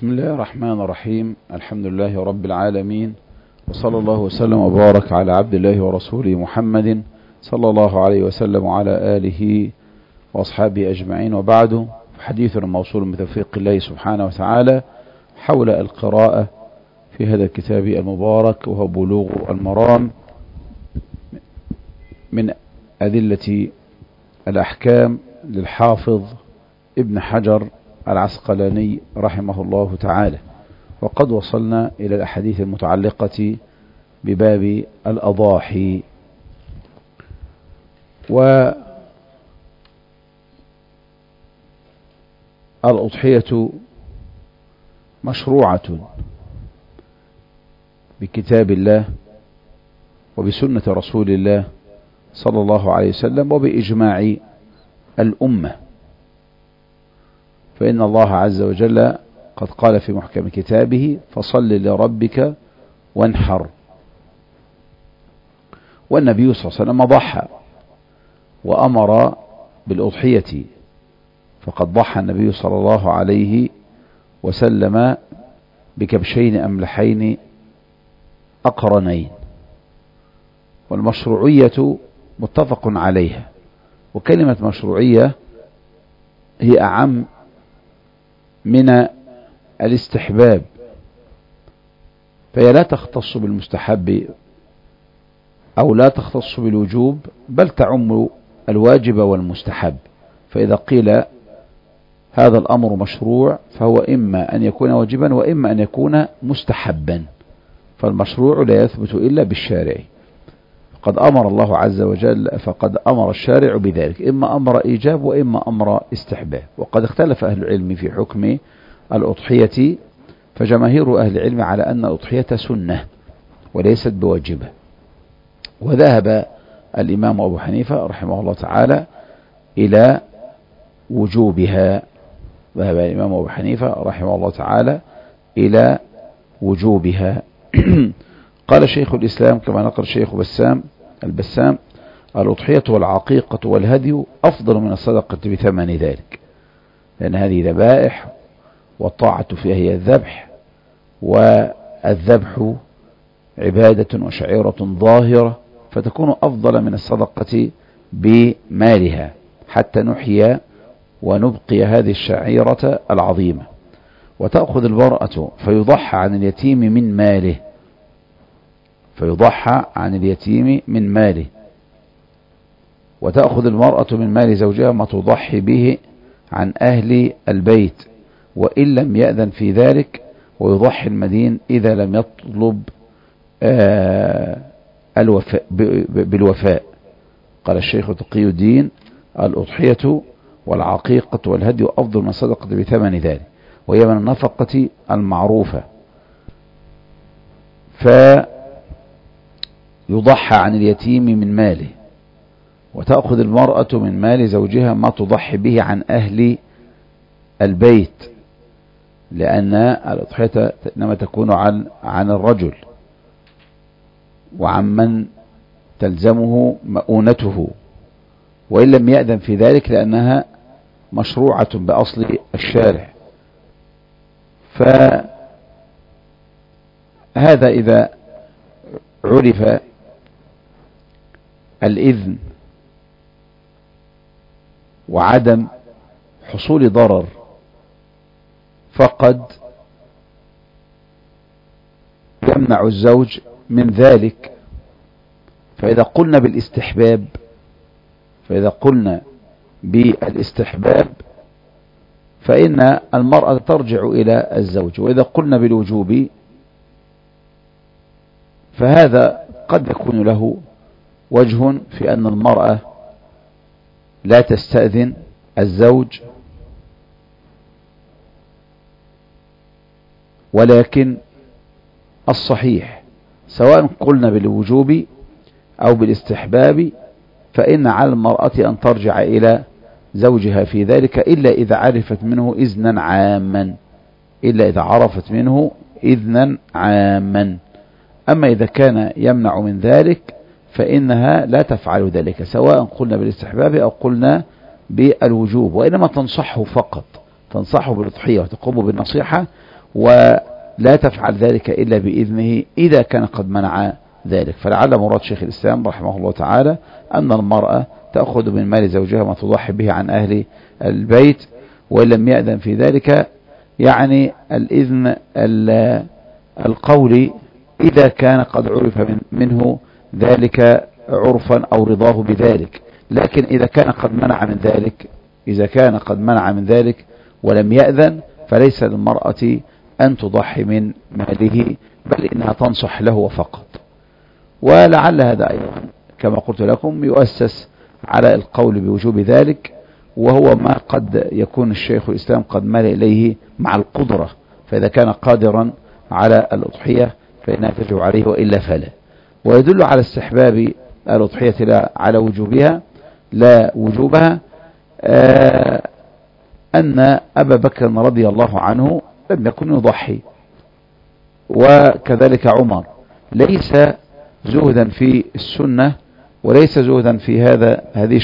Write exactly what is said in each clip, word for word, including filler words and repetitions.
بسم الله الرحمن الرحيم. الحمد لله رب العالمين، وصلى الله وسلم وبارك على عبد الله ورسوله محمد صلى الله عليه وسلم وعلى آله وأصحابه أجمعين، وبعد، حديثنا موصول بتوفيق الله سبحانه وتعالى حول القراءة في هذا الكتاب المبارك، وهو بلوغ المرام من أدلة الأحكام للحافظ ابن حجر العسقلاني رحمه الله تعالى. وقد وصلنا إلى الأحاديث المتعلقة بباب الأضاحي. والأضحية مشروعة بكتاب الله وبسنة رسول الله صلى الله عليه وسلم وبإجماع الأمة، فإن الله عز وجل قد قال في محكم كتابه: فصل لربك وانحر. والنبي صلى الله عليه وسلم ضحى وأمر بالأضحية، فقد ضحى النبي صلى الله عليه وسلم بكبشين أملحين أقرنين. والمشروعية متفق عليها، وكلمة مشروعية هي أعم من الاستحباب، فهي لا تختص بالمستحب أو لا تختص بالوجوب، بل تعم الواجب والمستحب. فإذا قيل هذا الأمر مشروع فهو إما أن يكون واجبا وإما أن يكون مستحبا، فالمشروع لا يثبت إلا بالشارع. قد أمر الله عز وجل فقد أمر الشارع بذلك، إما أمر إيجاب وإما أمر استحباب. وقد اختلف أهل العلم في حكم الأضحية، فجماهير أهل العلم على أن الأضحية سنة وليست بواجبة. وذهب الإمام أبو حنيفة رحمه الله تعالى إلى وجوبها ذهب الإمام أبو حنيفة رحمه الله تعالى إلى وجوبها. قال شيخ الإسلام كما نقل الشيخ بسام البسام: الأضحية والعقيقة والهدي أفضل من الصدقة بثمن ذلك، لأن هذه ذبائح والطاعة فيها هي الذبح، والذبح عبادة وشعيرة ظاهرة، فتكون أفضل من الصدقة بمالها حتى نحيي ونبقي هذه الشعيرة العظيمة. وتأخذ المرأة فيضحى عن اليتيم من ماله فيضحى عن اليتيم من ماله وتأخذ المرأة من مال زوجها ما تضحي به عن أهل البيت، وإن لم يأذن في ذلك، ويضحي المدين إذا لم يطلب آه الوفاء بالوفاء. قال الشيخ تقي الدين: الأضحية والعقيقة والهدي أفضل من الصدقة بثمن ذلك، وهي من النفقة المعروفة. فيضحى عن اليتيم من ماله، وتأخذ المرأة من مال زوجها ما تضحي به عن أهل البيت، لأن الأضحية إنما تكون عن عن الرجل وعن من تلزمه مؤونته، وإن لم يأذن في ذلك، لأنها مشروعة بأصل الشارع. فهذا إذا عرف الإذن وعدم حصول ضرر، فقد يمنع الزوج من ذلك. فإذا قلنا بالاستحباب فإذا قلنا بالاستحباب فإن المرأة ترجع إلى الزوج، وإذا قلنا بالوجوب فهذا قد يكون له وجه في أن المرأة لا تستأذن الزوج، ولكن الصحيح سواء قلنا بالوجوب أو بالاستحباب فإن على المرأة أن ترجع إلى زوجها في ذلك، إلا إذا عرفت منه إذنا عاما إلا إذا عرفت منه إذنا عاما أما إذا كان يمنع من ذلك فإنها لا تفعل ذلك، سواء قلنا بالاستحباب أو قلنا بالوجوب، وإنما تنصحه فقط، تنصحه بالأضحية وتقوم بالنصيحة، ولا تفعل ذلك إلا بإذنه إذا كان قد منع ذلك. فلعل مراد شيخ الإسلام رحمه الله تعالى أن المرأة تأخذ من مال زوجها ما تضحي به عن أهل البيت، وإن لم يأذن في ذلك يعني الإذن القولي إذا كان قد عرف من منه ذلك عرفا أو رضاه بذلك. لكن إذا كان قد منع من ذلك إذا كان قد منع من ذلك ولم يأذن فليس للمرأة أن تضحي من ماله، بل إنها تنصح له فقط. ولعل هذا أيضا كما قلت لكم يؤسس على القول بوجوب ذلك، وهو ما قد يكون الشيخ الإسلام قد مال إليه مع القدرة، فإذا كان قادرا على الأضحية فإنها تجب عليه وإلا فلا. ويدل على استحباب الأضحية لا على وجوبها لا وجوبها آه أن أبا بكر رضي الله عنه لم يكن يضحي، وكذلك عمر، ليس زهدا في السنة وليس زهدا في هذا هذه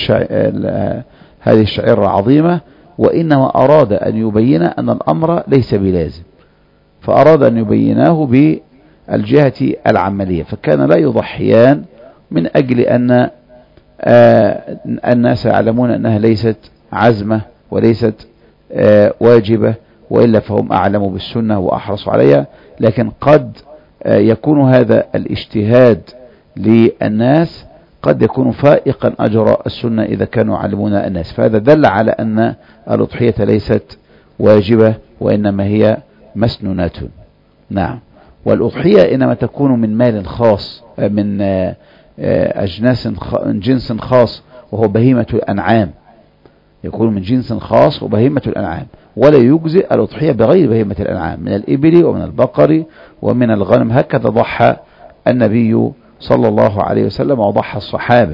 هذه الشعيرة العظيمة، وإنما أراد أن يبين أن الأمر ليس بلازم، فأراد أن يبيناه بالجهة العملية. فكان لا يضحيان من أجل أن آه الناس يعلمون أنها ليست عزمة وليست آه واجبة، وإلا فهم أعلموا بالسنة وأحرصوا عليها. لكن قد آه يكون هذا الاجتهاد للناس قد يكون فائقا أجر السنة إذا كانوا يعلمون الناس، فهذا دل على أن الأضحية ليست واجبة وإنما هي مسنونة. نعم. والأضحية إنما تكون من مال خاص، من أجناس جنس خاص وهو بهيمة الأنعام، يكون من جنس خاص وبهيمة الأنعام، ولا يجزئ الأضحية بغير بهيمة الأنعام من الإبل ومن البقر ومن الغنم. هكذا ضحى النبي صلى الله عليه وسلم وضحى الصحابة.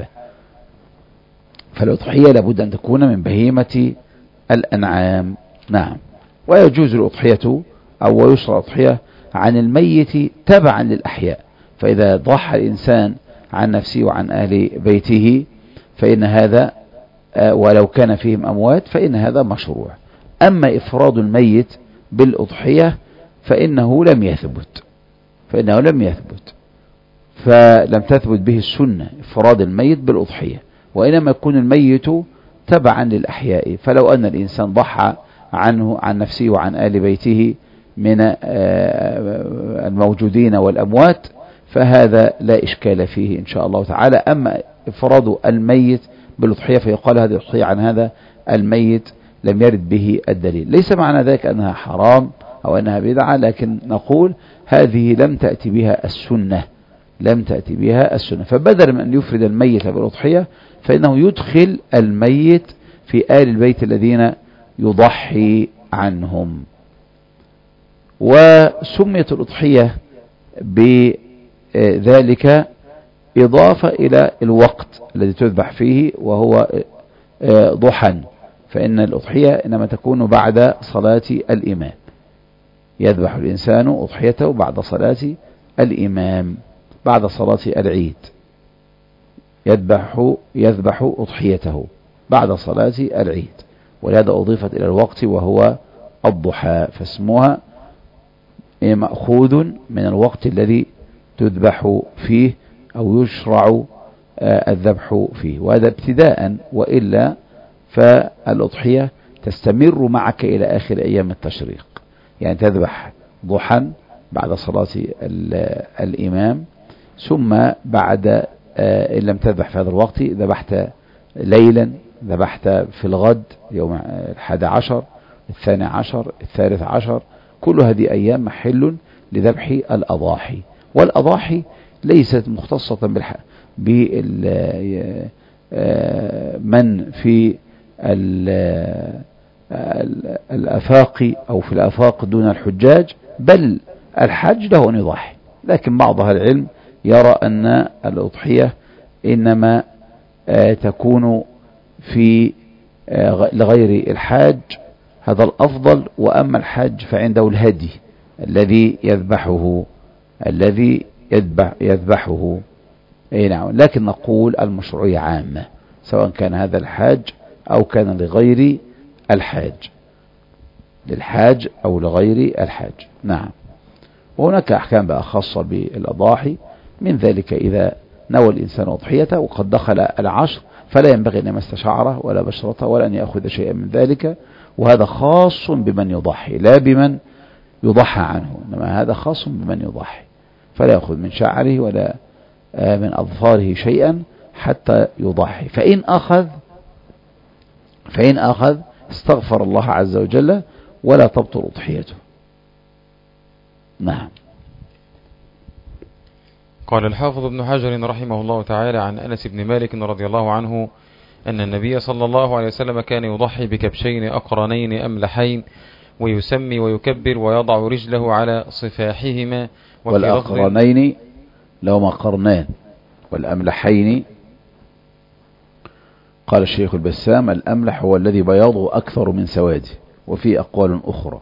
فالأضحية لابد أن تكون من بهيمة الأنعام. نعم. ويجوز الأضحية أو ويشرع الأضحية عن الميت تبعا للأحياء، فإذا ضحى الإنسان عن نفسه وعن أهل بيته فإن هذا ولو كان فيهم أموات فإن هذا مشروع. أما إفراد الميت بالأضحية فإنه لم يثبت فإنه لم يثبت فلم تثبت به السنة إفراد الميت بالأضحية، وإنما يكون الميت تبعا للأحياء. فلو أن الإنسان ضحى عنه عن نفسه وعن آل بيته من الموجودين والأموات فهذا لا إشكال فيه إن شاء الله تعالى. أما إفراد الميت بالأضحية فيقال هذه الأضحية عن هذا الميت لم يرد به الدليل. ليس معنى ذلك أنها حرام أو أنها بدعة، لكن نقول هذه لم تأتي بها السنة لم تأتي بها السنة. فبدل من أن يفرد الميت بالأضحية فإنه يدخل الميت في آل البيت الذين يضحي عنهم. وسميت الأضحية بذلك إضافة إلى الوقت الذي تذبح فيه وهو ضحى، فإن الأضحية إنما تكون بعد صلاة الإمام، يذبح الإنسان أضحيته بعد صلاة الإمام، بعد صلاة العيد يذبح يذبح أضحيته بعد صلاة العيد، ولهذا أضيفت إلى الوقت وهو الضحى، فاسمها مأخوذ من الوقت الذي تذبح فيه أو يشرع الذبح فيه، وهذا ابتداء، وإلا فالأضحية تستمر معك إلى آخر أيام التشريق. يعني تذبح ضحى بعد صلاة الإمام، ثم بعد إن لم تذبح في هذا الوقت ذبحت ليلا، ذبحت في الغد يوم الحادي عشر، الثاني عشر، الثالث عشر، كل هذه أيام محل لذبح الأضاحي. والأضاحي ليست مختصة بمن في الآفاق أو في الآفاق دون الحجاج، بل الحج له أن يضحي. لكن بعض أهل العلم يرى أن الأضحية إنما تكون في لغير الحاج، هذا الأفضل. وأما الحج فعنده الهدي الذي يذبحه الذي يذبح يذبحه أي نعم. لكن نقول المشروعية عامة سواء كان هذا الحاج أو كان لغير الحاج. للحاج أو لغير الحاج. نعم. وهناك أحكام بقى خاصة بالأضاحي، من ذلك إذا نوى الإنسان أضحيته وقد دخل العشر فلا ينبغي أن يمس شعره ولا بشرته ولا أن يأخذ شيئا من ذلك، وهذا خاص بمن يضحي لا بمن يضحى عنه، إنما هذا خاص بمن يضحي، فلا يأخذ من شعره ولا من أظفاره شيئا حتى يضحي. فإن أخذ فإن أخذ استغفر الله عز وجل ولا تبطل أضحيته. نعم. قال الحافظ ابن حجر رحمه الله تعالى عن أنس بن مالك رضي الله عنه أن النبي صلى الله عليه وسلم كان يضحي بكبشين أقرنين أملحين ويسمي ويكبر ويضع رجله على صفاحهما. والأقرنين لهما قرنان، والأملحين قال الشيخ البسام الأملح هو الذي بياضه أكثر من سواده، وفي أقوال أخرى.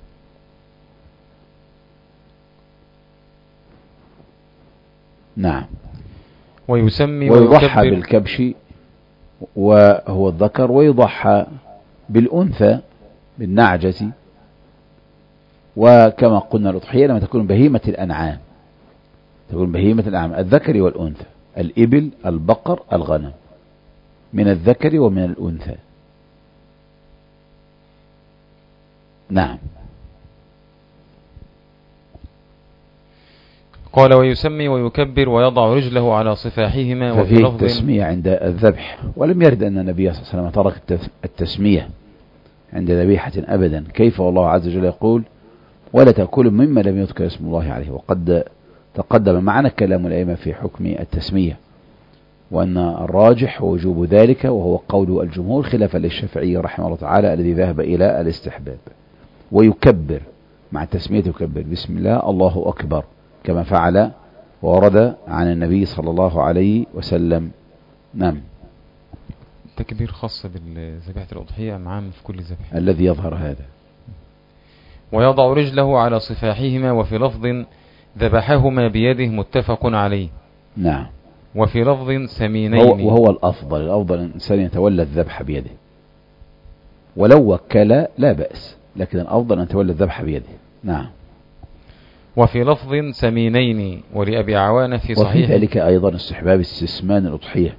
نعم. ويسمي ويضحى بالكبش وهو الذكر، ويضحى بالأنثى بالنعجة، وكما قلنا الأضحية لما تكون بهيمة الأنعام، تكون بهيمة الأنعام الذكر والأنثى، الإبل البقر الغنم، من الذكر ومن الأنثى. نعم. قال ويسمي ويكبر ويضع رجله على صفاحهما. ففيه التسمية عند الذبح، ولم يرد أن النبي صلى الله عليه وسلم ترك التسمية عند ذبيحة أبدا. كيف والله عز وجل يقول ولا تأكلوا مما لم يذكر اسم الله عليه، وقد تقدم معنا كلام الأئمة في حكم التسمية، وأن الراجح وجوب ذلك، وهو قول الجمهور خلافا للشافعي رحمه الله تعالى الذي ذهب إلى الاستحباب. ويكبر مع التسمية، يكبر بسم الله الله أكبر كما فعل وورد عن النبي صلى الله عليه وسلم. نعم. تكبير خاص بالذبيحة الأضحية أم عام في كل ذبيحة؟ الذي يظهر هذا. ويضع رجله على صفاحهما، وفي لفظ ذبحهما بيده متفق عليه. نعم. وفي لفظ سمينين، وهو, وهو الأفضل الأفضل الإنسان يتولى الذبح بيده، ولو وكل لا بأس، لكن الأفضل أن يتولى الذبح بيده. نعم. وفي لفظ سمينين، ولأبي عوانة في صحيح. وفي ذلك أيضا استحباب استسمان الأضحية،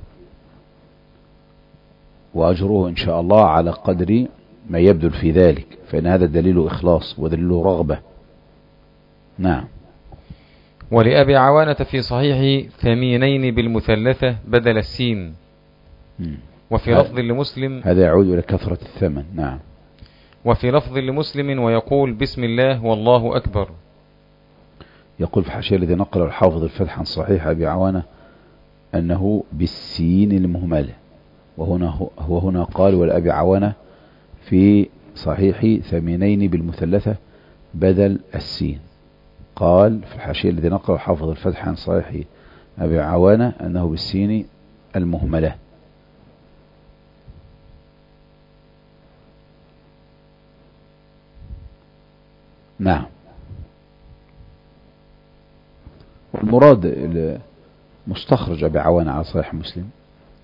وأجره إن شاء الله على قدر ما يبذل في ذلك، فإن هذا دليل إخلاص ودليل رغبة. نعم. ولأبي عوانة في صحيح ثمينين بالمثلثة بدل السين. م. وفي لفظ لمسلم هذا يعود إلى كثرة الثمن. نعم. وفي لفظ لمسلم ويقول بسم الله والله أكبر. يقول في الحاشية الذي نقل الحافظ الفتح عن صحيح أبي عوانة أنه بالسين المهملة، وهنا هو هنا قال ولأبي عوانة في صحيح ثمينين بالمثلثة بدل السين. قال في الحاشية الذي نقل الحافظ الفتح عن صحيح أبي عوانة أنه بالسين المهملة. نعم. والمراد مستخرج أبي عوانة على صحيح مسلم.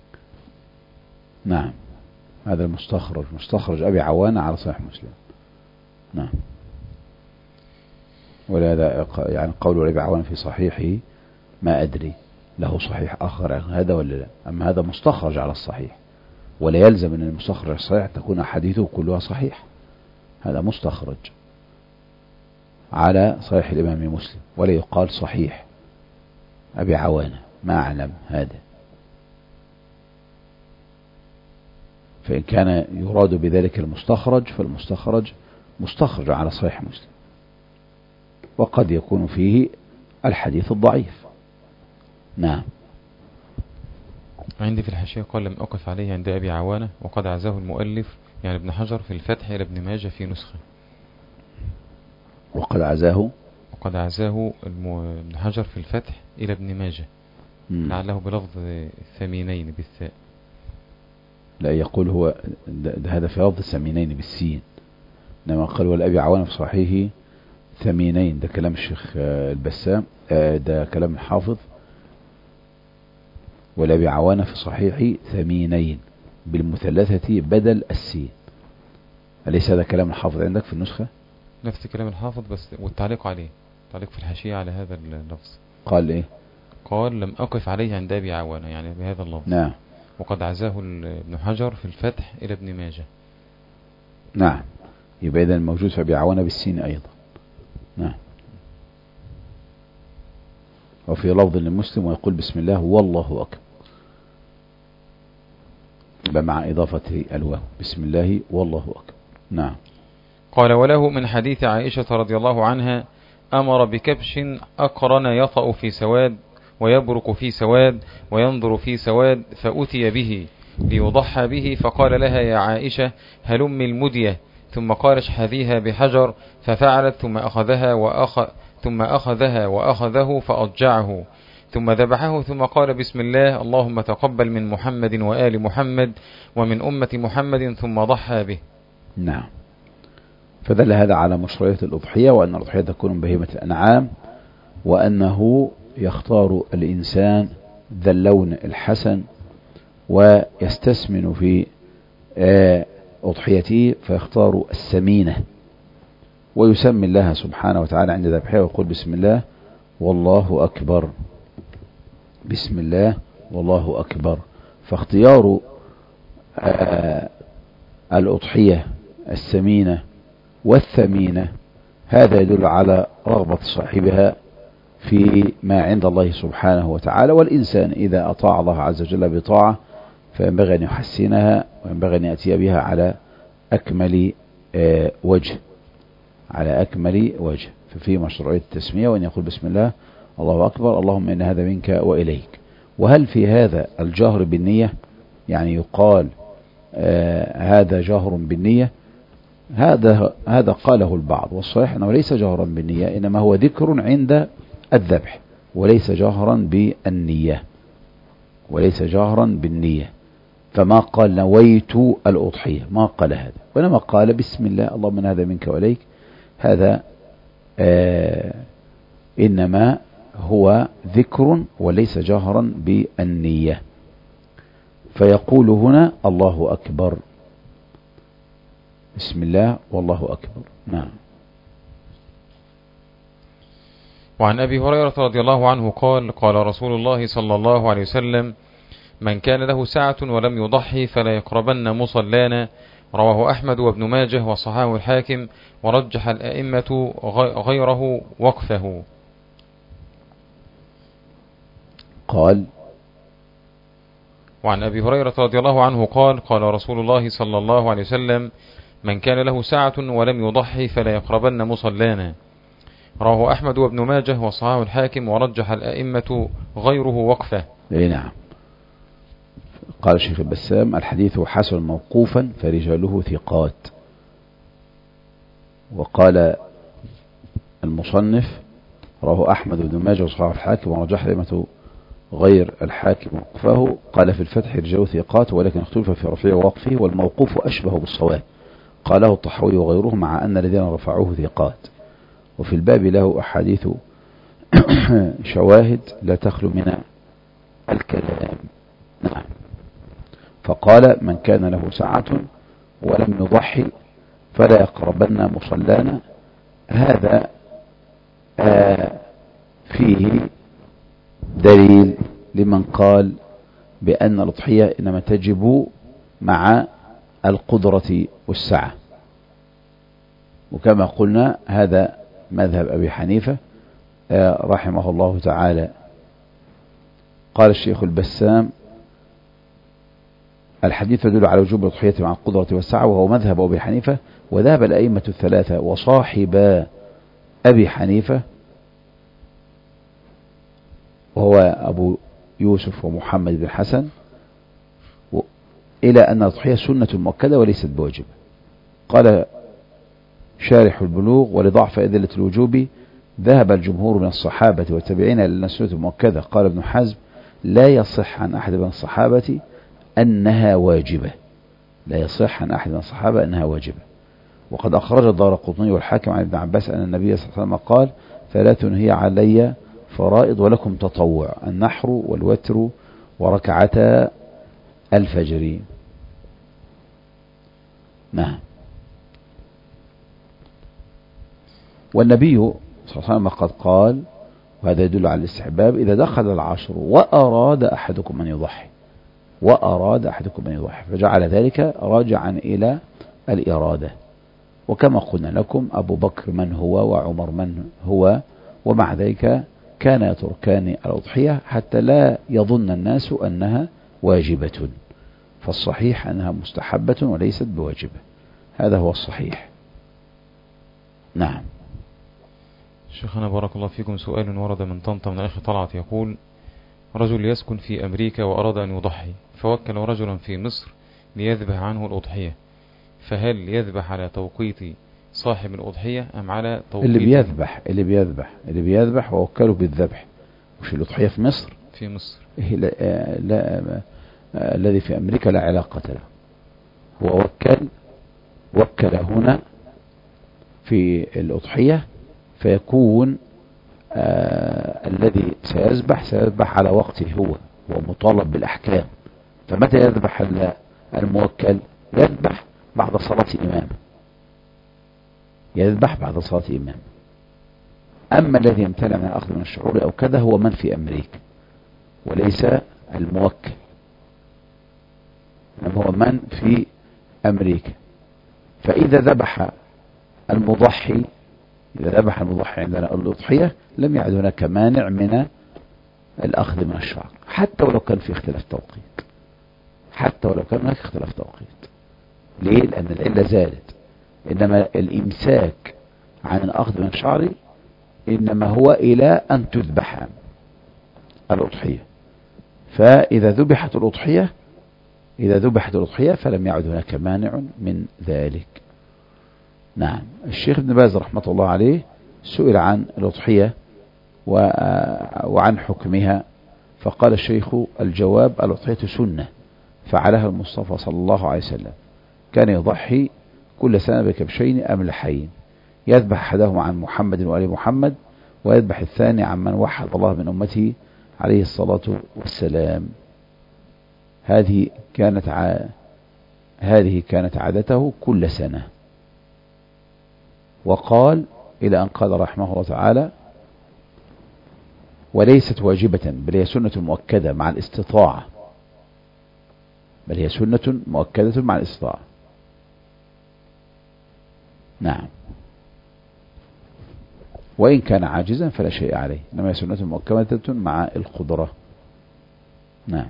نعم. هذا المستخرج مستخرج أبي عوانة على صحيح مسلم. نعم. ولهذا يعني قول أبي عوانة في صحيحه ما أدري له صحيح آخر عن هذا ولا لا، أما هذا مستخرج على الصحيح، ولا يلزم أن المستخرج الصحيح تكون أحاديثه كلها صحيح، هذا مستخرج على صحيح الإمام مسلم، ولا يقال صحيح أبي عوانة، ما أعلم هذا. فإن كان يراد بذلك المستخرج فالمستخرج مستخرج على صحيح مسلم، وقد يكون فيه الحديث الضعيف. نعم. عندي في الحاشية قال لم أقف عليه عند أبي عوانة، وقد عزاه المؤلف يعني ابن حجر في الفتح إلى ابن ماجه في نسخة. وقد عزاه وقد عزاه ابن حجر في الفتح إلى ابن ماجه لعله بلفظ ثمينين بالثاء. لا، يقول هو هذا في لفظ ثمينين بالسين، إنما قال والأبي عوانة في صحيحه ثمينين، ده كلام الشيخ البسام، ده كلام الحافظ. والأبي عوانة في صحيحه ثمينين بالمثلثة بدل السين، أليس هذا كلام الحافظ عندك في النسخة؟ نفس كلام الحافظ بس والتعليق عليه، تعليق في الحاشية على هذا اللفظ. قال إيه؟ قال لم أقف عليه عند أبي عوانة، يعني بهذا اللفظ. نعم. وقد عزاه ابن حجر في الفتح إلى ابن ماجه. نعم، يبقى إذن موجود في أبي عوانة بالسين أيضا. نعم. وفي لفظ للمسلم ويقول بسم الله والله أكبر، يبقى مع إضافة الواو بسم الله والله أكبر. نعم. قال وله من حديث عائشة رضي الله عنها أمر بكبش أقرن يطأ في سواد ويبرق في سواد وينظر في سواد، فأتي به ليضحى به، فقال لها يا عائشة هلم المدية، ثم قال اشحذيها بحجر، ففعلت ثم أخذها وأخ ثم أخذها وأخذه فأضجعه، ثم ذبحه، ثم قال بسم الله اللهم تقبل من محمد وآل محمد ومن أمة محمد، ثم ضحى به. نعم. فدل هذا على مشروعية الأضحية، وأن الأضحية تكون من بهيمة الأنعام، وأنه يختار الإنسان ذا اللون الحسن ويستسمن في أضحيته فيختار السمينة، ويسمي الله سبحانه وتعالى عند ذبحه ويقول بسم الله والله أكبر، بسم الله والله أكبر. فاختيار الأضحية السمينة والثمينة هذا يدل على رغبة صاحبها في ما عند الله سبحانه وتعالى. والإنسان إذا أطاع الله عز وجل بطاعة فينبغي أن يحسنها، وينبغي أن يأتي بها على أكمل وجه على أكمل وجه ففي مشروعية التسمية، وأن يقول بسم الله الله أكبر اللهم إن هذا منك وإليك. وهل في هذا الجهر بالنية؟ يعني يقال آه هذا جهر بالنية، هذا هذا قاله البعض، والصحيح أنه ليس جهرا بالنية، إنما هو ذكر عند الذبح وليس جهرا بالنية وليس جهرا بالنية. فما قال نويت الأضحية، ما قال هذا، وإنما قال بسم الله اللهم إن هذا منك وإليك. هذا آه إنما هو ذكر وليس جهرا بالنية. فيقول هنا الله أكبر، بسم الله والله أكبر. نعم. وعن أبي هريرة رضي الله عنه قال قال رسول الله صلى الله عليه وسلم من كان له سعة ولم يضحي فلا يقربن مصلانا، رواه أحمد وابن ماجه وصححه الحاكم، ورجح الأئمة غيره وقفه. قال وعن أبي هريرة رضي الله عنه قال قال رسول الله صلى الله عليه وسلم من كان له سعة ولم يضحي فلا يقربن مصلانا، رواه أحمد وابن ماجه وصححه الحاكم، ورجح الأئمة غيره وقفه. اي نعم. قال الشيخ البسام الحديث حسن موقوفا فرجاله ثقات. وقال المصنف رواه أحمد وابن ماجه وصححه الحاكم، ورجح الأئمة غير الحاكم وقفه. قال في الفتح رجاله ثقات، ولكن اختلف في رفعه ووقفه، والموقوف أشبه بالصواب، قاله الطحاوي وغيره، مع أن الذين رفعوه ثقات. وفي الباب له أحاديث شواهد لا تخلو من الكلام. نعم. فقال من كان له سعة ولم يضحي فلا يقربن مصلانا، هذا آه فيه دليل لمن قال بأن الأضحية إنما تجب مع القدرة والسعة، وكما قلنا هذا مذهب أبي حنيفة آه رحمه الله تعالى. قال الشيخ البسام الحديث يدل على وجوب الأضحية مع القدرة والسعة، وهو مذهب أبي حنيفة، وذهب الأئمة الثلاثة وصاحب أبي حنيفة وهو أبو يوسف ومحمد بن حسن إلى أن الأضحية سنة مؤكدة وليست بواجب. قال شارح البلوغ ولضعف أدلة الوجوب ذهب الجمهور من الصحابة والتابعين إلى أنها سنة مؤكدة. قال ابن حزم لا يصح عن أحد من الصحابة أنها واجبة، لا يصح عن أحد من الصحابة أنها واجبة. وقد أخرج الدارقطني والحاكم عن ابن عباس أن النبي صلى الله عليه وسلم قال ثلاث هي علي فرائض ولكم تطوع، النحر والوتر وركعتا الفجر. نعم. والنبي صلى الله عليه وسلم قد قال، وهذا يدل على الاستحباب: إذا دخل العشر وأراد أحدكم أن يضحي وأراد أحدكم أن يضحي، فجعل ذلك راجعا إلى الإرادة. وكما قلنا لكم أبو بكر من هو وعمر من هو، ومع ذلك كان يتركان الأضحية حتى لا يظن الناس أنها واجبة، فالصحيح أنها مستحبة وليست بواجبة، هذا هو الصحيح. نعم. شيخنا بارك الله فيكم، سؤال ورد من طنطا من الأخ طلعت يقول: رجل يسكن في أمريكا وأراد أن يضحي، فوكل رجلا في مصر ليذبح عنه الأضحية، فهل يذبح على توقيت صاحب الأضحية أم على توقيت اللي بيذبح اللي بيذبح اللي بيذبح ووكله بالذبح؟ مش الأضحية في مصر؟ في مصر. إيه لا لا آه الذي في أمريكا لا علاقة له، هو وكل وكل هنا في الأضحية، فيكون آه الذي سيذبح سيذبح على وقته، هو هو مطالب بالأحكام. فمتى يذبح الموكل؟ يذبح بعد صلاة إمام، يذبح بعد صلاة إمام. أما الذي يمتنع من الأخذ من الشعور أو كذا هو من في أمريكا وليس الموكل، إنما هو من في أمريكا. فإذا ذبح المضحي إذا ذبح المضحي عندنا الأضحية لم يعد هناك مانع من الأخذ من الشعر، حتى ولو كان في اختلاف توقيت حتى ولو كان هناك اختلاف توقيت. ليه؟ لأن العلة زالت. إنما الإمساك عن الأخذ من الشعر إنما هو إلى أن تذبح الأضحية. فإذا ذبحت الأضحية إذا ذبحت الأضحية فلم يعد هناك مانع من ذلك. نعم. الشيخ ابن باز رحمة الله عليه سئل عن الأضحية وعن حكمها، فقال الشيخ: الجواب: الأضحية سنة فعلها المصطفى صلى الله عليه وسلم، كان يضحي كل سنة بكبشين أملحين، يذبح أحدهما عن محمد وآل محمد، ويذبح الثاني عن من وحد الله من أمته عليه الصلاة والسلام. هذه كانت ع... هذه كانت عادته كل سنة. وقال إلى أن قال رحمه الله تعالى: وليست واجبة بل هي سنة مؤكدة مع الاستطاعة بل هي سنة مؤكدة مع الاستطاعة. نعم. وإن كان عاجزا فلا شيء عليه، إنما هي سنة مؤكدة مع القدرة. نعم.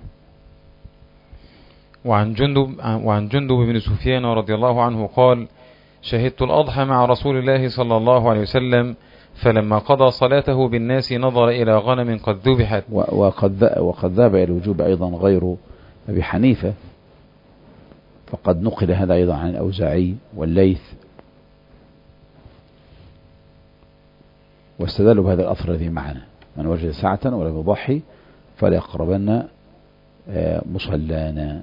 وعن جندب وعن جندب بن سفيان رضي الله عنه قال: شهدت الأضحى مع رسول الله صلى الله عليه وسلم، فلما قضى صلاته بالناس نظر إلى غنم قد ذبحت. وقد وقد ذهب إلى الوجوب أيضا غير أبي حنيفة، فقد نقل هذا أيضا عن الأوزاعي والليث، واستدلوا بهذا الأثر الذي معنا: من وجد ساعة ولم يضحي فليقربن مصلانا.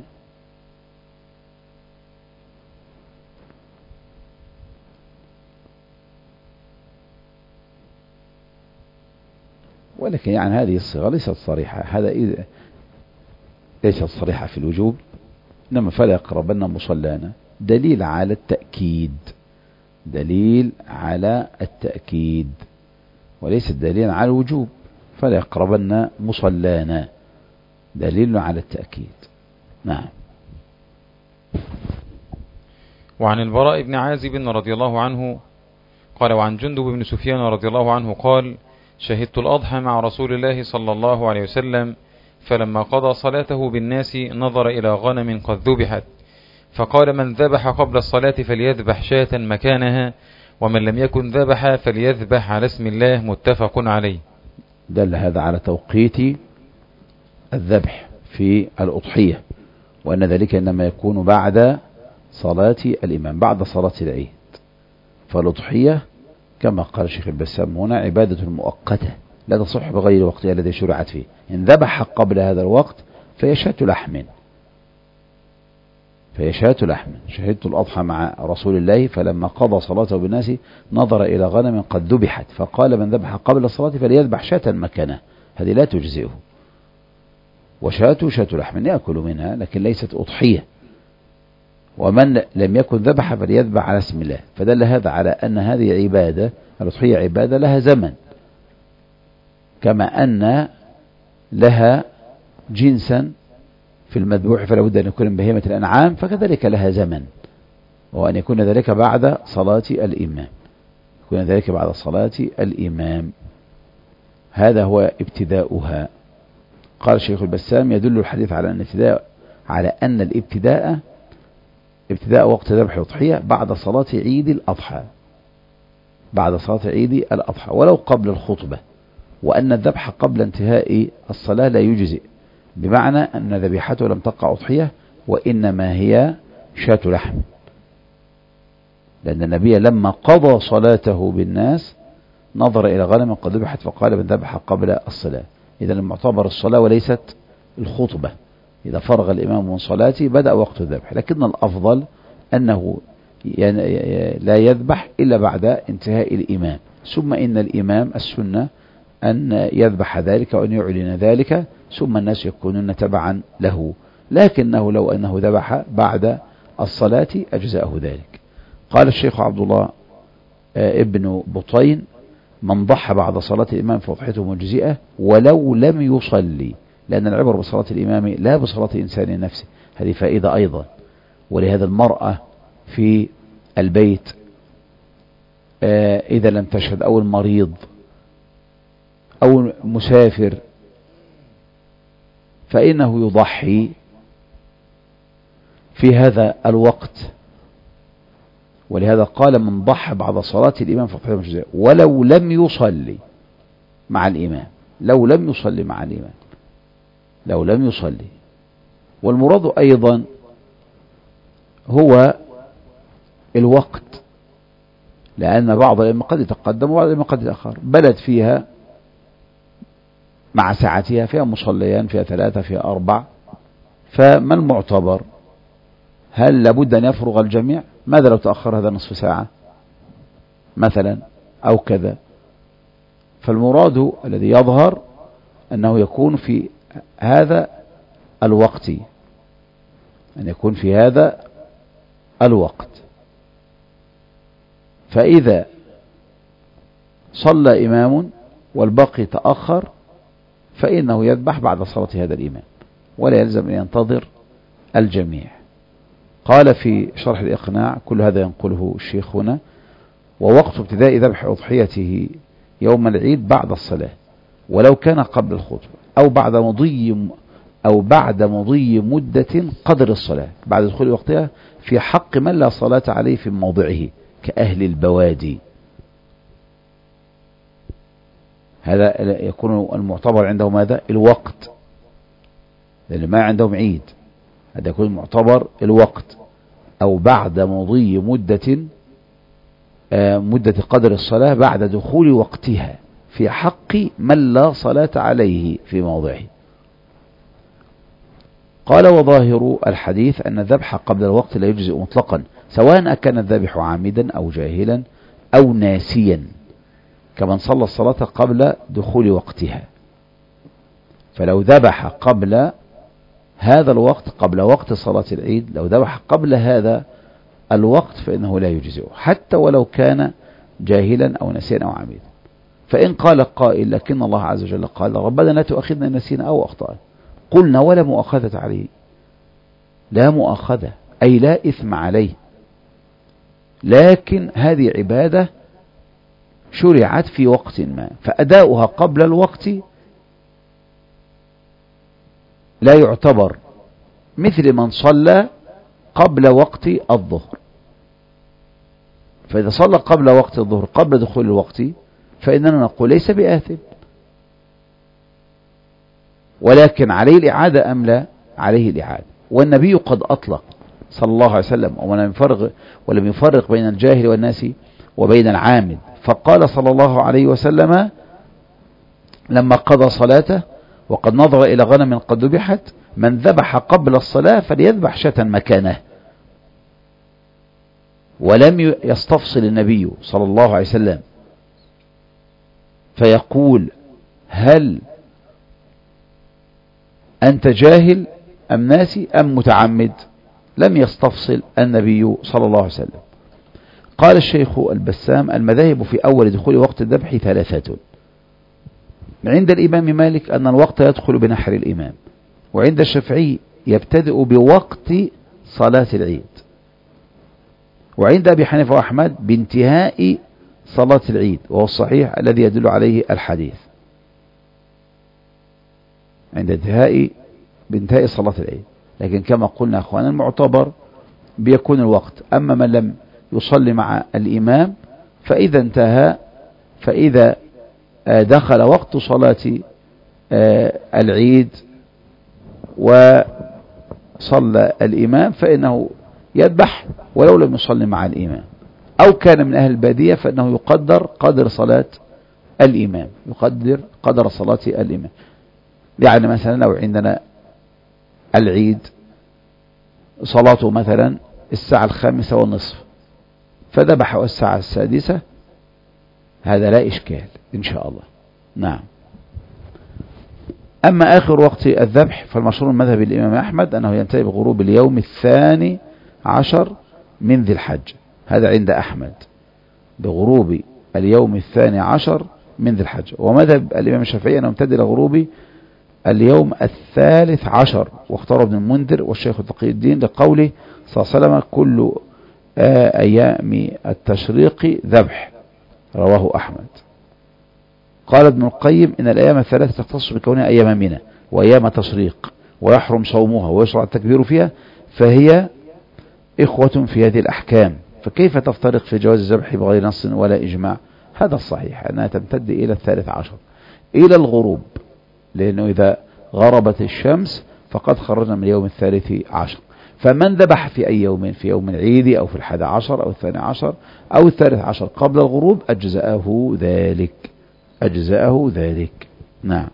ولكن يعني هذه الصيغة ليست صريحة، هذا إذا ليست صريحة في الوجوب، إنما فلا يقربن مصلانا دليل على التأكيد دليل على التأكيد وليس دليل على الوجوب. فلا يقربن مصلانا دليل على التأكيد. نعم. وعن البراء بن عازب رضي الله عنه قال: وعن جندب بن سفيان رضي الله عنه قال: شهدت الأضحى مع رسول الله صلى الله عليه وسلم، فلما قضى صلاته بالناس نظر إلى غنم قد ذبحت، فقال: من ذبح قبل الصلاة فليذبح شاة مكانها، ومن لم يكن ذبح فليذبح على اسم الله، متفق عليه. دل هذا على توقيت الذبح في الأضحية، وأن ذلك إنما يكون بعد صلاة الإمام، بعد صلاة العيد. فالأضحية كما قال الشيخ البسام هنا عبادة مؤقتة لا تصح بغير وقتها الذي شرعت فيه. إن ذبح قبل هذا الوقت فهي شاة لحم فهي شاة لحم. شهدت الأضحى مع رسول الله فلما قضى صلاته بالناس نظر إلى غنم قد ذبحت، فقال: من ذبح قبل الصلاة فليذبح شاة مكانه. هذه لا تجزئه، وشاة شاة لحم يأكل منها، لكن ليست أضحية. ومن لم يكن ذبح فليذبح على اسم الله. فدل هذا على أن هذه عبادة، الأضحية عبادة لها زمن، كما أن لها جنسا في المذبوح فلا بد أن يكون من بهيمة الأنعام، فكذلك لها زمن، وأن يكون ذلك بعد صلاة الإمام، يكون ذلك بعد صلاة الإمام. هذا هو ابتداؤها. قال الشيخ البسام: يدل الحديث على أن الابتداء على أن الابتداء ابتداء وقت ذبح الأضحية بعد صلاة عيد الأضحى، بعد صلاة عيد الأضحى ولو قبل الخطبة، وأن الذبح قبل انتهاء الصلاة لا يجزئ، بمعنى أن ذبيحته لم تقع أضحية وإنما هي شاة لحم، لأن النبي لما قضى صلاته بالناس نظر إلى غنم قد ذبحت فقال: من ذبح قبل الصلاة. إذا المعتبر الصلاة وليست الخطبة. إذا فرغ الإمام من صلاته بدأ وقت الذبح، لكن الأفضل أنه لا يذبح إلا بعد انتهاء الإمام، ثم إن الإمام السنة أن يذبح ذلك وأن يعلن ذلك، ثم الناس يكونون تبعا له، لكنه لو أنه ذبح بعد الصلاة أجزأه ذلك. قال الشيخ عبد الله ابن بطين: من ضحى بعد صلاة الإمام فأضحيته مجزئة ولو لم يصلي، لأن العبر بصلاة الإمام لا بصلاة إنسان نفسه. هذه فائدة أيضا. ولهذا المرأة في البيت إذا لم تشهد، أو المريض أو مسافر، فإنه يضحي في هذا الوقت. ولهذا قال: من ضحى بعد صلاة الإمام فأضحيته مجزئة ولو لم يصلي مع الإمام، لو لم يصلي مع الإمام، لو لم يصلي. والمراد أيضا هو الوقت، لأن بعض الأئمة قد يتقدم وبعض الأئمة قد يتأخر. بلد فيها مع ساعتها، فيها مصليان، فيها ثلاثة، فيها أربع، فما المعتبر؟ هل لابد أن يفرغ الجميع؟ ماذا لو تأخر هذا نصف ساعة مثلا أو كذا؟ فالمراد الذي يظهر أنه يكون في هذا الوقت، أن يكون في هذا الوقت. فإذا صلى إمام والباقي تأخر فإنه يذبح بعد صلاة هذا الإمام، ولا يلزم أن ينتظر الجميع. قال في شرح الإقناع: كل هذا ينقله الشيخ هنا: ووقت ابتداء ذبح أضحيته يوم العيد بعد الصلاة، ولو كان قبل الخطبة أو بعد مضي أو بعد مضي مدة قدر الصلاة بعد دخول وقتها، في حق من لا صلاة عليه في موضعه كأهل البوادي. هذا يكون المعتبر عندهم ماذا؟ الوقت، لأن ما عندهم عيد. هذا يكون المعتبر الوقت، أو بعد مضي مدة مدة قدر الصلاة بعد دخول وقتها في حق من لا صلاة عليه في موضعه. قال: وظاهر الحديث أن الذبح قبل الوقت لا يجزئ مطلقا، سواء أكان الذبح عامدا أو جاهلا أو ناسيا، كمن صلى الصلاة قبل دخول وقتها. فلو ذبح قبل هذا الوقت، قبل وقت صلاة العيد، لو ذبح قبل هذا الوقت فإنه لا يجزئه، حتى ولو كان جاهلا أو ناسيا أو عامدا. فإن قال قائل: لكن الله عز وجل قال: ربنا لا تؤاخذنا إن نسينا أو أخطأنا، قلنا: ولا مؤاخذة عليه. لا مؤاخذة أي لا إثم عليه، لكن هذه عبادة شرعت في وقت ما، فأداؤها قبل الوقت لا يعتبر مثل من صلى قبل وقت الظهر. فإذا صلى قبل وقت الظهر قبل دخول الوقت فإننا نقول ليس بآثم، ولكن عليه الإعادة أم لا؟ عليه الإعادة. والنبي قد أطلق صلى الله عليه وسلم ولم يفرق, ولم يفرق بين الجاهل والناس وبين العامد، فقال صلى الله عليه وسلم لما قضى صلاته وقد نظر إلى غنم قد ذبحت: من ذبح قبل الصلاة فليذبح شاة مكانه. ولم يستفصل النبي صلى الله عليه وسلم فيقول: هل أنت جاهل أم ناسي أم متعمد؟ لم يستفصل النبي صلى الله عليه وسلم. قال الشيخ البسام: المذاهب في أول دخول وقت الذبح ثلاثة. عند الإمام مالك أن الوقت يدخل بنحر الإمام، وعند الشافعي يبتدئ بوقت صلاة العيد، وعند أبي حنيفة وأحمد بانتهاء صلاة العيد، وهو الصحيح الذي يدل عليه الحديث، عند انتهاء بانتهاء صلاة العيد. لكن كما قلنا أخوانا المعتبر بيكون الوقت. أما من لم يصلي مع الإمام فإذا انتهى فإذا دخل وقت صلاة العيد وصلى الإمام فإنه يذبح ولو لم يصلي مع الإمام، أو كان من أهل البادية فإنه يقدر قدر صلاة الإمام، يقدر قدر صلاة الإمام. يعني مثلا لو عندنا العيد صلاته مثلا الساعة الخامسة والنصف فذبح الساعة السادسة، هذا لا إشكال إن شاء الله. نعم. أما آخر وقت الذبح فالمشهور من مذهب الإمام أحمد أنه ينتهي بغروب اليوم الثاني عشر من ذي الحج، هذا عند أحمد، بغروب اليوم الثاني عشر من ذي الحج. ومذهب الإمام الشافعي أنه يمتد إلى غروب اليوم الثالث عشر، واختار ابن المنذر والشيخ تقي الدين لقوله صلى الله عليه وسلم: كل أيام التشريق ذبح، رواه أحمد. قال ابن القيم: إن الأيام الثلاثة تختص بكونها أيام منى وأيام تشريق، ويحرم صومها ويشرع التكبير فيها، فهي إخوة في هذه الأحكام، فكيف تفترق في جواز الذبح بغير نص ولا إجماع؟ هذا الصحيح أنها تمتد إلى الثالث عشر إلى الغروب، لأنه إذا غربت الشمس فقد خرجنا من اليوم الثالث عشر. فمن ذبح في أي يوم، في يوم العيد أو في الحادي عشر أو الثاني عشر أو الثالث عشر قبل الغروب أجزأه ذلك، أجزأه ذلك. نعم.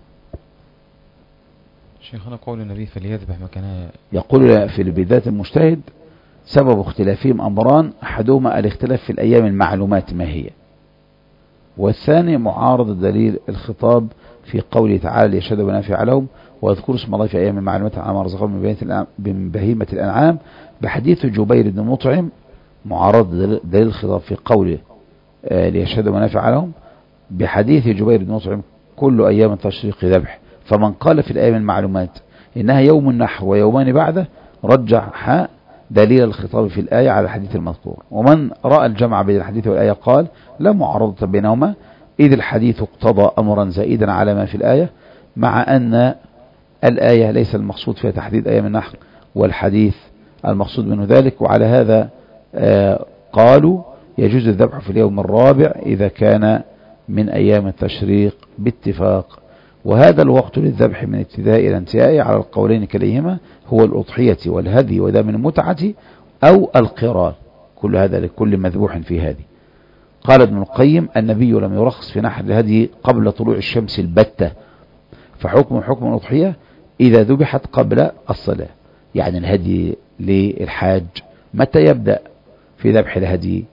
شيخنا قول النبي فليذبح مكانها، يقول في بداية المجتهد: سبب اختلافهم أمران، أحدهما الاختلاف في الأيام المعلومات ما هي، والثاني معارض دليل الخطاب في قوله تعالى: ليشهد منافع لهم واذكروا اسم الله في أيام معلومات على ما رزقهم من بهيمة الأنعام، بحديث جبير بن مطعم، معارض دليل الخطاب في قوله ليشهد منافع لهم بحديث جبير بن مطعم: كل أيام التشريق ذبح. فمن قال في الأيام المعلومات إنها يوم النحر ويومان بعده رجح دليل الخطاب في الآية على الحديث المذكور، ومن رأى الجمع بين الحديث والآية قال لا معارضة بينهما، إذ الحديث اقتضى أمرا زائدا على ما في الآية، مع أن الآية ليس المقصود فيها تحديد أيام النحر والحديث المقصود منه ذلك. وعلى هذا آه قالوا يجوز الذبح في اليوم الرابع إذا كان من أيام التشريق باتفاق، وهذا الوقت للذبح من ابتداء إلى انتهاء على القولين كليهما هو الأضحية والهدي ودم المتعة أو القران، كل هذا لكل مذبوح في هذه. قال ابن القيم: النبي لم يرخص في نحر الهدي قبل طلوع الشمس البتة، فحكم حكم الأضحية إذا ذبحت قبل الصلاة. يعني الهدي للحاج متى يبدأ في ذبح الهدي؟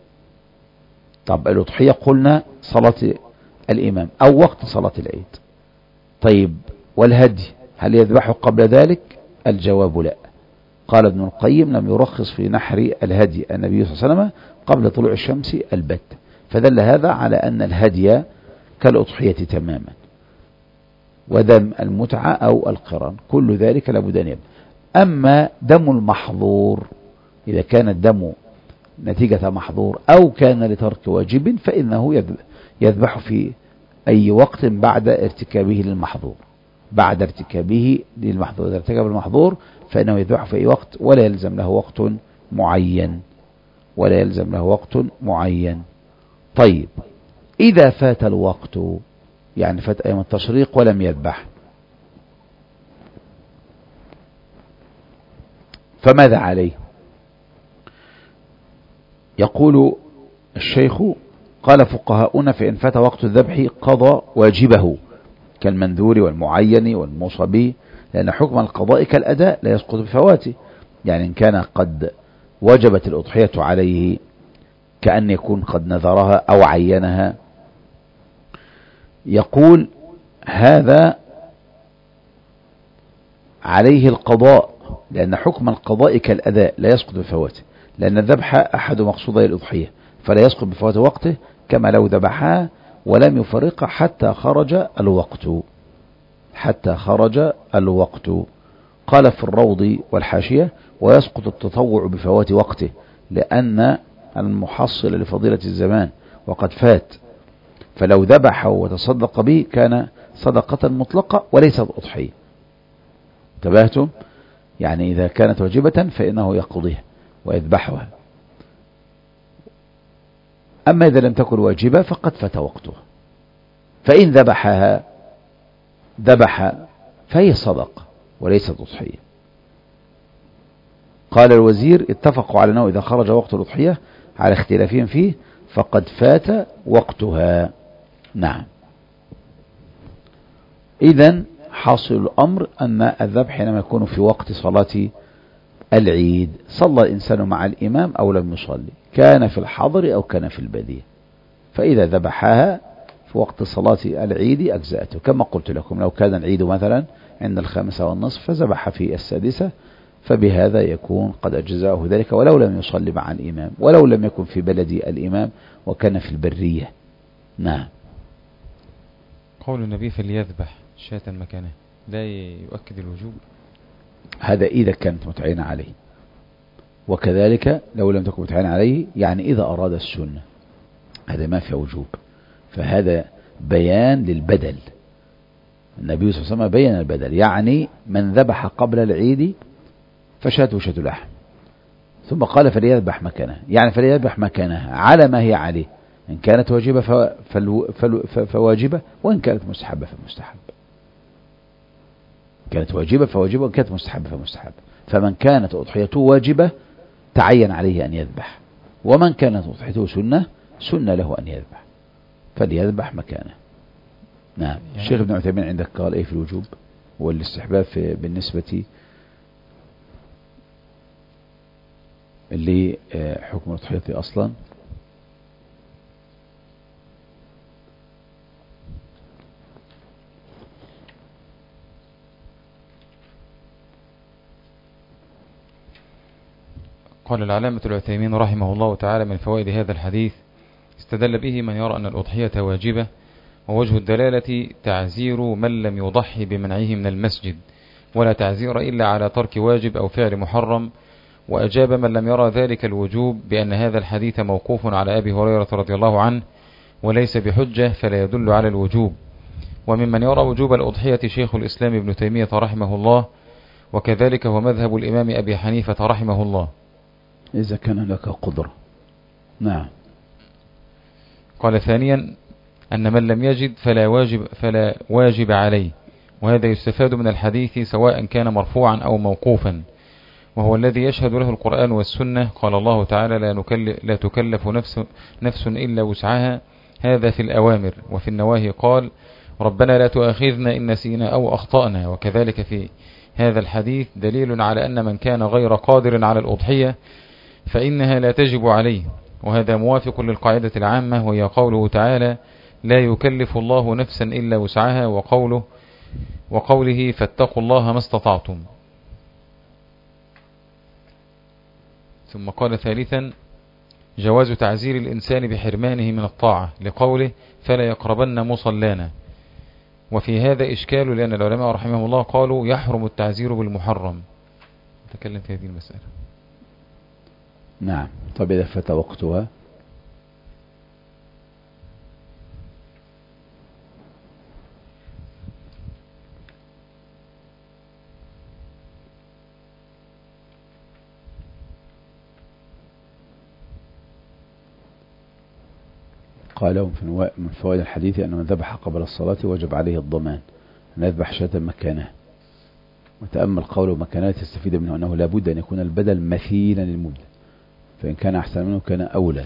طب الأضحية قلنا صلاة الإمام أو وقت صلاة العيد. طيب والهدي هل يذبحه قبل ذلك؟ الجواب لا. قال ابن القيم: لم يرخص في نحر الهدي النبي صلى الله عليه وسلم قبل طلوع الشمس البت، فدل هذا على أن الهدي كالأضحية تماما، ودم المتعة أو القران كل ذلك لابد أن يبدأ. أما دم المحظور إذا كان الدم نتيجة محظور أو كان لترك واجب فإنه يذبح في أي وقت بعد ارتكابه للمحظور، بعد ارتكابه للمحظور. إذا ارتكب المحظور فإنه يذبح في أي وقت ولا يلزم له وقت معين، ولا يلزم له وقت معين. طيب إذا فات الوقت، يعني فات أيام التشريق ولم يذبح، فماذا عليه؟ يقول الشيخ: قال فقهاؤنا: فإن فات وقت الذبح قضى واجبه كالمنذور والمعين والموصى به، لأن حكم القضاء كالأداء لا يسقط بفواته. يعني إن كان قد وجبت الأضحية عليه كأن يكون قد نذرها أو عينها، يقول هذا عليه القضاء لأن حكم القضاء كالأداء لا يسقط بفواته، لأن الذبح أحد مقصودي الأضحية فلا يسقط بفوات وقته، كما لو ذبحها ولم يفرق حتى خرج الوقت حتى خرج الوقت. قال في الروض والحاشية: ويسقط التطوع بفوات وقته، لأن المحصل لفضيلة الزمان وقد فات، فلو ذبح وتصدق به كان صدقة مطلقة وليست أضحية. انتبهتم؟ يعني إذا كانت واجبة فإنه يقضيها ويذبحها، أما إذا لم تكن واجبة فقد فات وقتها، فإن ذبحها ذبح فهي صدقة وليست أضحية. قال الوزير: اتفقوا على أنه إذا خرج وقت الأضحية على اختلافهم فيه فقد فات وقتها. نعم. إذن حاصل الأمر أن الذبح حينما يكون في وقت صلاة العيد، صلى الإنسان مع الإمام أو لم يصلي، كان في الحضر أو كان في البادية، فإذا ذبحها في وقت صلاة العيد أجزأته، كما قلت لكم لو كان العيد مثلا عند الخامسة والنصف فذبح في السادسة فبهذا يكون قد أجزاه ذلك ولو لم يصلي مع الإمام، ولو لم يكن في بلد الإمام وكان في البرية. نعم. قول النبي: فليذبح شاة مكانه، لا يؤكد الوجوب؟ هذا إذا كانت متعينة عليه، وكذلك لو لم تكن متعينة عليه، يعني إذا أراد السنة هذا ما في وجوب، فهذا بيان للبدل. النبي صلى الله عليه وسلم بيّن البدل، يعني من ذبح قبل العيد فشاته شاة لحم، ثم قال فليذبح مكانها، يعني فليذبح مكانها على ما هي عليه، إن كانت واجبة فواجبة، وإن كانت مستحبة فمستحبة. كانت واجبة فواجبة، وإن كانت مستحبة فمستحبة. فمن كانت أضحيته واجبة تعين عليه أن يذبح، ومن كانت أضحيته سنة سنة له أن يذبح، فليذبح مكانه. نعم. الشيخ ابن عثيمين عندك قال إيه في الوجوب والاستحباب في بالنسبة اللي حكم الأضحية أصلا؟ قال العلامة العثيمين رحمه الله تعالى: من فوائد هذا الحديث استدل به من يرى أن الأضحية واجبة، ووجه الدلالة تعزير من لم يضحي بمنعه من المسجد، ولا تعزير إلا على ترك واجب أو فعل محرم. وأجاب من لم يرى ذلك الوجوب بأن هذا الحديث موقوف على أبي هريرة رضي الله عنه وليس بحجة فلا يدل على الوجوب. وممن يرى وجوب الأضحية شيخ الإسلام ابن تيمية رحمه الله، وكذلك هو مذهب الإمام أبي حنيفة رحمه الله إذا كان لك قدرة. نعم. قال ثانيا: أن من لم يجد فلا واجب, فلا واجب عليه، وهذا يستفاد من الحديث سواء كان مرفوعا أو موقوفا، وهو الذي يشهد له القرآن والسنة. قال الله تعالى: لا, نكلف لا تكلف نفس, نفس إلا وسعها، هذا في الأوامر. وفي النواهي قال: ربنا لا تؤاخذنا إن نسينا أو أخطأنا. وكذلك في هذا الحديث دليل على أن من كان غير قادر على الأضحية فإنها لا تجب عليه، وهذا موافق للقاعدة العامة، وهي قوله تعالى: لا يكلف الله نفسا إلا وسعها، وقوله وقوله فاتقوا الله ما استطعتم. ثم قال ثالثا: جواز تعزير الإنسان بحرمانه من الطاعة، لقوله فلا يقربن مصلانا. وفي هذا إشكال، لأن العلماء رحمهم الله قالوا يحرم التعزير بالمحرم. نتكلم في هذه المسألة. نعم. طب إذا فات وقتها؟ قالوا من فوائد الحديث أن من ذبح قبل الصلاة وجب عليه الضمان أن يذبح شاة مكانه. وتأمل قوله مكانه تستفيد منه أنه لابد أن يكون البدل مثيلا للمبدل، فإن كان أحسن منه كان أولى.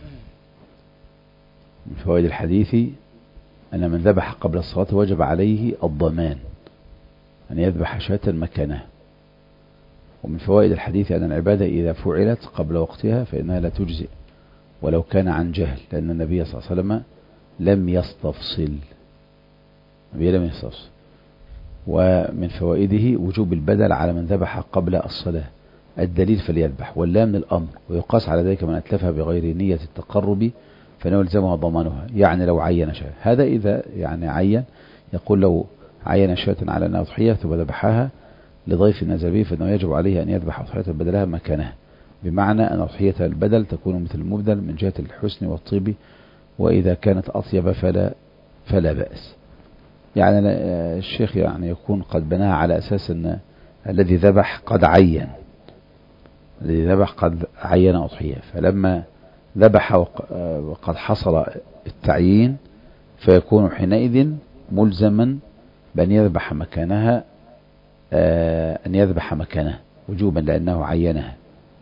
من فوائد الحديث أن من ذبح قبل الصلاة وجب عليه الضمان أن يذبح شاة مكانه. ومن فوائد الحديث أن العبادة إذا فعلت قبل وقتها فإنها لا تجزئ ولو كان عن جهل، لأن النبي صلى الله عليه وسلم لم يستفصل. النبي لم يستفصل. ومن فوائده وجوب البدل على من ذبح قبل الصلاة. الدليل فليذبح، واللام من الأمر، ويقاس على ذلك من أتلفها بغير نية التقرب فإنه يلزمها ضمانها، يعني لو عين شاة. هذا إذا يعني عين، يقول لو عين شاة على أنها أضحية ثم ذبحها لضيف نزل به فإنه يجب عليه أن يذبح أضحية بدلها مكانها، بمعنى أن أضحية البدل تكون مثل المبدل من جهة الحسن والطيب، وإذا كانت أطيب فلا فلا بأس. يعني الشيخ يعني يكون قد بناها على أساس أن الذي ذبح قد عين، الذي ذبح قد عين أضحية، فلما ذبح وقد حصل التعيين فيكون حينئذ ملزما بأن يذبح مكانها، أن يذبح مكانها وجوبا لأنه عينها.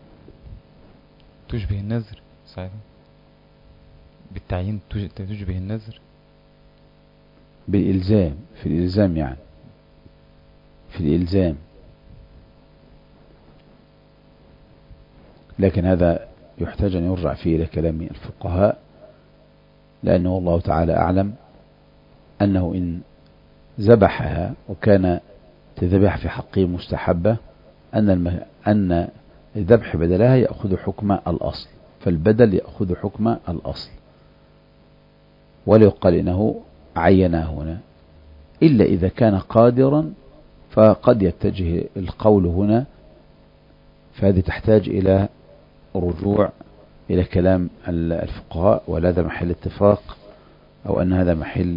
تشبه النذر ساعتها بالتعيين، تشبه النذر بالإلزام، في الإلزام يعني في الإلزام، لكن هذا يحتاج أن يرجع فيه إلى كلام الفقهاء، لأنه الله تعالى أعلم أنه إن ذبحها وكان تذبح في حقه مستحبة أن الم... أن الذبح بدلها يأخذ حكم الأصل، فالبدل يأخذ حكم الأصل، ولا يقال إنه عيناه هنا إلا إذا كان قادرا، فقد يتجه القول هنا، فهذه تحتاج إلى رجوع إلى كلام الفقهاء، ولا هذا محل اتفاق أو أن هذا محل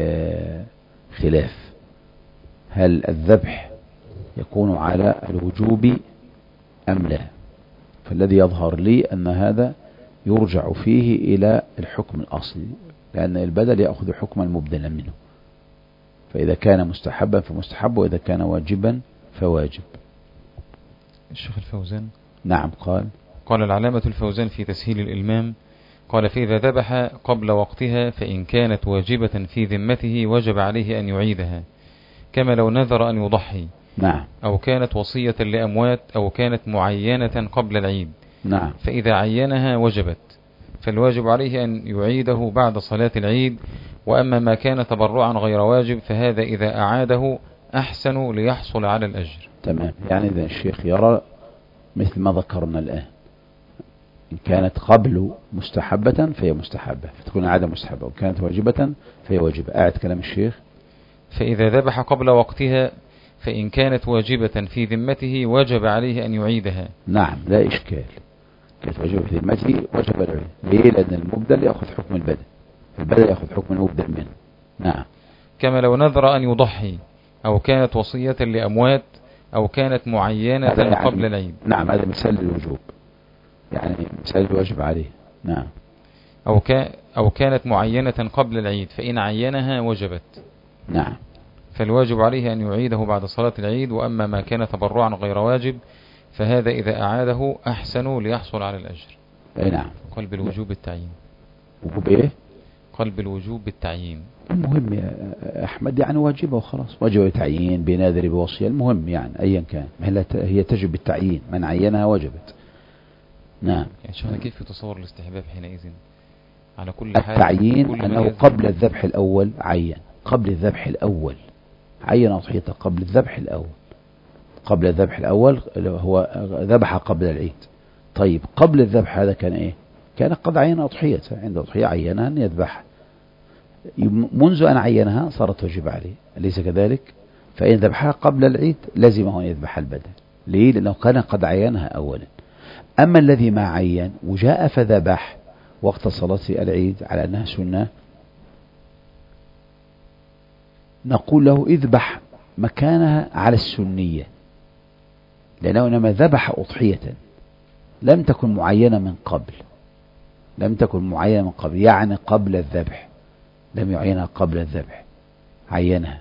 خلاف. هل الذبح يكون على الوجوب أم لا؟ فالذي يظهر لي أن هذا يرجع فيه إلى الحكم الأصلي، لأن البدل يأخذ حكما مبدلا منه، فإذا كان مستحبا فمستحب، وإذا كان واجبا فواجب. الشيخ الفوزان نعم قال قال العلامة الفوزان في تسهيل الإلمام قال: فإذا ذبح قبل وقتها فإن كانت واجبة في ذمته وجب عليه أن يعيدها، كما لو نذر أن يضحي. نعم. أو كانت وصية لأموات أو كانت معينة قبل العيد. نعم. فإذا عينها وجبت، فالواجب عليه أن يعيده بعد صلاة العيد. وأما ما كان تبرعا غير واجب فهذا إذا أعاده أحسن ليحصل على الأجر. تمام. يعني إذا الشيخ يرى مثل ما ذكرنا الآن، إن كانت قبل مستحبة فهي مستحبة فتكون عادة مستحبة، وإن كانت واجبة فهي واجبة. أعد كلام الشيخ: فإذا ذبح قبل وقتها فإن كانت واجبة في ذمته وجب عليه أن يعيدها. نعم لا إشكال، كانت واجبة في ذمته وجب العيد. ليه؟ لأن المبدل يأخذ حكم البدل، البدل يأخذ حكم المبدل منه. نعم. كما لو نذر أن يضحي أو كانت وصية لأموات أو كانت معينة يعني قبل العيد. نعم هذا مثال للوجوب، يعني مثال الواجب عليه. نعم. أو, كا أو كانت معينة قبل العيد فإن عينها وجبت. نعم. فالواجب عليه أن يعيده بعد صلاة العيد. وأما ما كان تبرعا غير واجب فهذا إذا أعاده أحسن ليحصل على الأجر. أي نعم. قلب الوجوب بالتعيين. وجوب إيه؟ قلب الوجوب بالتعيين. المهم يا أحمد يعني واجبة وخلاص، واجب تعيين بناذر بوصية، المهم يعني أيا كان هي تجب بالتعيين، من عينها وجبت. نعم. يعني شيخنا كيف يتصور الاستحباب حينئذ على كل حال؟ التعيين كل أنه قبل الذبح الأول عين، قبل الذبح الأول عين أضحيته قبل الذبح الأول، قبل الذبح الأول هو ذبح قبل العيد. طيب قبل الذبح هذا كان إيه؟ كان قد عين أضحيته، عند أضحية عينها أن يذبح، منذ أن عينها صارت واجب عليه، أليس كذلك؟ فإن ذبحها قبل العيد لزمه أن يذبح البدن. ليه؟ لأنه كان قد عينها أولا. أما الذي ما عين وجاء فذبح وقت صلاة العيد على أنها سنة، نقول له اذبح مكانها على السنية، لأنه إنما ذبح أضحية لم تكن معينة من قبل، لم تكن معينة من قبل يعني قبل الذبح، لم يعينها قبل الذبح، عينها.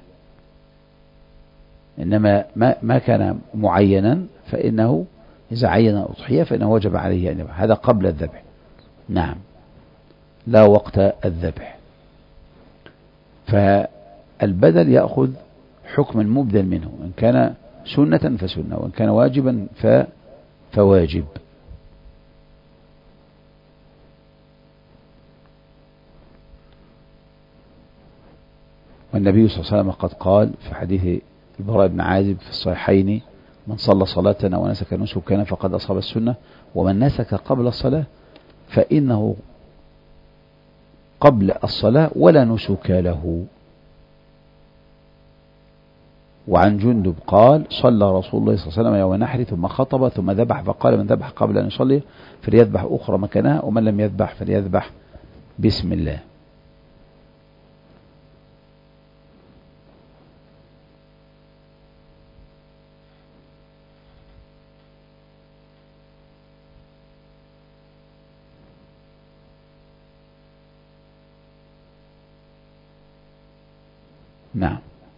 إنما ما ما كان معينا فإنه إذا عين أضحية فإنه وجب عليه أن يذبح، هذا قبل الذبح. نعم لا وقت الذبح. فالبدل يأخذ حكم المبدل منه، إن كان سنة فسنة، وإن كان واجبا فواجب. والنبي صلى الله عليه وسلم قد قال في حديث البراء بن عازب في الصحيحين: من صلى صلاتنا ونسك نسكنا فقد أصاب السنة، ومن نسك قبل الصلاة فإنه قبل الصلاة ولا نسك له. وعن جندب قال: صلى رسول الله صلى الله عليه وسلم يوم النحر ثم خطب ثم ذبح، فقال: من ذبح قبل أن يصلي فليذبح أخرى مكانها، ومن لم يذبح فليذبح بسم الله. نعم.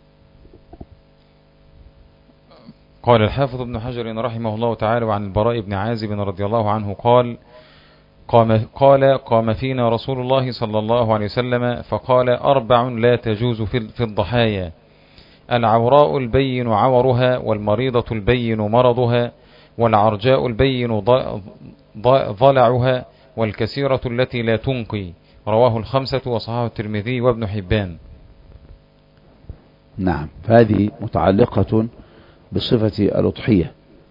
قال الحافظ ابن حجر رحمه الله تعالى: وعن البراء بن عازب رضي الله عنه قال: قام, قال قام فينا رسول الله صلى الله عليه وسلم فقال: أربع لا تجوز في الضحايا: العوراء البين عورها، والمريضة البين مرضها، والعرجاء البين ضلعها، والكسيرة التي لا تنقي. رواه الخمسة وصححه الترمذي وابن حبان. نعم. فهذه متعلقة بصفة الأضحية،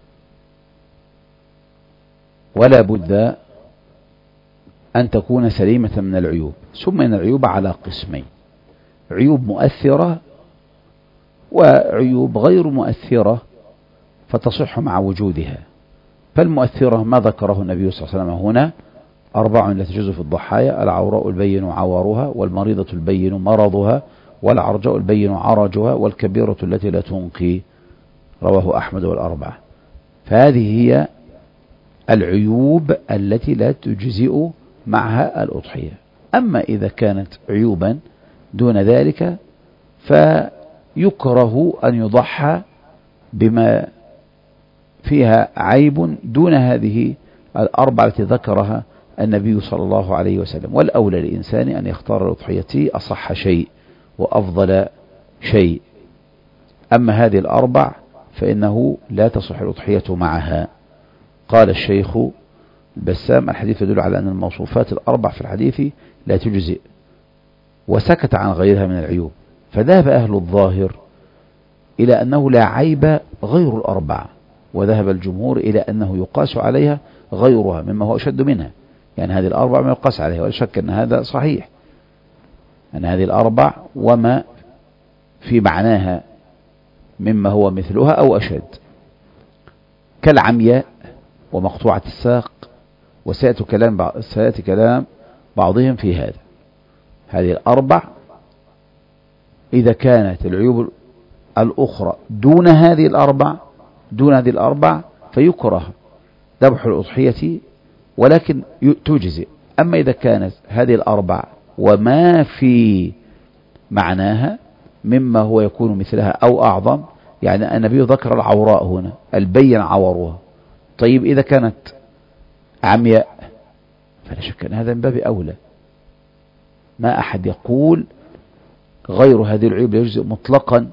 ولا بد أن تكون سليمة من العيوب. ثم إن العيوب على قسمين: عيوب مؤثرة وعيوب غير مؤثرة فتصح مع وجودها. فالمؤثرة ما ذكره النبي صلى الله عليه وسلم هنا: أربع لا تجوز في الضحايا: العوراء البين عورها، والمريضة البين مرضها، والعرجاء البين عرجها، والكبيرة التي لا تنقي. رواه أحمد والأربعة. فهذه هي العيوب التي لا تجزئ معها الأضحية. أما إذا كانت عيوبا دون ذلك فيكره أن يضحى بما فيها عيب دون هذه الأربعة التي ذكرها النبي صلى الله عليه وسلم. والأولى للإنسان أن يختار الأضحية أصح شيء وأفضل شيء. أما هذه الأربع فإنه لا تصح الأضحية معها. قال الشيخ البسام: الحديث يدل على أن الموصوفات الأربع في الحديث لا تجزئ، وسكت عن غيرها من العيوب. فذهب أهل الظاهر إلى أنه لا عيب غير الأربع، وذهب الجمهور إلى أنه يقاس عليها غيرها مما هو أشد منها. يعني هذه الأربع ما يقاس عليها، ولا شك أن هذا صحيح، أن هذه الأربع وما في معناها مما هو مثلها أو أشد، كالعمياء ومقطوعة الساق، وسيأتي كلام سيأتي كلام بعضهم في هذا. هذه الأربع إذا كانت العيوب الأخرى دون هذه الأربع دون هذه الأربع فيكره ذبح الأضحية، ولكن تجزئ. أما إذا كانت هذه الأربع وما في معناها مما هو يكون مثلها أو أعظم، يعني النبي ذكر العوراء هنا البين عورها. طيب إذا كانت عمياء فلا شك أن هذا من باب أولى. ما أحد يقول غير هذه العيوب يجزئ مطلقا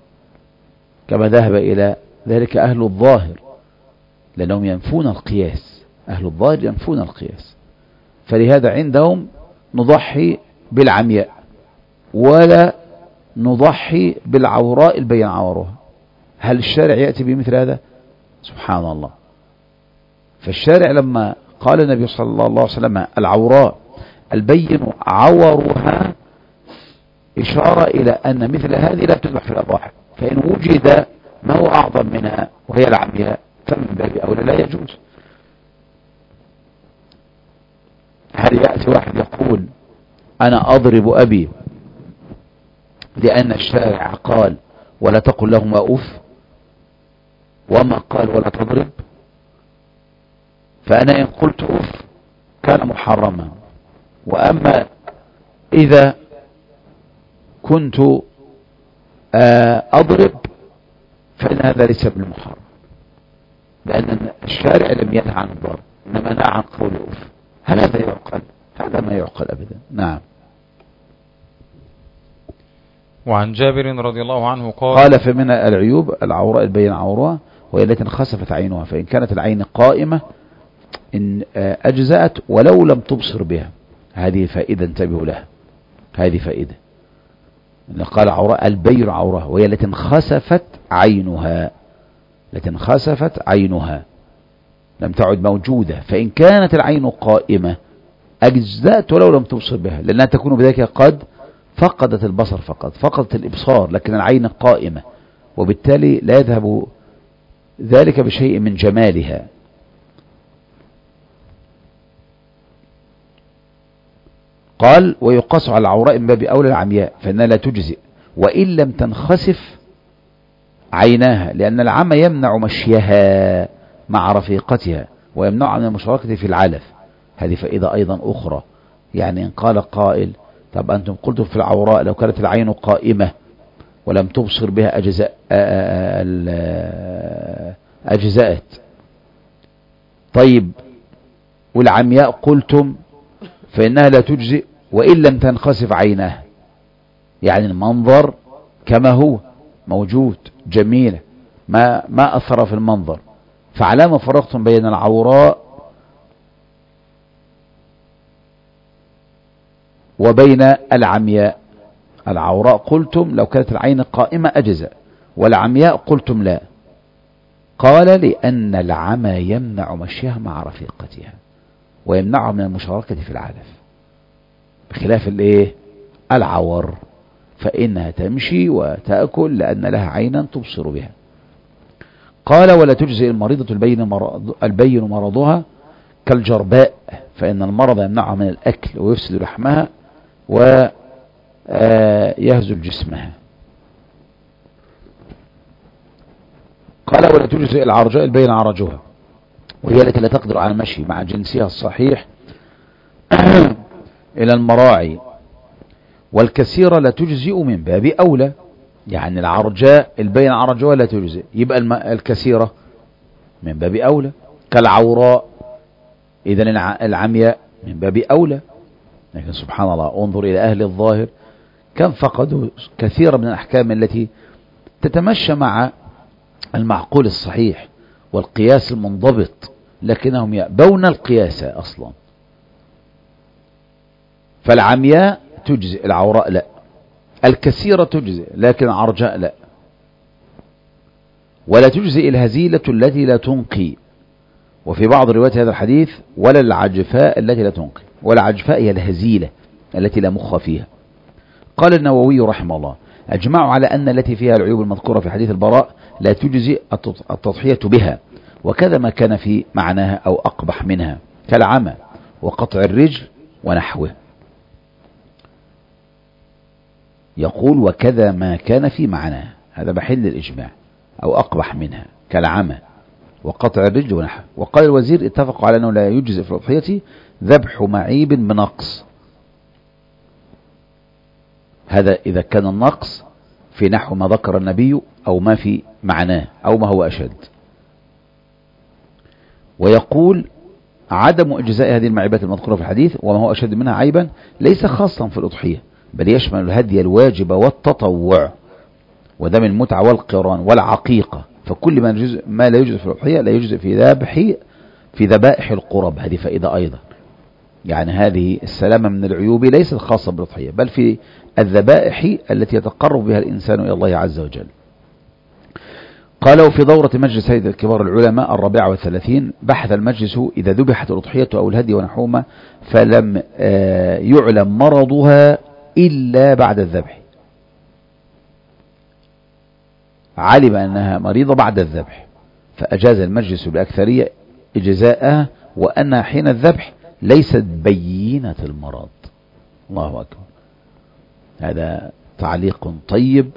كما ذهب إلى ذلك أهل الظاهر، لأنهم ينفون القياس. أهل الظاهر ينفون القياس، فلهذا عندهم نضحي بالعمياء ولا نضحي بالعوراء البين عورها. هل الشارع يأتي بمثل هذا؟ سبحان الله. فالشارع لما قال النبي صلى الله عليه وسلم العوراء البين عورها إشارة إلى أن مثل هذه لا تذبح في الأضاحي، فإن وجد ما هو أعظم منها وهي العمياء فمن باب أولى لا يجوز. هل يأتي واحد يقول أنا أضرب أبي لأن الشارع قال ولا تقل لهما أف، وما قال ولا تضرب، فأنا إن قلت أف كان محرما، وأما إذا كنت أضرب فإن هذا ليس بالمحرم، لأن الشارع لم ينهى عن الضرب إنما نهى عن قول أف. هل هذا يعقل؟ هذا ما يعقل أبدا. نعم. وعن جابر رضي الله عنه قال قال فمن العيوب العوراء البين عورها وهي التي انخسفت عينها، فإن كانت العين قائمة إن أجزأت ولو لم تبصر بها. هذه فائدة انتبهوا لها، هذه فائدة. قال عوراء البين عورة، وهي التي انخسفت عينها، التي انخسفت عينها لم تعد موجودة. فإن كانت العين قائمة أجزأت ولو لم تبصر بها، لأنها تكون بذلك قد فقدت البصر، فقط فقدت الإبصار، لكن العين قائمة، وبالتالي لا يذهب ذلك بشيء من جمالها. قال ويقاس على العوراء من باب أولى العمياء، فإنها لا تجزئ وإن لم تنخسف عيناها، لأن العمى يمنع مشيها مع رفيقتها ويمنعها من المشاركة في العلف. هذه فائدة أيضا أخرى. يعني إن قال قائل طب أنتم قلتم في العوراء لو كانت العين قائمة ولم تبصر بها أجزاء أجزأت، طيب والعمياء قلتم فإنها لا تجزئ وإن لم تنخسف عينها، يعني المنظر كما هو موجود جميل، ما ما أثر في المنظر، فعلى ما فرقتم بين العوراء وبين العمياء؟ العوراء قلتم لو كانت العين قائمة أجزاء، والعمياء قلتم لا. قال لأن العمى يمنع مشيها مع رفيقتها ويمنعها من المشاركة في العلف، بخلاف الايه العور، فإنها تمشي وتأكل لأن لها عينا تبصر بها. قال ولا تجزئ المريضة البين, مرض البين مرضها كالجرباء، فإن المرض يمنعها من الأكل ويفسد لحمها ويهزل جسمها. قال ولا تجزئ العرجاء البين عرجها، وهي التي لا تقدر على المشي مع جنسها الصحيح إلى المراعي، والكثيرة لا تجزئ من باب أولى. يعني العرجاء البين عرجها لا تجزئ، يبقى الكثيرة من باب أولى، كالعوراء إذن العمياء من باب أولى. لكن سبحان الله انظر إلى أهل الظاهر كم فقدوا كثيرا من الأحكام التي تتمشى مع المعقول الصحيح والقياس المنضبط، لكنهم يأبون القياس أصلا. فالعمياء تجزئ، العوراء لا، الكثيرة تجزئ لكن العرجاء لا. ولا تجزئ الهزيلة التي لا تنقي، وفي بعض روايات هذا الحديث ولا العجفاء التي لا تنقي، ولا العجفاء هي الهزيلة التي لا مخ فيها. قال النووي رحمه الله أجمعوا على أن التي فيها العيوب المذكورة في حديث البراء لا تجزئ التضحية بها، وكذا ما كان في معناها أو أقبح منها كالعمى وقطع الرجل ونحوه. يقول وكذا ما كان في معناها، هذا محل الإجماع، أو أقبح منها كالعمى وقطع الرجل ونحوه. وقال الوزير اتفقوا على أنه لا يجزئ في الأضحية ذبح معيب بنقص، هذا إذا كان النقص في نحو ما ذكر النبي أو ما في معناه أو ما هو أشد. ويقول عدم إجزاء هذه المعيبات المذكورة في الحديث وما هو أشد منها عيبا ليس خاصا في الأضحية، بل يشمل الهدي الواجب والتطوع ودم المتعة والقران والعقيقة، فكل ما, يجزء ما لا يجزء في الأضحية لا يجزء في ذبح في ذبائح القرب. هذه فائدة أيضا، يعني هذه السلامة من العيوب ليست خاصة بالأضحية بل في الذبائح التي يتقرب بها الإنسان إلى الله عز وجل. قالوا في دورة مجلس هيئة كبار العلماء الرابعة والثلاثين بحث المجلس إذا ذبحت الأضحية أو الهدي ونحوما فلم يعلم مرضها إلا بعد الذبح، علم أنها مريضة بعد الذبح فأجاز المجلس بأكثرية إجزاءها، وأنها حين الذبح ليست بينة المرض. الله أكبر، هذا تعليق طيب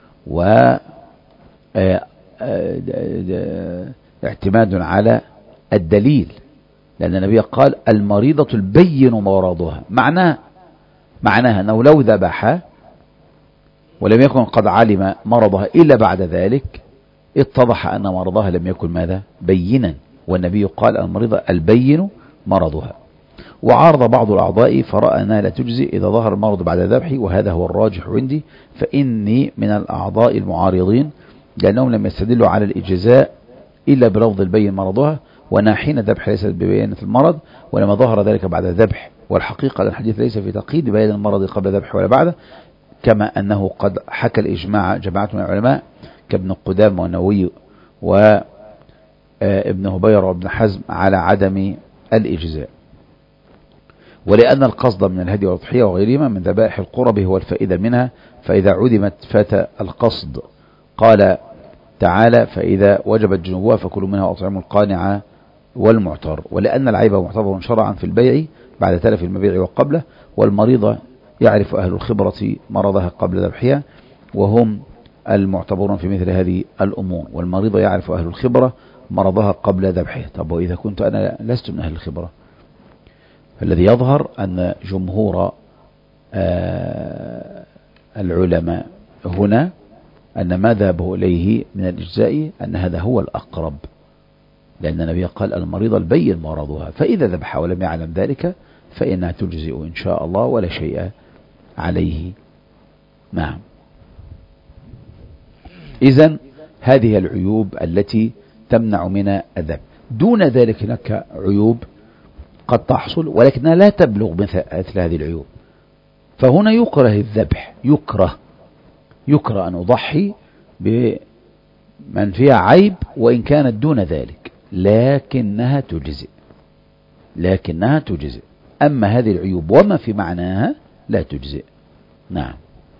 واعتماد على الدليل، لأن النبي قال المريضة البين مرضها، معناه معناها أنه لو ذبح ولم يكن قد علم مرضها إلا بعد ذلك اتضح أن مرضها لم يكن ماذا بينا، والنبي قال المريضة البين مرضها. وعارض بعض الأعضاء فرأى أنها لا تجزي إذا ظهر المرض بعد الذبح، وهذا هو الراجح عندي، فإني من الأعضاء المعارضين لأنهم لم يستدلوا على الإجزاء إلا بلفظ البين مرضها، وأنها حين الذبح ليست ببيانة المرض ولما ظهر ذلك بعد الذبح، والحقيقة الحديث ليس في تقييد بيان المرض قبل الذبح ولا بعده، كما أنه قد حكى الإجماع جماعة من العلماء كابن قدامة والنووي وابن هبير وابن حزم على عدم الإجزاء. ولأن القصد من الهدي والأضحية وغيرهما من ذبائح القرب هو الفائدة منها، فإذا عدمت فات القصد. قال تعالى: فإذا وجبت جنوبها فكلوا منها وأطعموا القانع والمعتر. ولأن العيب معتبر شرعا في البيع بعد تلف المبيع وقبله، والمريضة يعرف أهل الخبرة مرضها قبل ذبحها، وهم المعتبرون في مثل هذه الأمور. والمريضة يعرف أهل الخبرة مرضها قبل ذبحها. طب وإذا كنت أنا لست من أهل الخبرة؟ فالذي يظهر أن جمهور آه العلماء هنا أن ما ذهبوا إليه من الإجزاء أن هذا هو الأقرب، لأن النبي قال: المريض البين مرضها، فإذا ذبح ولم يعلم ذلك فإنها تجزئ إن شاء الله ولا شيء عليه. نعم. إذن هذه العيوب التي تمنع من الذبح. دون ذلك هناك عيوب قد تحصل ولكنها لا تبلغ مثل هذه العيوب، فهنا يكره الذبح، يكره يكره أن أضحي بمن فيها عيب وإن كانت دون ذلك، لكنها تجزئ لكنها تجزئ أما هذه العيوب وما في معناها لا تجزئ. نعم.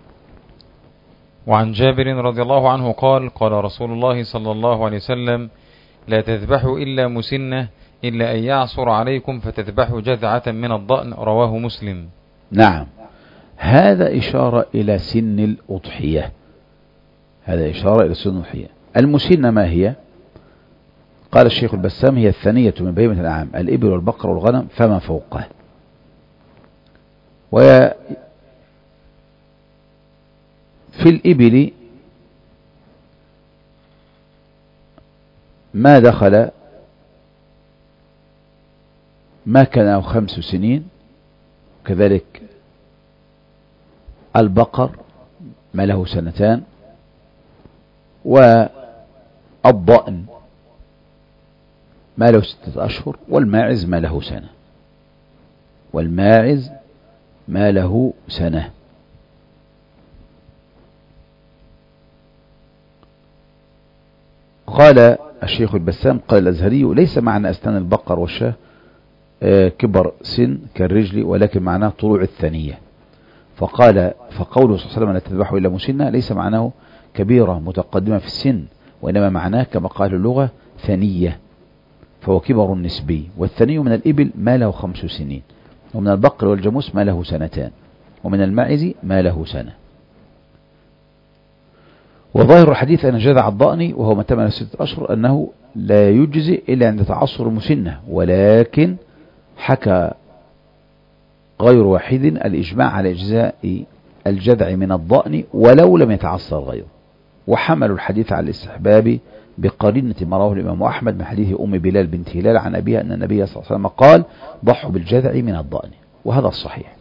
وعن جابر رضي الله عنه قال: قال رسول الله صلى الله عليه وسلم: لا تذبحوا إلا مسنة إلا أن يعصر عليكم فتذبحوا جذعة من الضأن. رواه مسلم. نعم. هذا إشارة إلى سن الأضحية هذا إشارة إلى سن الأضحية. المسنة ما هي؟ قال الشيخ البسام: هي الثانية من بهيمة الأنعام، الإبل والبقر والغنم فما فوقه. وفي الإبل ما دخل ما كان له خمس سنين، كذلك البقر ما له سنتان، والضأن ما له ستة أشهر، والماعز ما له سنة والماعز ما له سنة. قال الشيخ البسام: قال الأزهري: ليس معنى أسنان البقر والشاه كبر سن كالرجل، ولكن معناه طلوع الثنية. فقال فقوله صلى الله عليه وسلم: لا تذبحوا إلا مسنة ليس معناه كبيرة متقدمة في السن، وإنما معناه كما قال اللغة ثنية، فهو كبر نسبي. والثني من الإبل ما له خمس سنين، ومن البقر والجاموس ما له سنتان، ومن الماعز ما له سنة. وظاهر الحديث أن جذع الضأن وهو ما تم ستة أشهر أنه لا يجزئ إلا عند تعصر المسنة، ولكن حكى غير واحد الإجماع على إجزاء الجذع من الضأن ولو لم يتعصر غيره، وحملوا الحديث على الاستحباب بقرينة ما رواه الإمام أحمد من حديث أم بلال بنت هلال عن أبيها أن النبي صلى الله عليه وسلم قال: ضحوا بالجذع من الضأن، وهذا الصحيح.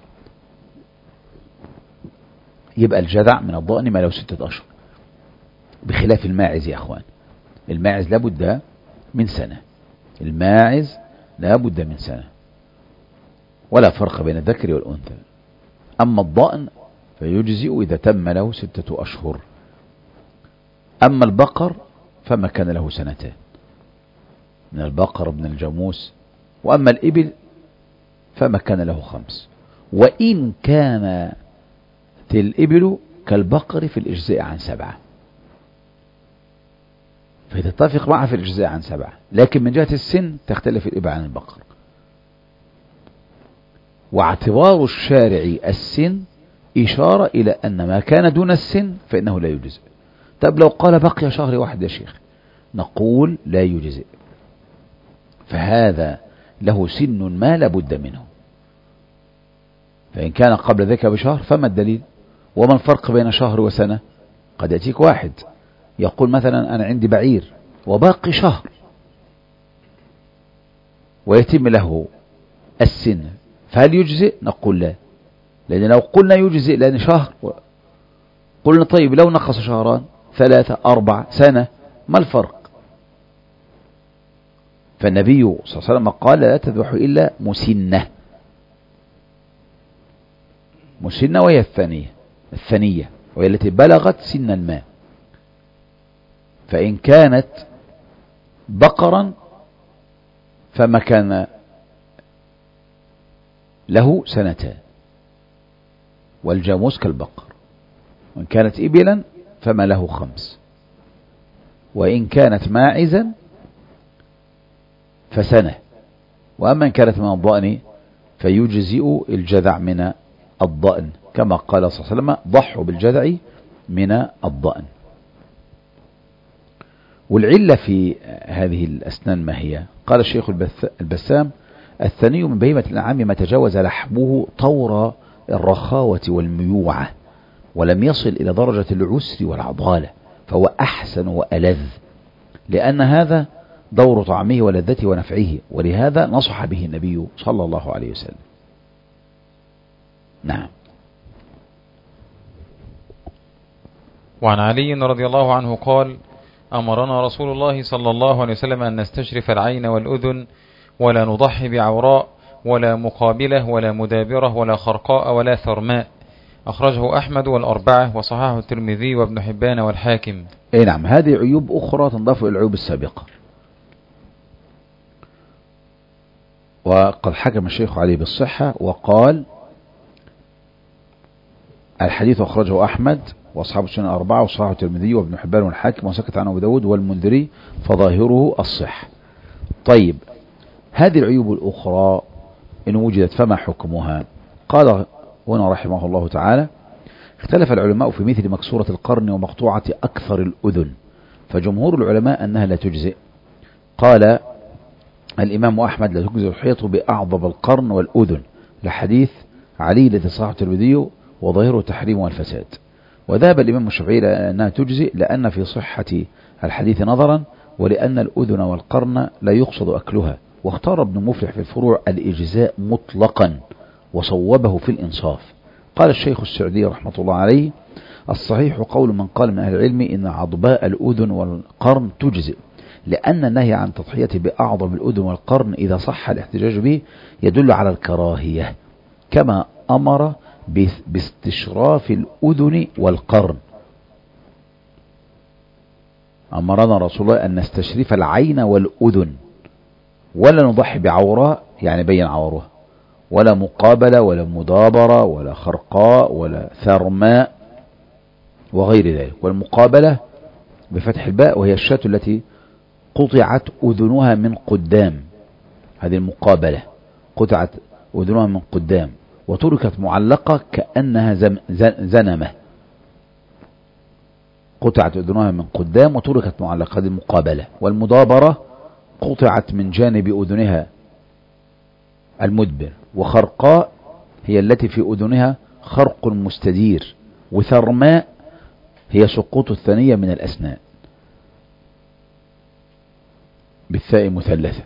يبقى الجذع من الضأن ما له ستة أشهر، بخلاف الماعز يا أخوان. الماعز لابد من سنة الماعز لابد من سنة ولا فرق بين الذكر والأنثى. أما الضأن فيجزئ إذا تم له ستة أشهر. أما البقر فما كان له سنتان من البقر من الجاموس. وأما الإبل فما كان له خمس، وإن كانت الإبل كالبقر في الإجزاء عن سبعة، فتتفق معها في الإجزاء عن سبعة، لكن من جهة السن تختلف الإبل عن البقر. واعتبار الشارع السن إشارة إلى أن ما كان دون السن فإنه لا يجزئ. طب لو قال بقي شهر واحد يا شيخ، نقول لا يجزئ، فهذا له سن ما لابد منه. فإن كان قبل ذلك بشهر فما الدليل؟ وما الفرق بين شهر وسنة؟ قد يأتيك واحد يقول مثلا أنا عندي بعير وباقي شهر ويتم له السن، فهل يجزئ؟ نقول لا، لأن لو قلنا يجزئ لأن شهر قلنا طيب لو نقص شهران ثلاثة أربع سنة ما الفرق؟ فالنبي صلى الله عليه وسلم قال: لا تذبحوا إلا مسنة مسنة وهي الثانية، الثنية وهي التي بلغت سن الماء. فإن كانت بقرا فما كان له سنتان، والجاموس كالبقر. وإن كانت إبلا فما له خمس، وإن كانت ماعزا فسنة. وأما إن كانت من الضأن فيجزئ الجذع من الضأن، كما قال صلى الله عليه وسلم ضحوا بالجذع من الضأن. والعلة في هذه الأسنان ما هي؟ قال الشيخ البسام: الثني من بهيمة الأنعام ما تجاوز لحمه طور الرخاوة والميوعة ولم يصل إلى درجة العسر والعضالة، فهو أحسن وألذ، لأن هذا دور طعمه ولذته ونفعه، ولهذا نصح به النبي صلى الله عليه وسلم. نعم. وعن علي رضي الله عنه قال: أمرنا رسول الله صلى الله عليه وسلم أن نستشرف العين والأذن، ولا نضحي بعوراء ولا مقابلة ولا مدابرة ولا خرقاء ولا ثرماء. أخرجه أحمد والأربعة وصححه الترمذي وابن حبان والحاكم. أي نعم، هذه عيوب أخرى تنضاف إلى العيوب السابقة. وقد حكم الشيخ عليه بالصحة وقال: الحديث أخرجه أحمد وأصحاب السنن الأربعة وصححه الترمذي وابن حبان والحاكم وسكت عنه أبو داود والمنذري فظاهره الصح. طيب، هذه العيوب الأخرى إن وجدت فما حكمها؟ قال هنا رحمه الله تعالى: اختلف العلماء في مثل مكسورة القرن ومقطوعة أكثر الأذن، فجمهور العلماء أنها لا تجزئ. قال الإمام أحمد: لا تجزئ الحيط بأعضب القرن والأذن، لحديث علي الذي صححه الترمذي وظاهره التحريم والفساد. وذهب الإمام الشافعي إلى أنها تجزئ لأن في صحة الحديث نظرا، ولأن الأذن والقرن لا يقصد أكلها. واختار ابن مفلح في الفروع الإجزاء مطلقا وصوبه في الإنصاف. قال الشيخ السعدي رحمة الله عليه: الصحيح قول من قال من أهل العلم إن عضباء الأذن والقرن تجزئ، لأن النهي عن تضحية بأعضب الأذن والقرن إذا صح الاحتجاج به يدل على الكراهية، كما أمر باستشراف الأذن والقرن. أمرنا رسول الله أن نستشرف العين والأذن، ولا نضحي بعوراء يعني بين عورها، ولا مقابلة ولا مدابرة ولا خرقاء ولا ثرماء وغير ذلك. والمقابلة بفتح الباء وهي الشاة التي قطعت أذنها من قدام، هذه المقابلة، قطعت أذنها من قدام وتركت معلقة كأنها زنمة، قطعت أذنها من قدام وتركت معلقة، هذه المقابلة. والمدابرة قطعت من جانب أذنها المدبر. وخرقاء هي التي في أذنها خرق مستدير. وثرماء هي سقوط الثنية من الأسنان بالثاء مثلثة.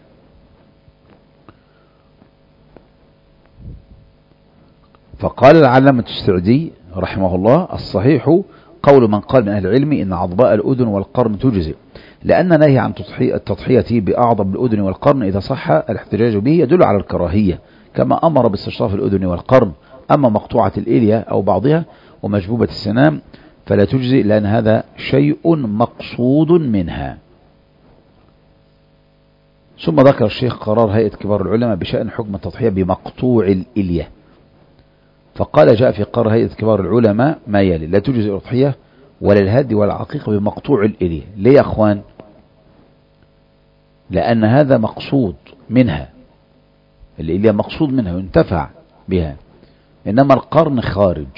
فقال العلامة السعدي رحمه الله: الصحيح قول من قال من أهل العلم إن عضباء الأذن والقرن تجزئ، لأن نهي عن التضحية بأعضب الأذن والقرن إذا صح الاحتجاج به يدل على الكراهية، كما أمر باستشراف الأذن والقرن. أما مقطوعة الإلية أو بعضها ومجبوبة السنام فلا تجزئ، لأن هذا شيء مقصود منها. ثم ذكر الشيخ قرار هيئة كبار العلماء بشأن حكم التضحية بمقطوع الإلية، فقال: جاء في قرار هيئة كبار العلماء ما يلي: لا تجزئ الأضحية ولا الهدي ولا العقيقة بمقطوع الإلية. ليه يا أخوان؟ لأن هذا مقصود منها، الإلية مقصود منها ينتفع بها، إنما القرن خارج.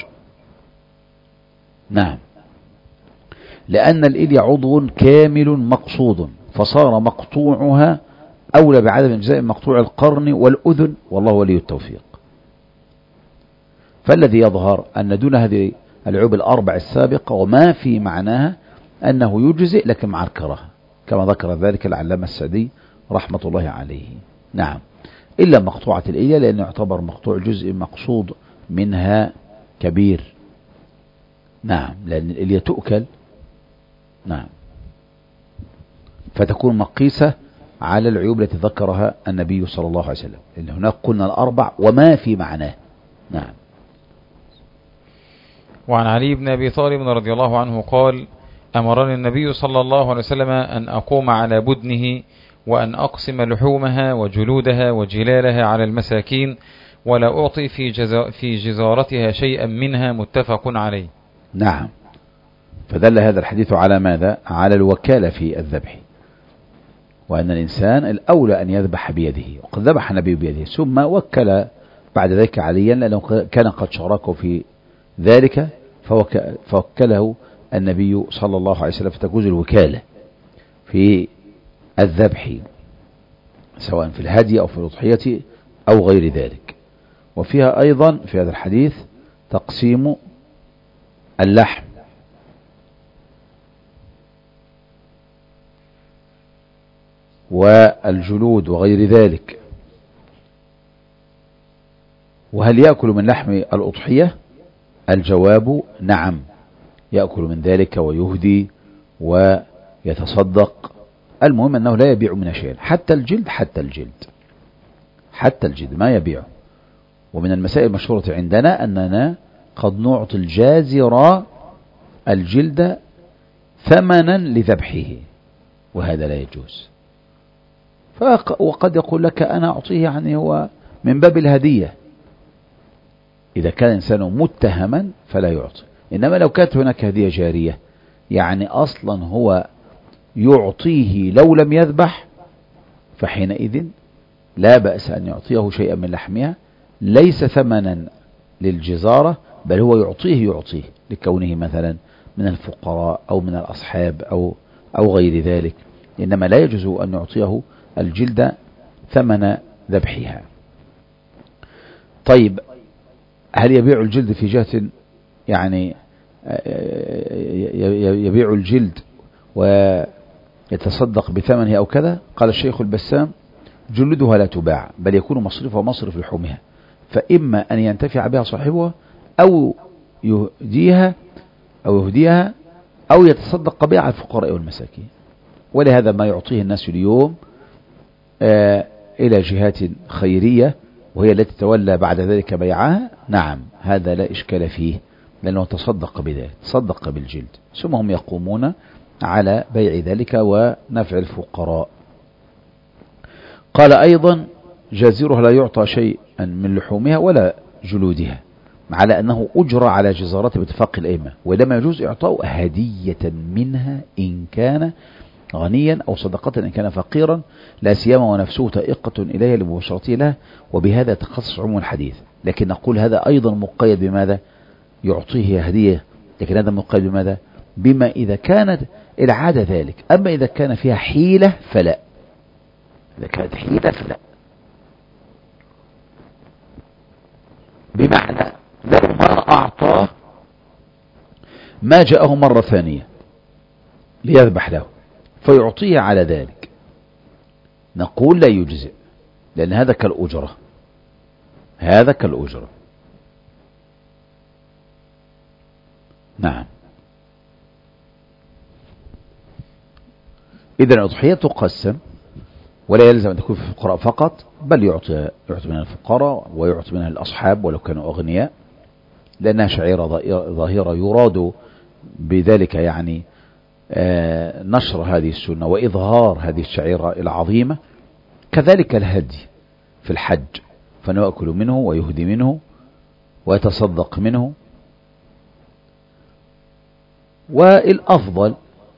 نعم، لأن الإلية عضو كامل مقصود، فصار مقطوعها أولى بعدم إجزاء مقطوع القرن والأذن، والله ولي التوفيق. فالذي يظهر أن دون هذه العيوب الأربع السابقة وما في معناها أنه يجزئ، لكن مع الكراهة، كما ذكر ذلك العلامة السعدي رحمة الله عليه. نعم، إلا مقطوعة الإلية، لأنه يعتبر مقطوع جزء مقصود منها كبير. نعم، لأن الإلية تؤكل. نعم، فتكون مقيسة على العيوب التي ذكرها النبي صلى الله عليه وسلم، لأن هناك قلنا الأربع وما في معناه. نعم. وعن علي بن أبي طالب رضي الله عنه قال: أمرني النبي صلى الله عليه وسلم أن أقوم على بدنه وأن أقسم لحومها وجلودها وجلالها على المساكين ولا أعطي في, جزا في جزارتها شيئا منها. متفق عليه. نعم. فدل هذا الحديث على ماذا؟ على الوكالة في الذبح، وأن الإنسان الأولى أن يذبح بيده، وقد ذبح النبي بيده ثم وكل بعد ذلك عليا لأنه كان قد شاركه في ذلك، فوكله النبي صلى الله عليه وسلم، فتجوز الوكالة في الذبح سواء في الهدي أو في الأضحية أو غير ذلك. وفيها أيضا في هذا الحديث تقسيم اللحم والجلود وغير ذلك. وهل يأكل من لحم الأضحية؟ الجواب نعم، يأكل من ذلك ويهدي ويتصدق. المهم أنه لا يبيع من شيء، حتى الجلد حتى الجلد حتى الجلد ما يبيعه. ومن المسائل المشهورة عندنا أننا قد نعطي الجازر الجلد ثمنا لذبحه، وهذا لا يجوز. وقد يقول لك أنا أعطيه يعني هو من باب الهدية. إذا كان الإنسان متهما فلا يعطي، إنما لو كانت هناك هدية جارية يعني أصلا هو يعطيه لو لم يذبح، فحينئذ لا بأس أن يعطيه شيئا من لحمها ليس ثمنا للجزارة، بل هو يعطيه يعطيه لكونه مثلا من الفقراء أو من الأصحاب أو أو غير ذلك، إنما لا يجوز أن يعطيه الجلد ثمن ذبحها. طيب، هل يبيع الجلد في جهة يعني يبيع الجلد ويتصدق بثمنه أو كذا؟ قال الشيخ البسام: جلدها لا تباع، بل يكون مصرفها مصرف لحومها، فإما أن ينتفع بها صاحبها أو يهديها أو يهديها أو يتصدق بها على الفقراء والمساكين. ولهذا ما يعطيه الناس اليوم آه إلى جهات خيرية وهي التي تولى بعد ذلك بيعها، نعم هذا لا إشكال فيه، لأنه تصدق بذلك، تصدق بالجلد، ثم هم يقومون على بيع ذلك ونفع الفقراء. قال أيضا: جازرها لا يعطى شيئا من لحومها ولا جلودها، على أنه أجرى على جزارته باتفاق الأئمة، ولما يجوز إعطاء هدية منها إن كان غنيا أو صدقة إن كان فقيرا، لا سيما ونفسه تائقة إليها لمباشرته لها، وبهذا تخصص عموم الحديث. لكن نقول هذا أيضا مقيد بماذا؟ يعطيه هدية، لكن هذا مقيد بماذا؟ بما إذا كانت العادة ذلك. أما إذا كان فيها حيلة فلا، إذا كانت حيلة فلا، بمعنى لو ما أعطاه ما جاءه مرة ثانية ليذبح له فيعطيه على ذلك، نقول لا يجزئ، لأن هذا كالأجرة، هذا كالأجرة. نعم. إذن الأضحية تقسم، ولا يلزم أن تكون في الفقراء فقط، بل يعطي يعطي منها الفقراء ويعطي منها الأصحاب ولو كانوا أغنياء، لأنها شعيرة ظاهرة يراد بذلك يعني آه نشر هذه السنة وإظهار هذه الشعيرة العظيمة. كذلك الهدي في الحج، فنأكل منه ويهدي منه ويتصدق منه. والأفضل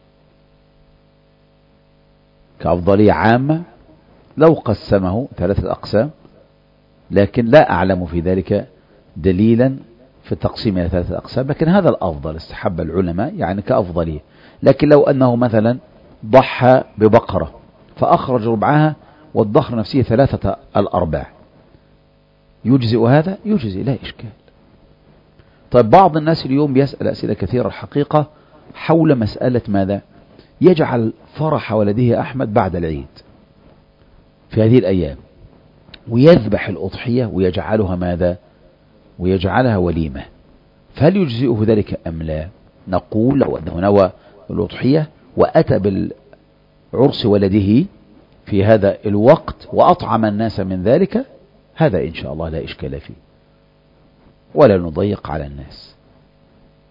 كأفضلية عامة لو قسمه ثلاثة أقسام، لكن لا أعلم في ذلك دليلا في التقسيم إلى ثلاثة أقسام، لكن هذا الأفضل استحب العلماء يعني كأفضلية. لكن لو أنه مثلا ضحى ببقرة فأخرج ربعها والضخر نفسه ثلاثة الأرباع، يجزئ هذا؟ يجزئ، لا إشكال. طيب، بعض الناس اليوم يسأل أسئلة كثيرة الحقيقة حول مسألة ماذا؟ يجعل فرح ولده أحمد بعد العيد في هذه الأيام ويذبح الأضحية ويجعلها ماذا؟ ويجعلها وليمة، فهل يجزئه ذلك أم لا؟ نقول لو أنه نوى الأضحية وأتى بالعرس ولده في هذا الوقت وأطعم الناس من ذلك، هذا إن شاء الله لا إشكال فيه ولا نضيق على الناس.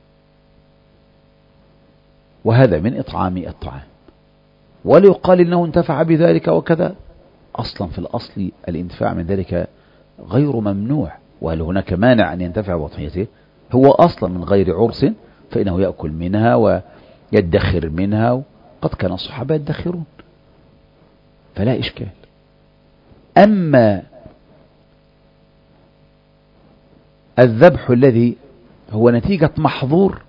وهذا من إطعام الطعام، ولا يقال إنه انتفع بذلك وكذا. أصلا في الأصل الانتفاع من ذلك غير ممنوع، وهل هناك مانع أن ينتفع بأضحيته؟ هو أصلا من غير عرس فإنه يأكل منها ويدخر منها، قد كان الصحابة يدخرون فلا إشكال. أما الذبح الذي هو نتيجة محظور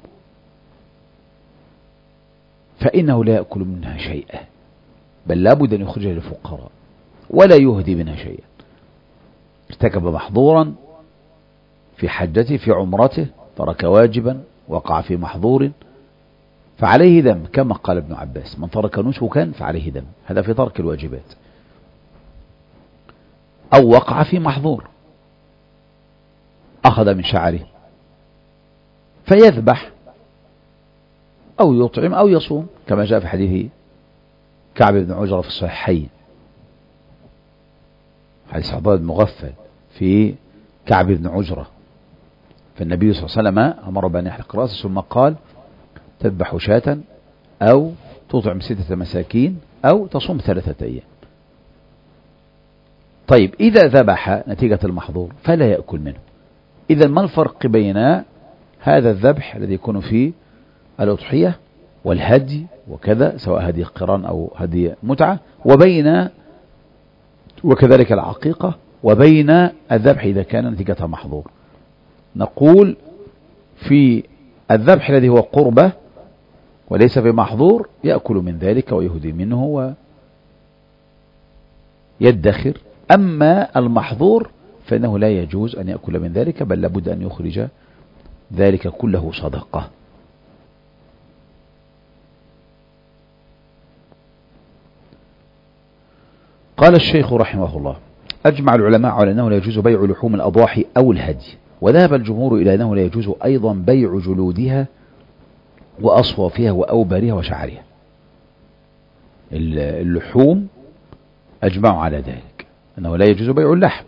فإنه لا يأكل منها شيئا، بل لابد أن يخرجها للفقراء ولا يهدي منها شيئا. ارتكب محظورا في حجته في عمرته، ترك واجبا، وقع في محظور فعليه دم، كما قال ابن عباس: من ترك نسكا فعليه دم. هذا في ترك الواجبات. أو وقع في محظور، أخذ من شعره فيذبح أو يطعم أو يصوم، كما جاء في حديث كعب بن عجرة في الصحيحين، حديث عباد المغفل في كعب بن عجرة. فالنبي صلى الله عليه وسلم أمر بأن يحلق رأسه ثم قال: تذبح شاة أو تطعم ستة مساكين أو تصوم ثلاثة أيام. طيب إذا ذبح نتيجة المحظور فلا يأكل منه. إذا ما الفرق بين هذا الذبح الذي يكون فيه الأضحية والهدي وكذا، سواء هدي قران أو هدي متعة، وبين وكذلك العقيقة، وبين الذبح إذا كان نتيجة محظور؟ نقول في الذبح الذي هو قربة وليس بمحظور يأكل من ذلك ويهدي منه ويدخر. أما المحظور فإنه لا يجوز أن يأكل من ذلك، بل لابد أن يخرج ذلك كله صدقة. قال الشيخ رحمه الله: أجمع العلماء على أنه لا يجوز بيع لحوم الأضاحي أو الهدي، وذهب الجمهور إلى أنه لا يجوز أيضا بيع جلودها وأصوافها وأوبارها وشعرها. اللحوم أجمعوا على ذلك أنه لا يجوز بيع اللحم،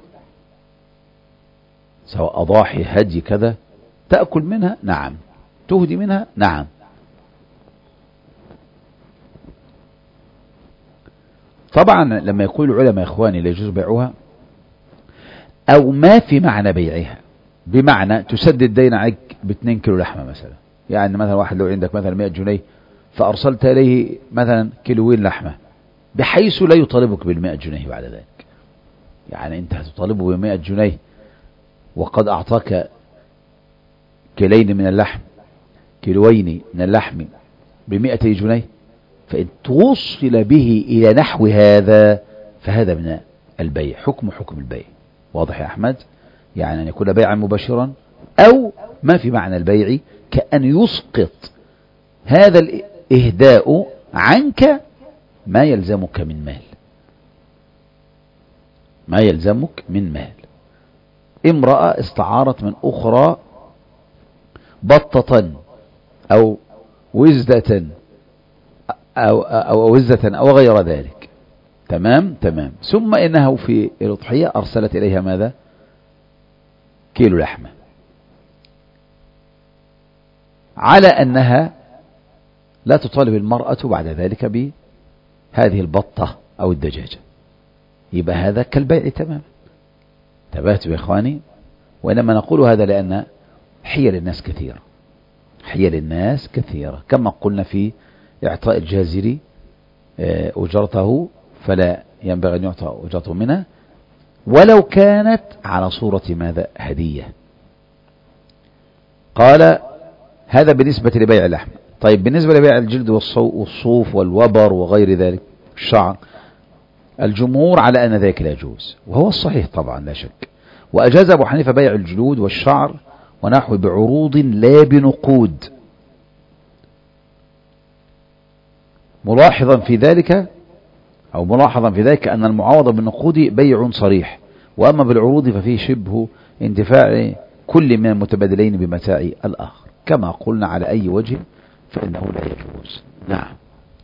سواء أضاحي هدي كذا، تأكل منها نعم، تهدي منها نعم. طبعا لما يقول العلماء يا إخواني لا يجوز بيعها، أو ما في معنى بيعها، بمعنى تسدد دين عليك باثنين كيلو لحمة مثلا. يعني مثلا واحد لو عندك مثلا مئة جنيه فأرسلت إليه مثلا كيلوين لحمة، بحيث لا يطالبك بالمئة جنيه بعد ذلك. يعني أنت هتطالبه بمئة جنيه وقد أعطاك كيلين من اللحم، كيلوين من اللحم بمئتي جنيه، فإن توصل به إلى نحو هذا فهذا من البيع، حكم حكم البيع. واضح يا أحمد؟ يعني أن يكون بيعا مباشرا، أو ما في معنى البيع كأن يسقط هذا الإهداء عنك ما يلزمك من مال، ما يلزمك من مال. امرأة استعارت من أخرى بطة أو وزدة أو, أو وزة أو غير ذلك، تمام تمام، ثم إنه في الأضحية أرسلت إليها ماذا؟ كيلو لحمة، على أنها لا تطالب المرأة بعد ذلك بهذه البطة أو الدجاجة، يبقى هذا كالبيع تمام. انتبهتوا يا إخواني؟ وإنما نقول هذا لأن حيل الناس كثيرة، حيل الناس كثيرة، كما قلنا في إعطاء الجازري أجرته فلا ينبغي أن يعطى أجرته منها ولو كانت على صورة ماذا؟ هدية. قال هذا بالنسبة لبيع اللحم. طيب بالنسبة لبيع الجلد والصوف والوبر وغير ذلك الشعر، الجمهور على أن ذلك لا يجوز، وهو الصحيح طبعا لا شك. وأجاز أبو حنيفة بيع الجلود والشعر ونحو بعروض لا بنقود، ملاحظا في ذلك أو ملاحظا في ذلك أن المعاوضة بالنقود بيع صريح، وأما بالعروض ففيه شبه انتفاع كل من المتبادلين بمتاع الآخر، كما قلنا على أي وجه فإنه لا يجوز. نعم.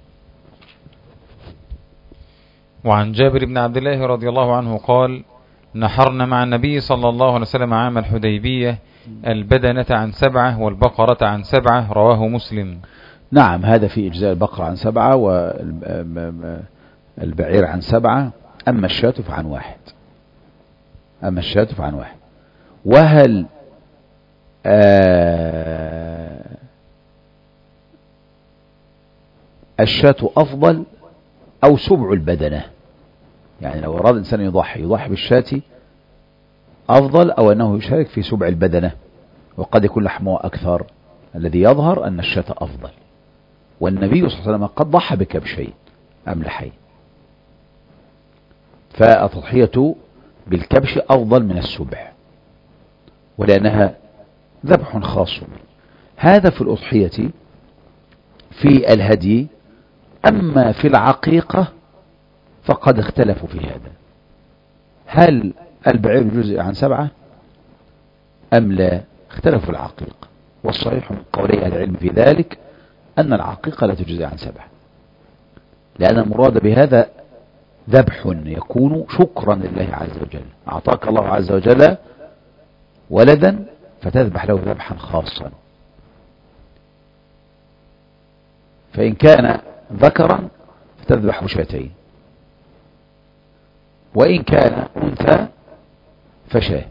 وعن جابر بن عبد الله رضي الله عنه قال: نحرنا مع النبي صلى الله عليه وسلم عام الحديبية البدنة عن سبعة والبقرة عن سبعة، رواه مسلم. نعم، هذا في إجزاء البقرة عن سبعة والبعير عن سبعة. أما الشاة فعن واحد. أما الشاة فعن واحد. وهل آه الشاة أفضل أو سبع البدنة؟ يعني لو أراد الإنسان يضحي يضحي بالشاة أفضل، أو أنه يشارك في سبع البدنة، وقد يكون لحمه أكثر. الذي يظهر أن الشاة أفضل، والنبي صلى الله عليه وسلم قد ضحى بكبشين أملحين، فالتضحية بالكبش أفضل من السبع، ولأنها ذبح خاص. هذا في الأضحية في الهدي. أما في العقيقة فقد اختلفوا في هذا، هل البعير جزء عن سبعة أم لا؟ اختلفوا في العقيقة، والصحيح من قولي أهل العلم في ذلك أن العقيقة لا تجزي عن سبعة، لأن المراد بهذا ذبح يكون شكرا لله عز وجل. أعطاك الله عز وجل ولدا فتذبح له ذبحا خاصا، فإن كان ذكرا فتذبح شاتين، وإن كان أنثى فشاه.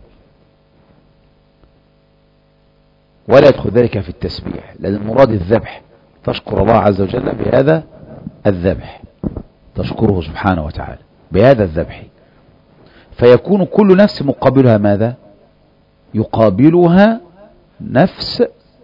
ولا يدخل ذلك في التسبيح، لأن المراد الذبح، تشكر الله عز وجل بهذا الذبح، تشكره سبحانه وتعالى بهذا الذبح، فيكون كل نفس مقابلها ماذا؟ يقابلها نفس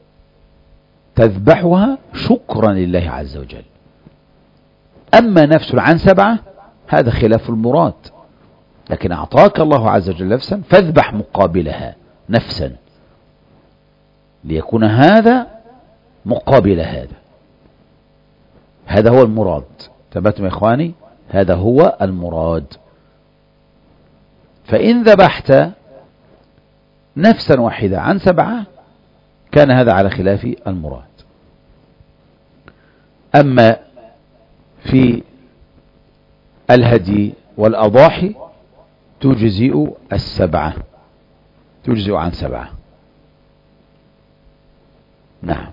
تذبحها شكرا لله عز وجل. أما نفس عن سبعة هذا خلاف المراد، لكن أعطاك الله عز وجل نفسا فاذبح مقابلها نفسا، ليكون هذا مقابل هذا. هذا هو المراد. تبتم يا إخواني، هذا هو المراد. فإن ذبحت نفسا واحدة عن سبعة كان هذا على خلاف المراد. أما في الهدي والأضاحي تجزئ السبعة، تجزئ عن سبعة. نعم.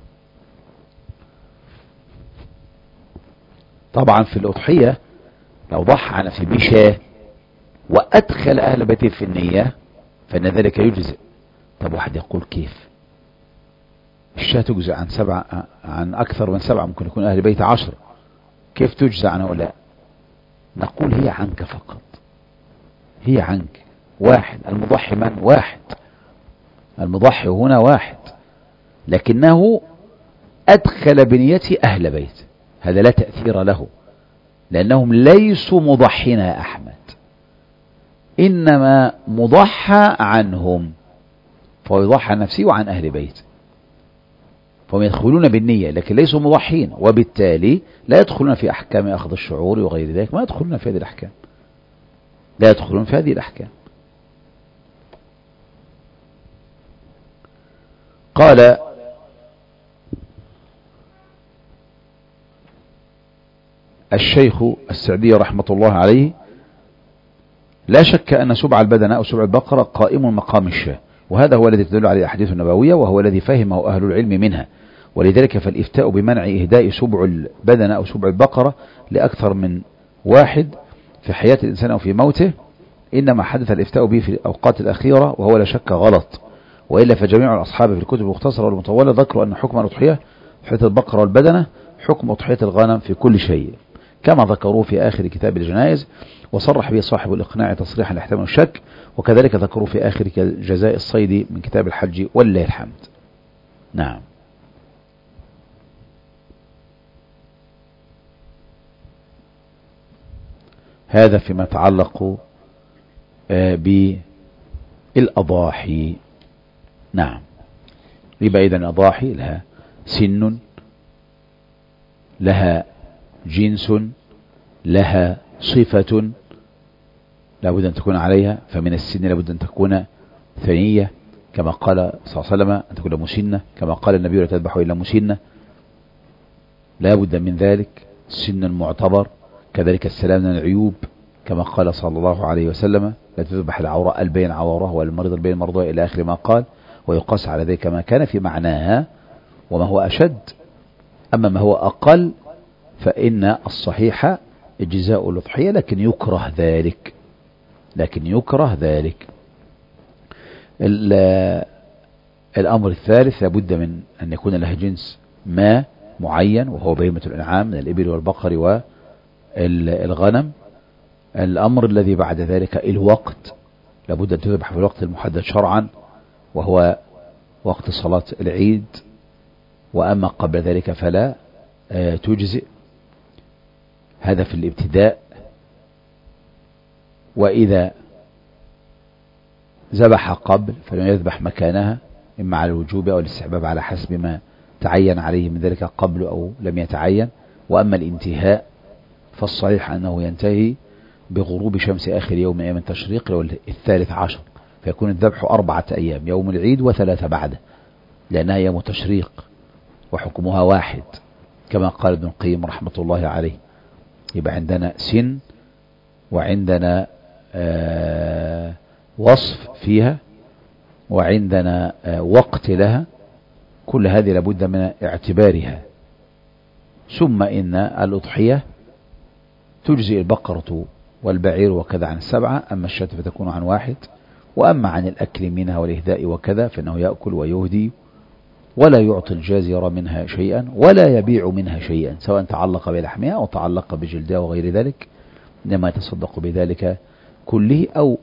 طبعا في الأضحية لو ضحى عن في بشاه وأدخل أهل بيته في النية فإن ذلك يجزئ. طب واحد يقول كيف الشاة تجزئ عن سبعة، عن أكثر من سبعة، ممكن يكون أهل بيت عشر، كيف تجزئ عن هؤلاء؟ نقول هي عنك فقط، هي عنك واحد. المضحي من؟ واحد. المضحي هنا واحد، لكنه أدخل بنيته أهل بيت، هذا لا تأثير له، لأنهم ليسوا مضحين يا أحمد، إنما مضحى عنهم، فهو يضحى عن نفسه وعن أهل بيت، فهم يدخلون بالنية لكن ليسوا مضحين، وبالتالي لا يدخلون في أحكام أخذ الشعور وغير ذلك، ما يدخلون في هذه الأحكام، لا يدخلون في هذه الأحكام. قال الشيخ السعدي رحمة الله عليه: لا شك أن سبع البدنة أو سبع البقرة قائم مقام الشاة، وهذا هو الذي تدل عليه الأحاديث النبوية، وهو الذي فهمه أهل العلم منها، ولذلك فالإفتاء بمنع إهداء سبع البدنة أو سبع البقرة لأكثر من واحد في حياة الإنسان أو في موته إنما حدث الإفتاء به في الأوقات الأخيرة، وهو لا شك غلط، وإلا فجميع الأصحاب في الكتب المختصرة والمطولة ذكروا أن حكم الأضحية أضحية البقرة والبدنة حكم أضحية الغنم في كل شيء، كما ذكروا في آخر كتاب الجنائز، وصرح به صاحب الإقناع تصريحا لا يحتمل الشك، وكذلك ذكروا في آخر جزاء الصيد من كتاب الحج ولله الحمد. نعم. هذا فيما يتعلق بالأضاحي. نعم. يبقى إذن الأضاحي لها سن، لها جنس، لها صفة لابد أن تكون عليها، فمن السن لابد أن تكون ثنية كما قال صلى الله عليه وسلم، أن تكون مسنة كما قال النبي: لا تذبح إلا مسنة، لابد من ذلك سن معتبر. كذلك السلام من العيوب كما قال صلى الله عليه وسلم: لا تذبح العوراء البين عوره والمريض البين مرضه، إلى آخر ما قال. ويقاس على ذلك ما كان في معناها وما هو أشد، أما ما هو أقل فإن الصحيح إجزاء الأضحية، لكن يكره ذلك لكن يكره ذلك الأمر الثالث لابد من أن يكون له جنس ما معين، وهو بهيمة الأنعام من الإبل والبقر والغنم. الأمر الذي بعد ذلك الوقت، لابد أن تذبح في الوقت المحدد شرعا، وهو وقت صلاة العيد، وأما قبل ذلك فلا تجزئ. هذا في الابتداء. وإذا ذبح قبل فلن يذبح مكانها، إما على الوجوب أو الاستحباب على حسب ما تعين عليه من ذلك قبل أو لم يتعين. وأما الانتهاء فالصحيح أنه ينتهي بغروب شمس آخر يوم من أيام التشريق الثالث عشر، فيكون الذبح أربعة أيام، يوم العيد وثلاثة بعده، لأنها أيام التشريق وحكمها واحد كما قال ابن القيم رحمة الله عليه. يبقى عندنا سن، وعندنا آه وصف فيها، وعندنا آه وقت لها، كل هذه لابد من اعتبارها. ثم إن الأضحية تجزي البقرة والبعير وكذا عن السبعة، أما الشاة فتكون عن واحد، وأما عن الأكل منها والإهداء وكذا فإنه يأكل ويهدي، ولا يعطي الجازر منها شيئا ولا يبيع منها شيئا، سواء تعلق بلحمها أو تعلق بجلدها وغير ذلك، إنما يتصدق بذلك كله، أو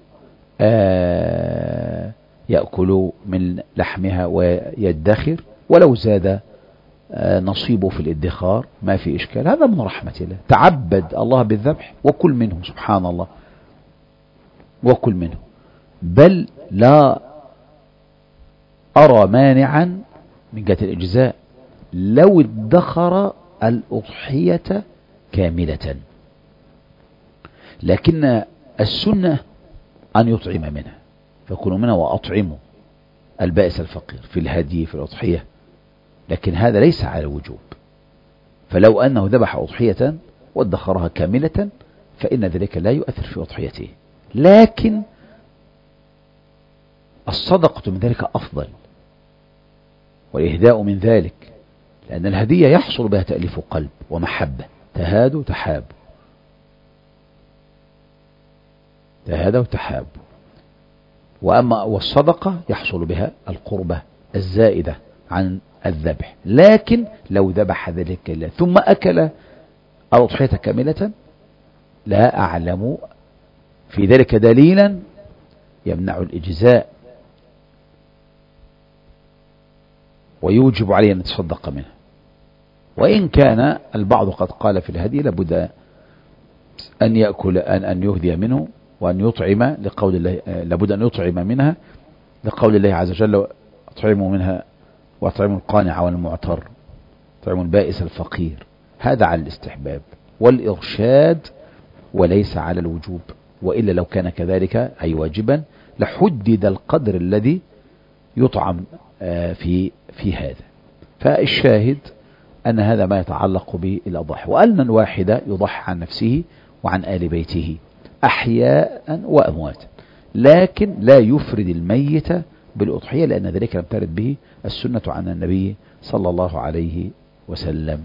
آه يأكل من لحمها ويدخر، ولو زاد آه نصيبه في الادخار ما في إشكال. هذا من رحمة الله، تعبد الله بالذبح وكل منه سبحان الله، وكل منه. بل لا أرى مانعا من جهة الإجزاء لو ادخر الأضحية كاملة، لكن السنة أن يطعم منها، فكلوا منها وأطعموا البائس الفقير في الهدي في الأضحية، لكن هذا ليس على وجوب. فلو أنه ذبح أضحية وادخرها كاملة فإن ذلك لا يؤثر في أضحيته، لكن الصدقة من ذلك أفضل، والإهداء من ذلك، لأن الهدية يحصل بها تأليف قلب ومحبة، تهادوا تحابوا تهادوا تحابوا. وأما والصدقة يحصل بها القربة الزائدة عن الذبح. لكن لو ذبح ذلك الله ثم أكل الأضحية كاملة لا أعلم في ذلك دليلا يمنع الإجزاء ويوجب عليه أن يتصدق منه. وإن كان البعض قد قال في الهدي لابد أن يأكل أن أن يهدي منه وأن يطعم، لقول الله لابد أن يطعم منها لقول الله عز وجل أطعموا منها وأطعموا القانع والمعتر، أطعموا البائس الفقير. هذا على الاستحباب والإرشاد وليس على الوجوب، وإلا لو كان كذلك أي واجبا لحدد القدر الذي يطعم في في هذا. فالشاهد أن هذا ما يتعلق بالأضحى، وأن الواحد يضحي عن نفسه وعن آل بيته أحياء وأمواتا، لكن لا يفرد الميت بالأضحية، لأن ذلك لم ترد به السنة عن النبي صلى الله عليه وسلم.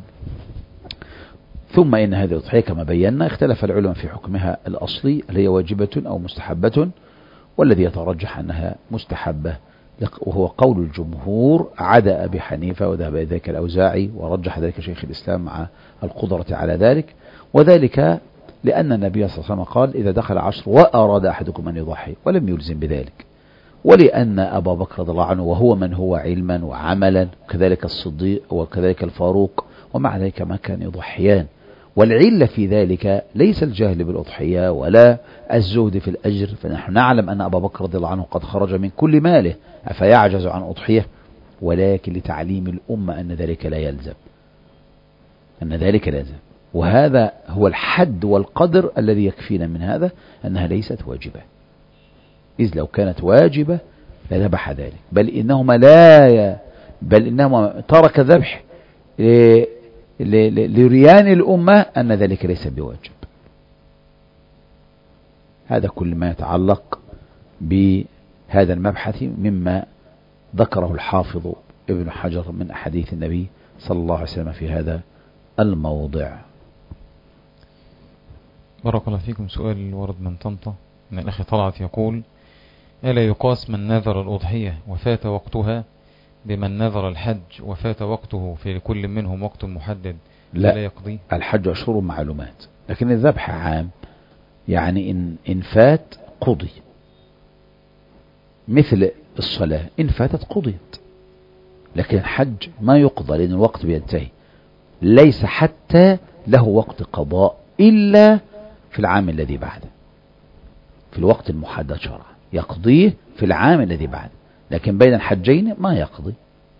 ثم إن هذه الأضحية كما بينا اختلف العلماء في حكمها الأصلي، هل هي واجبة أو مستحبة، والذي يترجح أنها مستحبة، وهو قول الجمهور عدا أبي حنيفة، وذهب إلى ذلك الأوزاعي، ورجح ذلك شيخ الإسلام مع القدرة على ذلك. وذلك لأن النبي صلى الله عليه وسلم قال إذا دخل عشر وأراد أحدكم أن يضحي، ولم يلزم بذلك. ولأن أبا بكر رضي الله عنه وهو من هو علما وعملا، وكذلك الصديق وكذلك الفاروق، ومع ذلك ما كان يضحيان. والعلة في ذلك ليس الجهل بالأضحية ولا الزهد في الأجر، فنحن نعلم أن أبا بكر رضي الله عنه قد خرج من كل ماله أفيعجز عن أضحية، ولكن لتعليم الأمة أن ذلك لا يلزم أن ذلك لازم. وهذا هو الحد والقدر الذي يكفينا من هذا، أنها ليست واجبة، إذ لو كانت واجبة لذبح ذلك، بل إنهما لا ي... بل إنهما ترك ذبح ل... ل... لريان الأمة أن ذلك ليس بواجب. هذا كل ما يتعلق بهذا المبحث مما ذكره الحافظ ابن حجر من أحاديث النبي صلى الله عليه وسلم في هذا الموضع. بارك الله فيكم. سؤال ورد من طنطا من الأخ طلعت يقول: ألا يقاس من نذر الأضحية وفات وقتها بمن نذر الحج وفات وقته في كل منهم وقت محدد لا, لا يقضي؟ الحج أشهر معلومات، لكن الذبح عام، يعني إن, إن فات قضي، مثل الصلاة إن فاتت قضيت، لكن الحج ما يقضى لأن الوقت بينتهي، ليس حتى له وقت قضاء إلا في العام الذي بعده، في الوقت المحدد شرعا يقضيه في العام الذي بعده، لكن بين الحجين ما يقضي.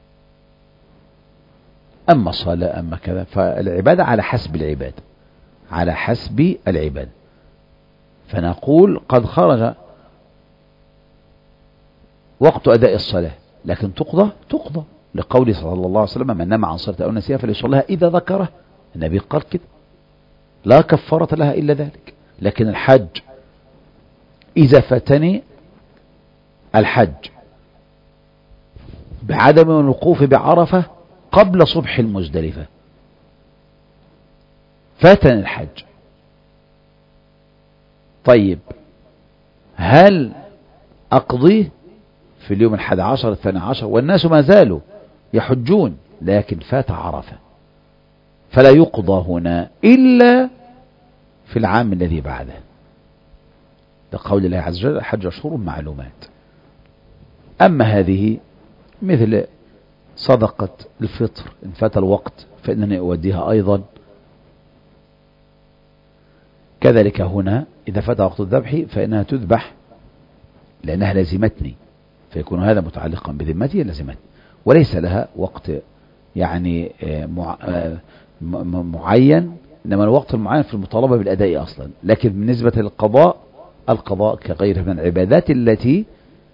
أما الصلاة أما كذا، فالعبادة على حسب العبادة، على حسب العبادة. فنقول قد خرج وقت أداء الصلاة لكن تقضى تقضى لقول صلى الله عليه وسلم: من نام عن صلاة أو نسيها فليصليها إذا ذكره. النبي قال كده، لا كفارة لها إلا ذلك. لكن الحج إذا فاتني الحج بعدم الوقوف بعرفة قبل صبح المزدلفة، فاتني الحج، طيب هل أقضيه في اليوم الحادي عشر الثاني عشر والناس ما زالوا يحجون لكن فات عرفة؟ فلا يقضى هنا إلا في العام الذي بعده، لقول الله عز وجل: الحج أشهر معلومات. أما هذه مثل صدقة الفطر إن فات الوقت فإنني أوديها أيضا، كذلك هنا إذا فات وقت الذبح فإنها تذبح لأنها لازمتني، فيكون هذا متعلقا بذمتي لازمتني، وليس لها وقت يعني معين، إنما الوقت المعين في المطالبة بالأداء أصلا. لكن بالنسبة للقضاء، القضاء كغيره من العبادات التي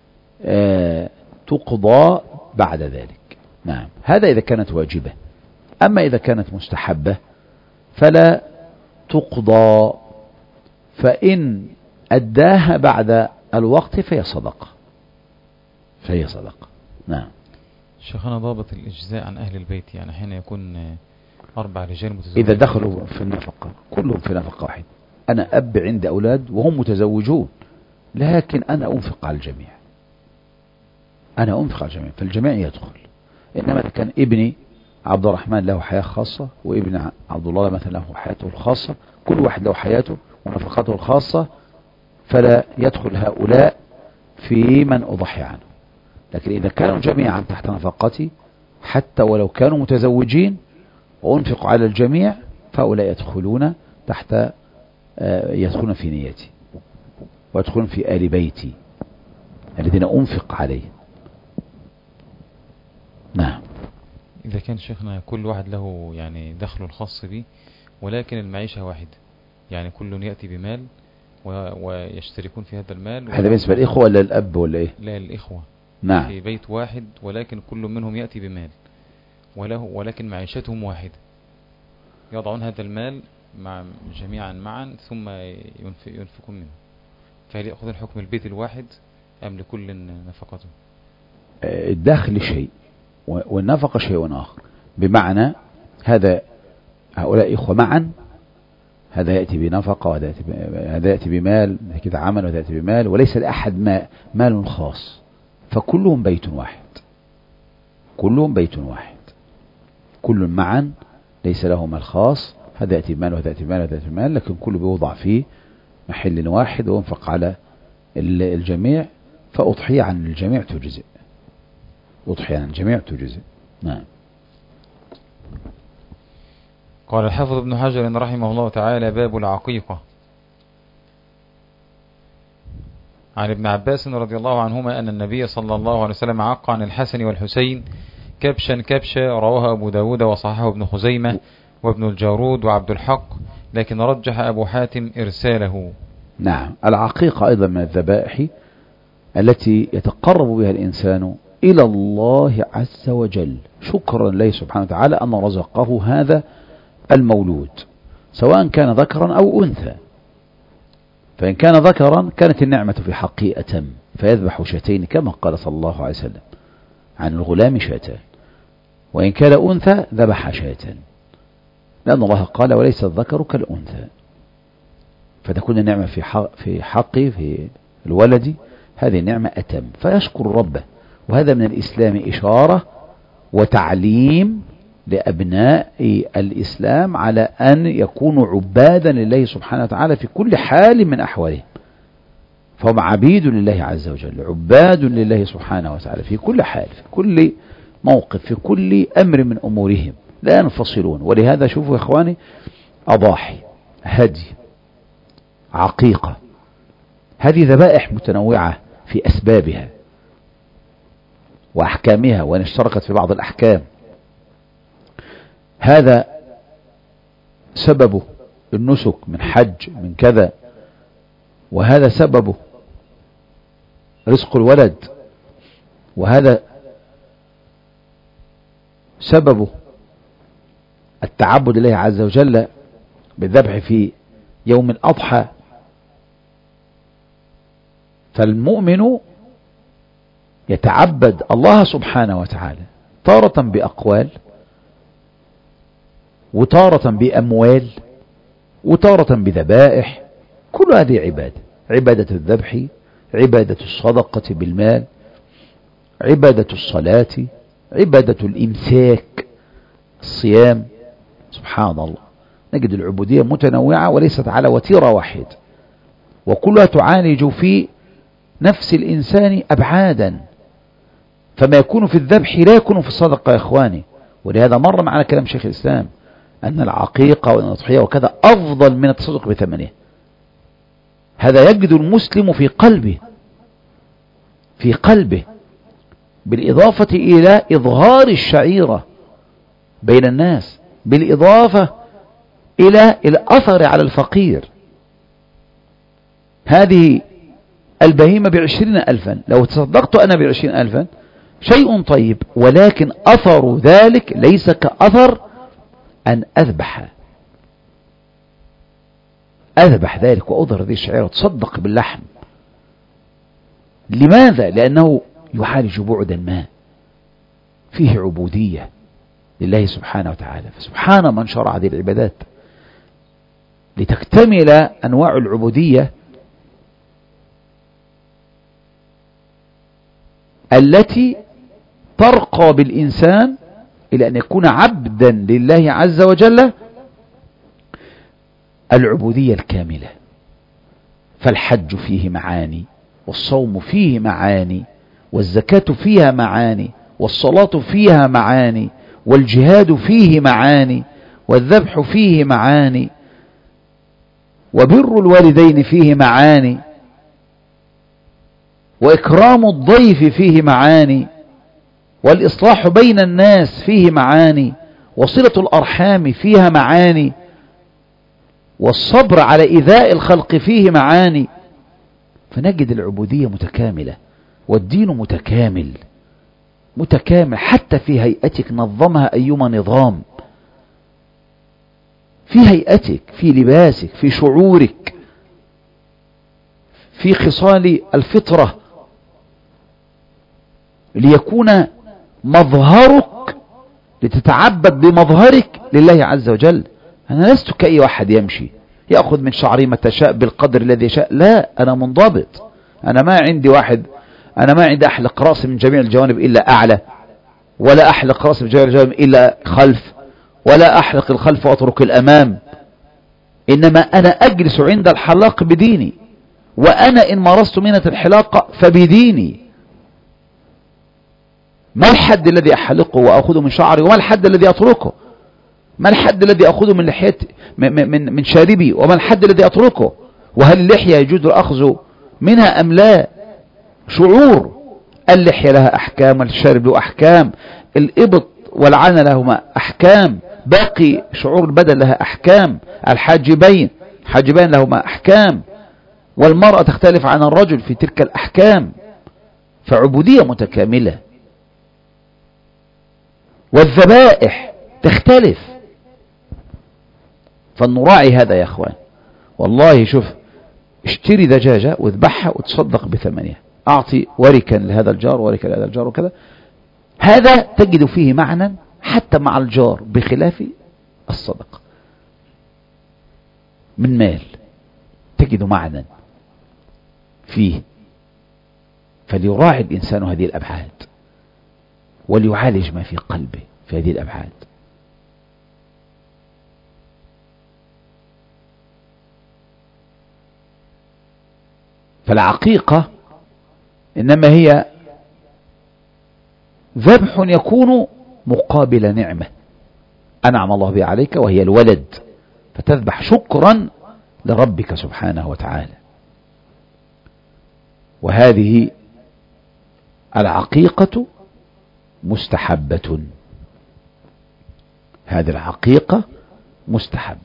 تقضى بعد ذلك. نعم، هذا إذا كانت واجبة. أما إذا كانت مستحبة فلا تقضى، فإن أداها بعد الوقت فهي صدقة، فهي صدقة. نعم. شيخنا، ضابط الإجزاء عن أهل البيت، يعني حين يكون أربع رجال متزوجين إذا دخلوا في النفقة كلهم في نفقة واحد، أنا أب عندي أولاد وهم متزوجون، لكن أنا أنفق على الجميع، أنا أنفق على الجميع فالجميع يدخل. إنما كان ابني عبد الرحمن له حياة خاصة وابن عبد الله مثلا له حياته الخاصة، كل واحد له حياته ونفقته الخاصة، فلا يدخل هؤلاء في من أضحي عنه. لكن إذا كانوا جميعا تحت نفقتي حتى ولو كانوا متزوجين وأنفق على الجميع فهؤلاء يدخلون تحت يدخلون في نيتي ويدخلون في آل بيتي الذين أنفق عليه. نعم. إذا كان شيخنا كل واحد له يعني دخله الخاص به ولكن المعيشة واحد، يعني كل يأتي بمال ويشتركون في هذا المال، هذا بالنسبة للإخوة ولا الأب ولا إيه؟ لا، الإخوة. نعم. في بيت واحد ولكن كل منهم يأتي بمال وله ولكن معيشتهم واحدة، يضعون هذا المال مع جميعا معا ثم ينفقون منه، فهل يأخذون حكم البيت الواحد أم لكل نفقته؟ الداخل شيء والنفقة شيء آخر، بمعنى هذا هؤلاء إخوة معا، هذا يأتي بنفقة وهذا يأتي هذا يأتي بمال كذا عمل وهذا يأتي بمال، وليس لأحد ما مال خاص، فكلهم بيت واحد، كلهم بيت واحد، كل معا ليس له مال خاص، هذا يأتي بمال وهذا يأتي بمال وهذا يأتي بمال، لكن كله بيوضع في محل واحد وينفق على الجميع، فأضحية عن الجميع تجزئ، أضحية عن الجميع تجزئ. نعم. قال الحافظ ابن حجر رحمه الله تعالى: باب العقيقة. عن ابن عباس رضي الله عنهما أن النبي صلى الله عليه وسلم عق عن الحسن والحسين كبشا كبشا، رواها أبو داود وصححه ابن خزيمة وابن الجارود وعبد الحق، لكن رجح أبو حاتم إرساله. نعم. العقيقة أيضا من الذبائح التي يتقرب بها الإنسان إلى الله عز وجل شكرا لله سبحانه وتعالى أن رزقه هذا المولود، سواء كان ذكرا أو أنثى. فإن كان ذكرا كانت النعمة في حقه أتم، فيذبح شاتين كما قال صلى الله عليه وسلم عن الغلام شاتان. وإن كان أنثى ذبح شاة، لأن الله قال وليس الذكر كالأنثى. فتكون النعمة في حق في حقه في الولد هذه النعمة أتم، فيشكر ربه. وهذا من الإسلام إشارة وتعليم لأبناء الإسلام على أن يكونوا عبادا لله سبحانه وتعالى في كل حال من أحوالهم، فهم عبيد لله عز وجل، عباد لله سبحانه وتعالى في كل حال، في كل موقف، في كل أمر من أمورهم، لا ينفصلون. ولهذا شوفوا يا إخواني، أضاحي، هدي، عقيقة، هذه ذبائح متنوعة في أسبابها وأحكامها، وإن اشتركت في بعض الأحكام. هذا سببه النسك من حج من كذا، وهذا سببه رزق الولد، وهذا سببه التعبد لله عز وجل بالذبح في يوم الأضحى. فالمؤمن يتعبد الله سبحانه وتعالى تارة بأقوال، وتارة بأموال، وتارة بذبائح. كل هذه عبادة، عبادة الذبح، عبادة الصدقة بالمال، عبادة الصلاة، عبادة الإمساك، الصيام. سبحان الله، نجد العبودية متنوعة وليست على وتيرة واحد، وكلها تعالج في نفس الإنسان أبعادا. فما يكون في الذبح لا يكون في الصدقة يا إخواني. ولهذا مر معنا كلام شيخ الإسلام أن العقيقة والأضحية وكذا أفضل من التصدق بثمنه. هذا يجد المسلم في قلبه في قلبه بالإضافة إلى إظهار الشعيرة بين الناس، بالإضافة إلى الأثر على الفقير. هذه البهيمة بعشرين ألفا، لو تصدقت أنا بعشرين ألفا شيء طيب، ولكن أثر ذلك ليس كأثر أن أذبح أذبح ذلك وأظهر هذه الشعيرة وتصدق باللحم. لماذا؟ لأنه يعالج بعدا ما فيه عبودية لله سبحانه وتعالى. فسبحان من شرع هذه العبادات لتكتمل أنواع العبودية التي ترقى بالإنسان إلى أن يكون عبدا لله عز وجل العبودية الكاملة. فالحج فيه معاني، والصوم فيه معاني، والزكاة فيها معاني، والصلاة فيها معاني، والجهاد فيه معاني، والذبح فيه معاني، وبر الوالدين فيه معاني، وإكرام الضيف فيه معاني، والإصلاح بين الناس فيه معاني، وصلة الأرحام فيها معاني، والصبر على إيذاء الخلق فيه معاني. فنجد العبودية متكاملة، والدين متكامل متكامل حتى في هيئتك نظمها أيما نظام، في هيئتك، في لباسك، في شعورك، في خصال الفطرة، ليكون مظهرك لتتعبد بمظهرك لله عز وجل. أنا لست كأي واحد يمشي يأخذ من شعري ما تشاء بالقدر الذي يشاء، لا، أنا منضبط. أنا ما عندي واحد أنا ما عندي أحلق رأسي من جميع الجوانب إلا أعلى، ولا أحلق رأسي من جميع الجوانب إلا خلف، ولا أحلق الخلف وأترك الأمام. إنما أنا أجلس عند الحلاق بديني، وأنا إن مارست منة الحلاقة فبديني. ما الحد الذي أحلقه وأخذه من شعري، وما الحد الذي أتركه؟ ما الحد الذي أخذه من لحيتي من, من, من شاربي، وما الحد الذي أتركه؟ وهل اللحية يجوز الأخذ منها أم لا؟ شعور. اللحية لها أحكام، والشارب له أحكام، الإبط والعنى لهما أحكام، باقي شعور البدن لها أحكام، الحاجبين حاجبين لهما أحكام، والمرأة تختلف عن الرجل في تلك الأحكام. فعبودية متكاملة. والذبائح تختلف، فلنراعي هذا يا أخوان. والله شوف، اشتري دجاجة واذبحها وتصدق بثمنها، أعطي وركا لهذا الجار وركا لهذا الجار وكذا. هذا تجد فيه معنى حتى مع الجار، بخلاف الصدقة من مال تجد معنا فيه. فليراعي الإنسان هذه الأبعاد وليعالج ما في قلبه في هذه الأبعاد. فالعقيقة إنما هي ذبح يكون مقابل نعمة أنعم الله بها عليك وهي الولد، فتذبح شكرا لربك سبحانه وتعالى. وهذه العقيقة مستحبة، هذه العقيقة مستحبة.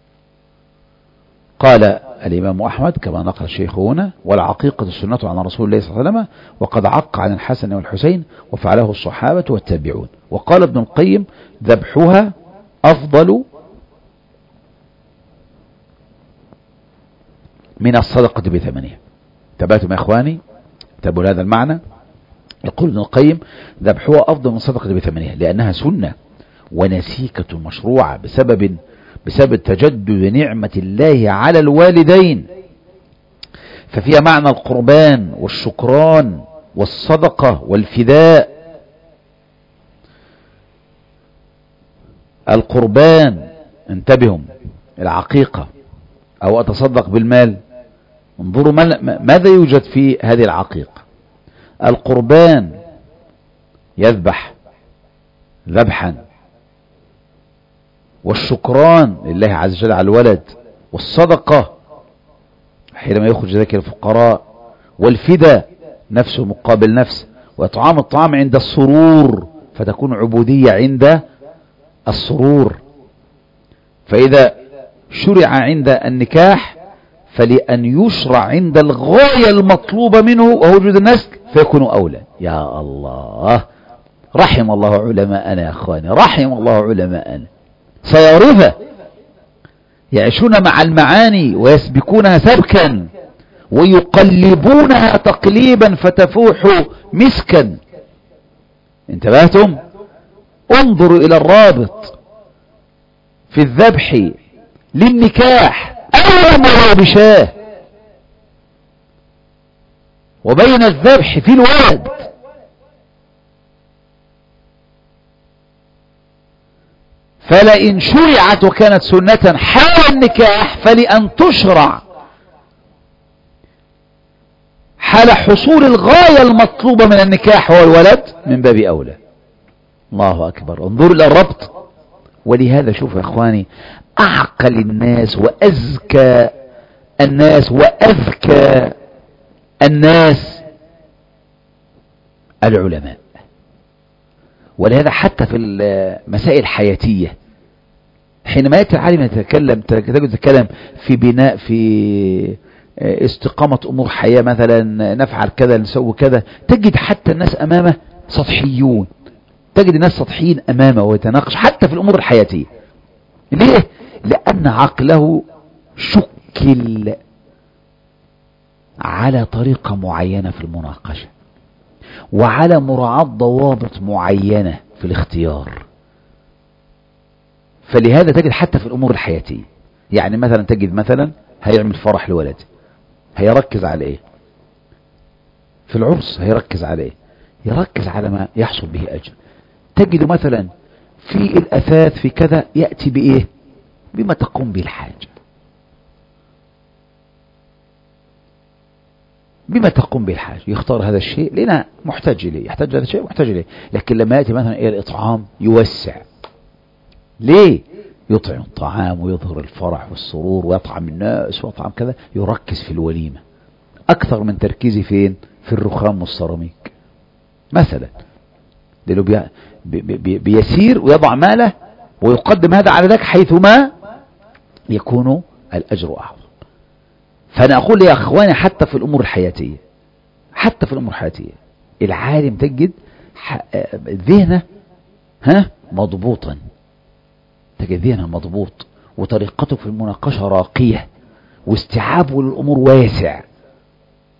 قال الإمام أحمد كما نقل الشيخ هنا: والعقيقة سنة عن رسول الله صلى الله عليه وسلم، وقد عق عن الحسن والحسين وفعله الصحابة والتابعون. وقال ابن القيم: ذبحها أفضل من الصدقة بثمنها. تبعتم يا إخواني؟ تبوا هذا المعنى. يقول ابن القيم: ذبحها أفضل من الصدقة بثمنها، لأنها سنة ونسيكة مشروعة بسبب بسبب تجدد نعمة الله على الوالدين، ففيها معنى القربان والشكران والصدقة والفداء. القربان انتبهوا، العقيقة أو أتصدق بالمال، انظروا ماذا يوجد في هذه العقيقة. القربان يذبح ذبحا، والشكران لله عز وجل على الولد، والصدقة حينما يخرج ذلك الفقراء، والفداء نفسه مقابل نفس، وإطعام الطعام عند السرور، فتكون عبودية عند السرور. فإذا شرع عند النكاح فلأن يشرع عند الغاية المطلوبة منه وهو وجود النسل فيكون أولى. يا الله، رحم الله علماءنا يا أخواني، رحم الله علماءنا، صيارفة يعيشون مع المعاني ويسبكونها سبكا ويقلبونها تقليبا فتفوح مسكا. انتبهتم؟ انظروا إلى الرابط في الذبح للنكاح أول مرة بشاه، وبين الذبح في الولد. فلئن شرعت وكانت سنة حال النكاح فلأن تشرع حال حصول الغاية المطلوبة من النكاح هو الولد من باب أولى. الله أكبر، انظروا إلى الربط. ولهذا شوف يا إخواني، أعقل الناس وأذكى الناس وأذكى الناس العلماء. ولهذا حتى في المسائل الحياتية حينما يأتي العالم يتكلم يتكلم في بناء، في استقامة أمور حياة، مثلا نفعل كذا نسوي كذا، تجد حتى الناس أمامه سطحيون، تجد الناس سطحيين أمامه ويتناقش حتى في الأمور الحياتية. ليه؟ لأن عقله شكل على طريقة معينة في المناقشة وعلى مراعاة ضوابط معينة في الاختيار. فلهذا تجد حتى في الأمور الحياتية، يعني مثلا تجد مثلا هيعمل فرح لولد، هيركز على ايه؟ في العرس هيركز على ايه؟ يركز على ما يحصل به أجر. تجد مثلا في الأثاث في كذا يأتي بإيه؟ بما تقوم به الحاجة، بما تقوم به الحاجة، يختار هذا الشيء لأنه محتاج إليه، يحتاج هذا الشيء محتاج إليه. لكن لما يأتي مثلا إلى الإطعام يوسع. ليه؟ يطعم الطعام ويظهر الفرح والسرور ويطعم الناس ويطعم كذا، يركز في الوليمة أكثر من تركيزي فين؟ في الرخام والسيراميك مثلا. لأنه بي بي بيسير ويضع ماله ويقدم هذا على ذاك حيثما يكون الأجر أعظم. فأنا أقول يا أخواني حتى في الأمور الحياتية، حتى في الأمور الحياتية العالم تجد ذهنه ها مضبوطا، تجد ذهنه مضبوط وطريقته في المناقشة راقية واستيعابه للأمور واسع.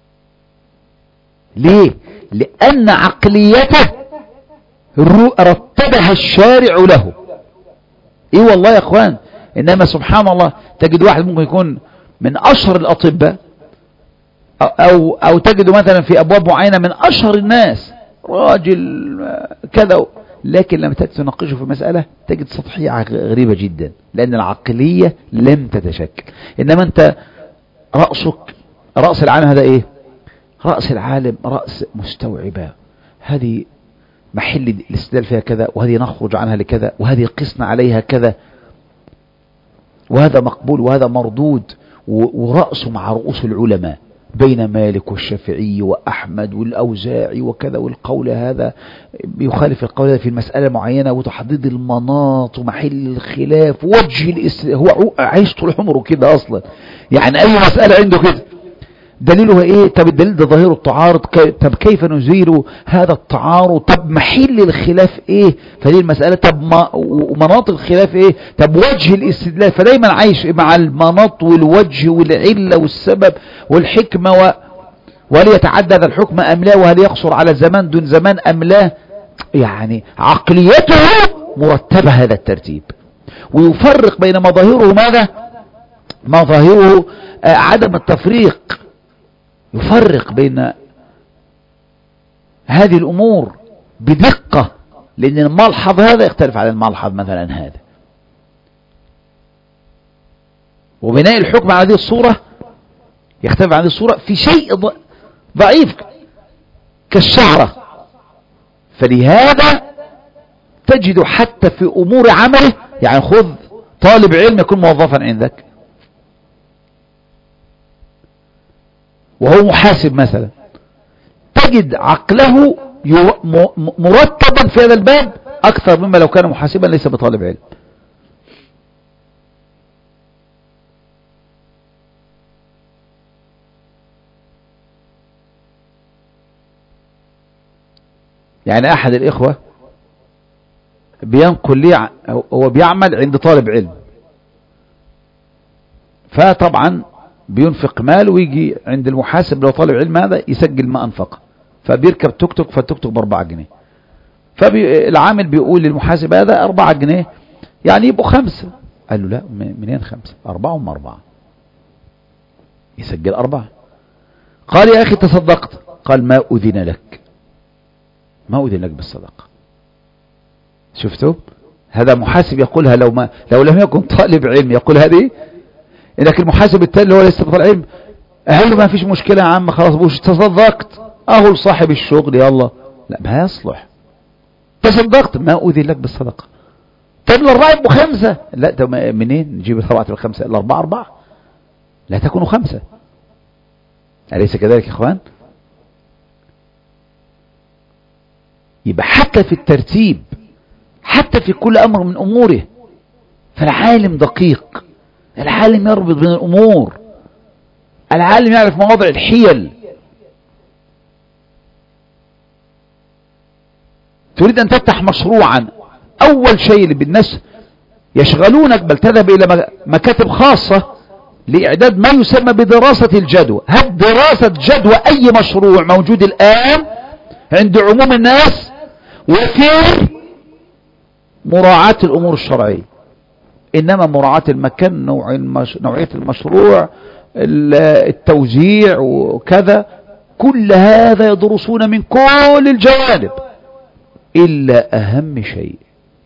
ليه؟ لأن عقليته انتبه الشارع له. ايه والله يا اخوان. انما سبحان الله تجد واحد ممكن يكون من اشهر الاطباء او او تجد مثلا في ابواب معينة من اشهر الناس راجل كذا، لكن لما تناقشه في مسألة تجد سطحية غريبة جدا، لان العقلية لم تتشكل. انما انت رأسك رأس العالم هذا ايه؟ رأس العالم رأس مستوعبة، هذه محل الاستدلال فيها كذا، وهذه نخرج عنها لكذا، وهذه قسنا عليها كذا، وهذا مقبول وهذا مردود، ورأسه مع رؤوس العلماء بين مالك والشافعي وأحمد والأوزاعي وكذا، والقول هذا يخالف القول هذا في المسألة معينة، وتحديد المناط ومحل الخلاف وجه الاست... هو عايش طول عمره كده أصلا، يعني أي مسألة عنده كده دليله ايه؟ طب الدليل ده ظاهره التعارض، طب كيف نزيل هذا التعارض؟ طب محل الخلاف ايه؟ فدي المسألة. طب مناط الخلاف ايه؟ طب وجه الاستدلال. فدايما عايش مع المناط والوجه والعلة والسبب والحكمة و... وهل يتعدى هذا الحكم ام لا، وهل يقصر على زمان دون زمان ام لا. يعني عقليته مرتبة هذا الترتيب، ويفرق بين مظاهره ماذا؟ مظاهره آه عدم التفريق، يفرق بين هذه الأمور بدقة، لأن الملحظ هذا يختلف عن الملحظ مثلا هذا، وبناء الحكم على هذه الصورة يختلف عن هذه الصورة في شيء ضعيف كالشعرة. فلهذا تجد حتى في أمور عمله، يعني خذ طالب علم يكون موظفا عندك وهو محاسب مثلا، تجد عقله مرتبا في هذا الباب أكثر مما لو كان محاسبا ليس بطالب علم. يعني أحد الإخوة بينقل لي، هو بيعمل عند طالب علم، فطبعا بينفق مال ويجي عند المحاسب لو طالب علم هذا يسجل ما أنفق، فبيركب توك توك، فالتوك توك بأربعة جنيه، فالعامل بيقول للمحاسب هذا أربعة جنيه يعني يبقوا خمسة. قال له لا، منين خمسة؟ أربعة وما أربعة، يسجل أربعة. قال يا أخي تصدقت، قال ما أذن لك، ما أذن لك بالصدقة. شفتوا؟ هذا محاسب يقولها، لو ما لو لم يكن طالب علم يقول هذه، لكن المحاسب التالي هو ليس بطالب علم قال له ما فيش مشكلة يا عم خلاص بوش تصدقت اهو لصاحب الشغل يلا. لا ما يصلح، تصدقت ما أذن لك بالصدقة. طب الأربعة يبقوا خمسة، لا طب منين نجيب الأربعة بالخمسة؟ الأربعة أربعة لا تكونوا خمسة، أليس كذلك يا إخوان؟ يبقى حتى في الترتيب، حتى في كل أمر من أموره، فالعالم دقيق، العالم يربط بين الأمور، العالم يعرف مواضع الحيل. تريد أن تفتح مشروعا، أول شيء اللي بالناس يشغلونك بل تذهب إلى مكاتب خاصة لإعداد ما يسمى بدراسة الجدوى. هل دراسة جدوى أي مشروع موجود الآن عند عموم الناس، وفي مراعاة الأمور الشرعية، إنما مراعاة المكان، نوع المش... نوعية المشروع، التوزيع وكذا، كل هذا يدرسون من كل الجوانب إلا أهم شيء،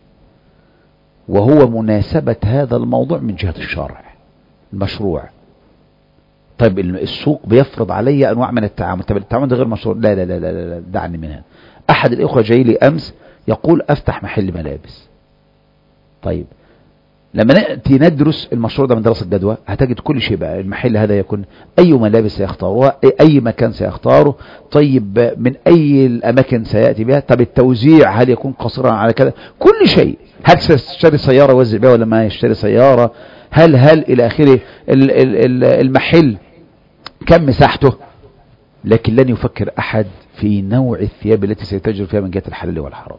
وهو مناسبة هذا الموضوع من جهة الشرع المشروع. طيب السوق بيفرض علي أنواع من التعامل، طيب التعامل ده غير مشروع، لا لا لا لا, لا دعني منها. أحد الإخوة جاي لي أمس يقول أفتح محل ملابس. طيب لما نأتي ندرس المشروع ده من دراسة جدوى هتجد كل شيء بقى، المحل هذا يكون أي ملابس سيختاروها، أي مكان سيختاره، طيب من أي الأماكن سيأتي بها، طب التوزيع هل يكون قصيرا على كذا، كل شيء، هل سيشتري سيارة يوزع بها ولا ما يشتري سيارة، هل هل إلى آخره، المحل كم مساحته. لكن لن يفكر أحد في نوع الثياب التي سيتجر فيها من جهة الحلال والحرام.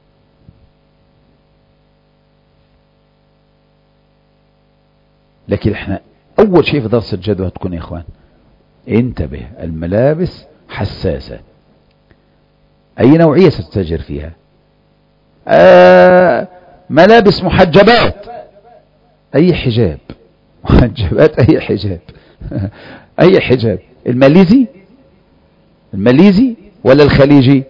لكن احنا اول شيء في دراسة الجدوى هتكون يا اخوان انتبه، الملابس حساسة، اي نوعية ستتاجر فيها، آه ملابس محجبات، أي حجاب محجبات، أي حجاب أي حجاب، الماليزي الماليزي ولا الخليجي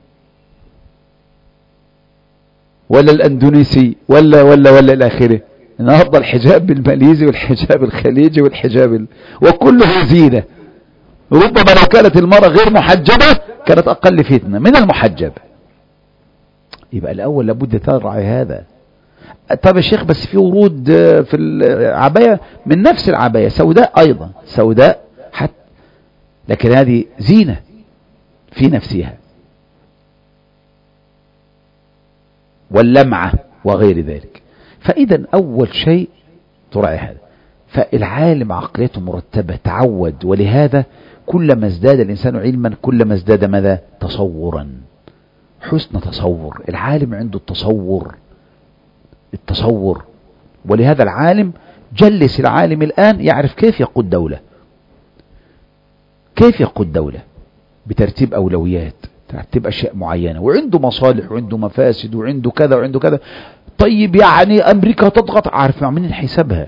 ولا الأندونيسي ولا ولا ولا الآخرة. النهارده الحجاب الماليزي والحجاب الخليجي والحجاب ال... وكله زينة. ربما لو كانت المرأة غير محجبة كانت أقل فتنة من المحجب. يبقى الأول لابد تراعي هذا. طب يا شيخ بس في ورود في العباية من نفس العباية سوداء أيضا، سوداء حتى، لكن هذه زينة في نفسها، واللمعة وغير ذلك. فإذا أول شيء تراعي هذا. فالعالم عقليته مرتبة، تعود، ولهذا كلما ازداد الإنسان علما كلما ازداد ماذا؟ تصورا، حسن تصور. العالم عنده التصور التصور ولهذا العالم جلس العالم الآن يعرف كيف يقود دولة، كيف يقود دولة بترتيب أولويات، ترتيب أشياء معينة، وعنده مصالح وعنده مفاسد وعنده كذا وعنده كذا. طيب يعني أمريكا تضغط، عارف منين حسابها،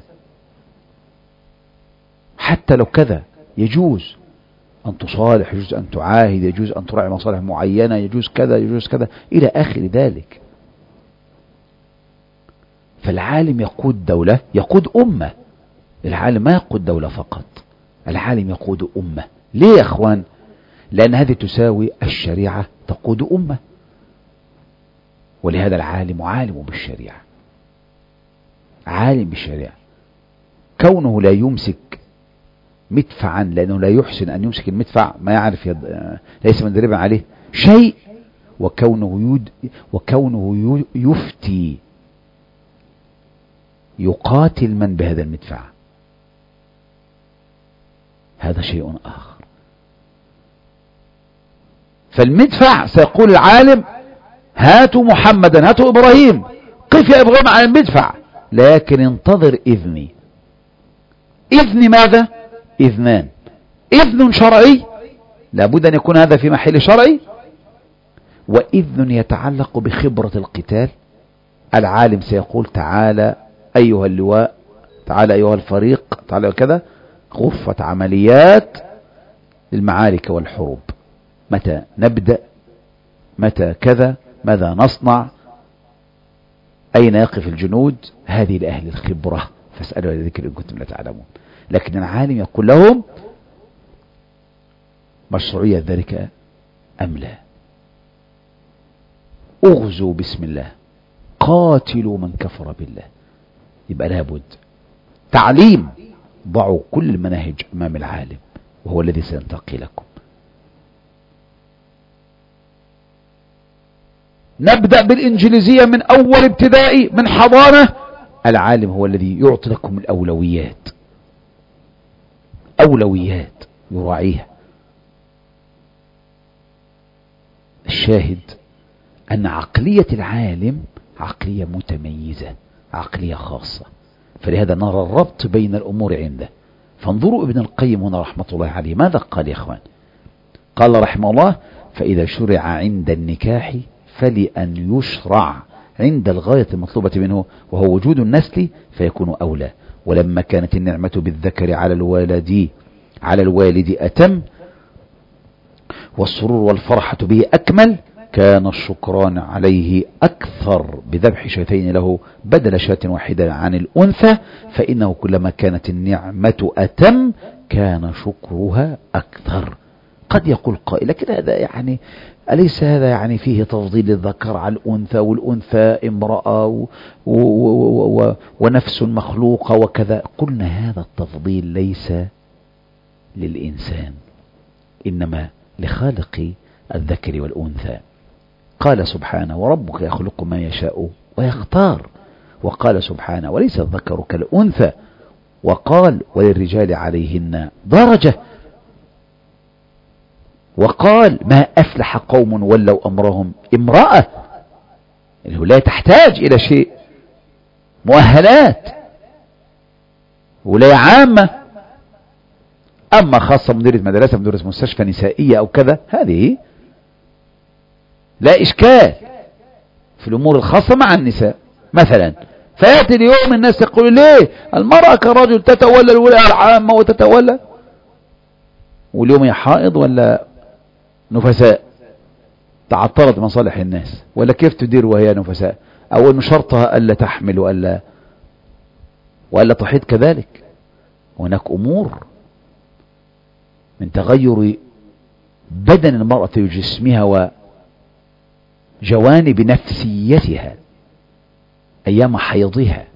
حتى لو كذا يجوز أن تصالح، يجوز أن تعاهد، يجوز أن تراعي مصالح معينة، يجوز كذا يجوز كذا إلى آخر ذلك. فالعالم يقود دولة، يقود أمة. العالم ما يقود دولة فقط، العالم يقود أمة. ليه يا أخوان؟ لأن هذه تساوي الشريعة تقود أمة، ولهذا العالم عالم بالشريعة، عالم بالشريعة. كونه لا يمسك مدفعا لأنه لا يحسن أن يمسك المدفع، ما يعرف يد... ليس مدربا عليه شيء، وكونه يد... وكونه يفتي يقاتل من بهذا المدفع، هذا شيء آخر. فالمدفع سيقول العالم هاتوا محمدا، هاتوا إبراهيم، قف يا إبراهيم على المدفع، لكن انتظر إذني. إذن ماذا؟ إذنان: إذن شرعي لابد أن يكون هذا في محل شرعي، وإذن يتعلق بخبرة القتال. العالم سيقول تعالى أيها اللواء، تعالى أيها الفريق، تعالى كذا، غرفة عمليات للمعارك والحروب، متى نبدأ، متى كذا، ماذا نصنع، أين يقف الجنود، هذه لأهل الخبرة فاسألوا أهل الذكر إن كنتم لا تعلمون. لكن العالم يقول لهم مشروعية ذلك أم لا، اغزوا بسم الله، قاتلوا من كفر بالله. يبقى لابد تعليم، ضعوا كل المناهج أمام العالم وهو الذي سينتقي لكم. نبدأ بالإنجليزية من أول ابتدائي، من حضانة. العالم هو الذي يعطي لكم الأولويات، أولويات يراعيها. الشاهد أن عقلية العالم عقلية متميزة، عقلية خاصة، فلهذا نرى الربط بين الأمور عنده. فانظروا ابن القيم هنا رحمة الله عليه ماذا قال يا إخوان؟ قال رحمه الله: فإذا شرع عند النكاح فلأن يشرع عند الغاية المطلوبة منه وهو وجود النسل فيكون أولى. ولما كانت النعمة بالذكر على الوالد على الوالد أتم والسرور والفرحة به أكمل كان الشكران عليه أكثر بذبح شاتين له بدل شاة واحدة عن الأنثى، فإنه كلما كانت النعمة أتم كان شكرها أكثر. قد يقول قائل لكن هذا يعني أليس هذا يعني فيه تفضيل الذكر على الأنثى، والأنثى امرأة و و و و ونفس مخلوقة وكذا؟ قلنا هذا التفضيل ليس للإنسان إنما لخالق الذكر والأنثى. قال سبحانه: وربك يخلق ما يشاء ويختار. وقال سبحانه: وليس الذكر كالأنثى. وقال: وللرجال عليهن درجة. وقال: ما أفلح قوم ولوا أمرهم امرأة. الولاية تحتاج إلى شيء، مؤهلات، ولاية عامة. أما خاصة مديرة مدرسة، مديرة مستشفى نسائية أو كذا، هذه لا إشكال. في الأمور الخاصة مع النساء مثلا، فيأتي اليوم الناس يقول ليه المرأة كرجل تتولى الولاية العامة وتتولى، واليوم هي حائض ولا نفساء تعطلت مصالح الناس، ولا كيف تدير وهي نفساء، أو أن شرطها ألا تحمل وألا وألا تحيط كذلك. هناك أمور من تغير بدن المرأة وجسمها وجوانب نفسيتها أيام حيضها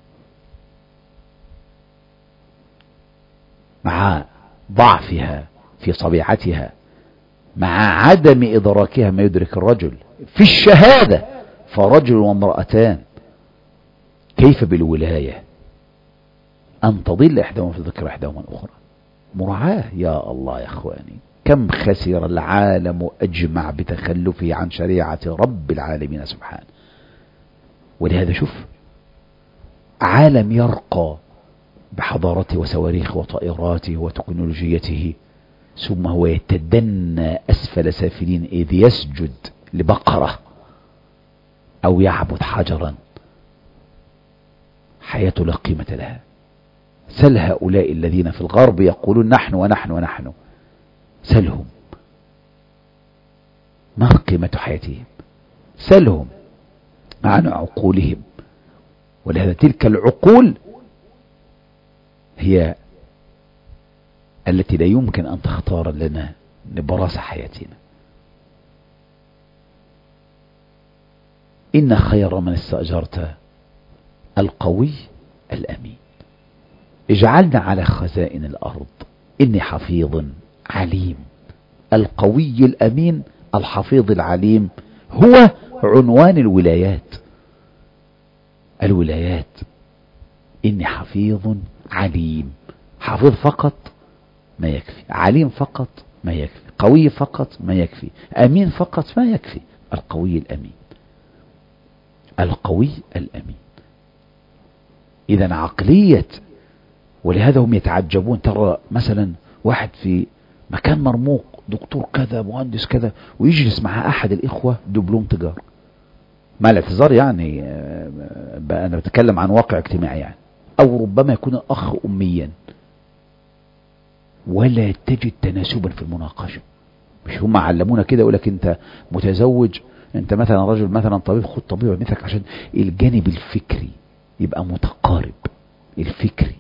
مع ضعفها في طبيعتها، مع عدم إدراكها ما يدرك الرجل في الشهادة، فرجل وامرأتان، كيف بالولاية أن تضل إحداهما في ذكر إحداهما الأخرى. مراعاة يا الله يا أخواني، كم خسر العالم أجمع بتخلفه عن شريعة رب العالمين سبحانه. ولهذا شوف عالم يرقى بحضارته وصواريخه وطائراته وتكنولوجيته، ثم هو يتدنى أسفل سافلين إذ يسجد لبقرة أو يعبد حجرا، حياته لا قيمة لها. سل هؤلاء الذين في الغرب يقولون نحن ونحن ونحن، سلهم ما قيمة حياتهم، سلهم عن عقولهم. ولهذا تلك العقول هي التي لا يمكن أن تختار لنا نبراس حياتنا. إن خير من استأجرت القوي الأمين. اجعلنا على خزائن الأرض إني حفيظ عليم. القوي الأمين الحفيظ العليم هو عنوان الولايات. الولايات إني حفيظ عليم. حفيظ فقط ما يكفي، عليم فقط ما يكفي، قوي فقط ما يكفي، أمين فقط ما يكفي. القوي الأمين، القوي الأمين. إذن عقلية، ولهذا هم يتعجبون. ترى مثلا واحد في مكان مرموق، دكتور كذا، مهندس كذا، ويجلس مع أحد الإخوة دبلوم تجارة، مع الاعتذار يعني أنا بتكلم عن واقع اجتماعي يعني، أو ربما يكون الأخ أميا، ولا تجد تناسبا في المناقشة. مش هم علمونا كده، يقول لك أنت متزوج، أنت مثلا رجل مثلا طبيب، خد طبيب مثلك عشان الجانب الفكري يبقى متقارب الفكري.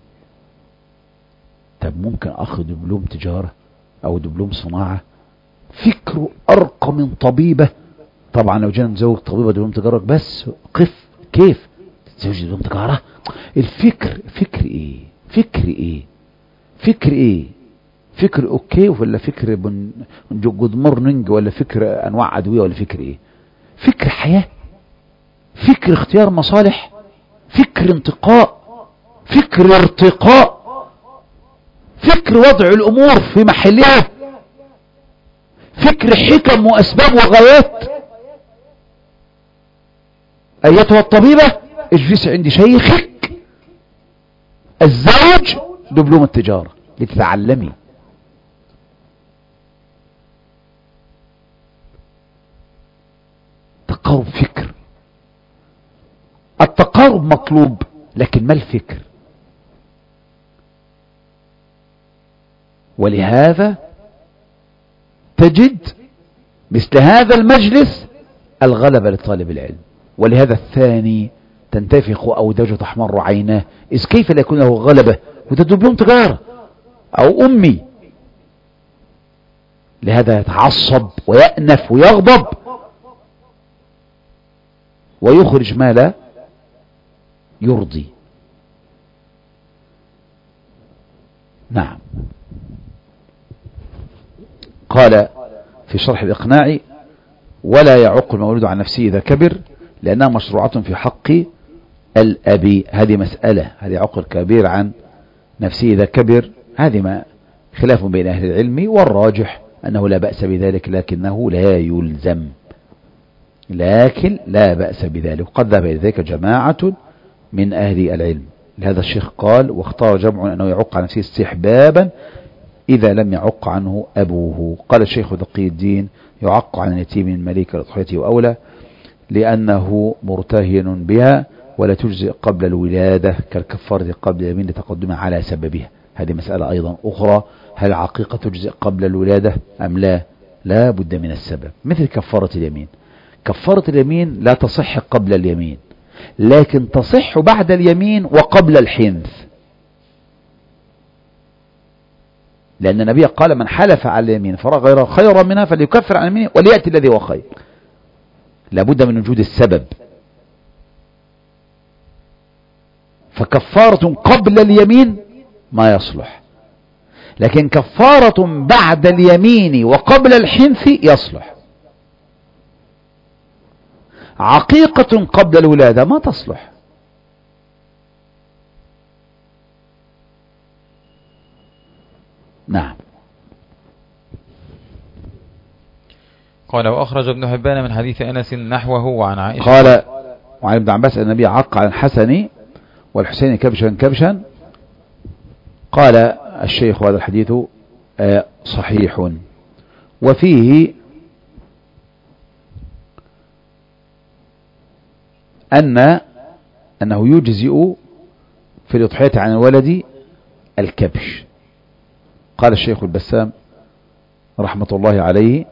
طب ممكن أخ دبلوم تجارة أو دبلوم صناعة فكره أرقى من طبيبة. طبعا لو جينا نتزوج طبيبة دبلوم تجارة بس قف، كيف تتزوج دبلوم تجارة؟ الفكر فكر إيه؟ فكر إيه؟ فكر إيه؟ فكر أوكي ولا فكر جود مورنينج ولا فكر أنواع أدوية ولا فكر إيه؟ فكر حياة، فكر اختيار مصالح، فكر انتقاء، فكر ارتقاء، فكر وضع الأمور في محلها، فكر حكم وأسباب وغايات. أيتها الطبيبة اجلس عند شيخك الزوج دبلوم التجارة لتتعلمي. تقارب فكر. التقارب مطلوب، لكن ما الفكر؟ ولهذا تجد مثل هذا المجلس الغلبة لطالب العلم. ولهذا الثاني تنتفخ أوداجه تحمر عيناه، إذ كيف لا يكون له غلبة وده دبلوم تجارة أو أمي. لهذا يتعصب ويأنف ويغضب ويخرج ما لا يرضي. نعم. قال في شرح الإقناع: ولا يعق المولود عن نفسه إذا كبر لأنها مشروعة في حق الأبي. هذه مسألة، هذه يعق الكبير عن نفسه إذا كبر، هذه ما خلاف بين أهل العلم، والراجح أنه لا بأس بذلك، لكنه لا يلزم، لكن لا بأس بذلك. وقد ذهب إلى ذلك جماعة من أهل العلم. لهذا الشيخ قال: واختار جمع أنه يعق عن نفسه استحبابا إذا لم يعق عنه أبوه. قال الشيخ تقي الدين: يعق عن اليتيم من مليك لأضحيته وأولى، لأنه مرتهن بها، ولا تجزئ قبل الولادة كالكفارة قبل اليمين لتقدمها على سببها. هذه مسألة أيضا أخرى، هل العقيقة تجزئ قبل الولادة أم لا؟ لا بد من السبب. مثل كفارة اليمين، كفارة اليمين لا تصح قبل اليمين، لكن تصح بعد اليمين وقبل الحنث، لأن النبي قال من حلف على اليمين فرأى غير خيرا منها فليكفر عن يمينه وليأتي الذي هو خير. لابد من وجود السبب. فكفارة قبل اليمين ما يصلح، لكن كفارة بعد اليمين وقبل الحنث يصلح. عقيقة قبل الولادة ما تصلح. نعم. قال وأخرج ابن حبان من حديث أنس نحوه وعن عائشة قال وعن ابن عباس أن النبي عق عن الحسن والحسين كبشا كبشا. قال الشيخ هذا الحديث صحيح، وفيه أن أنه يجزئ في الأضحية عن الولد الكبش. قال الشيخ البسام رحمة الله عليه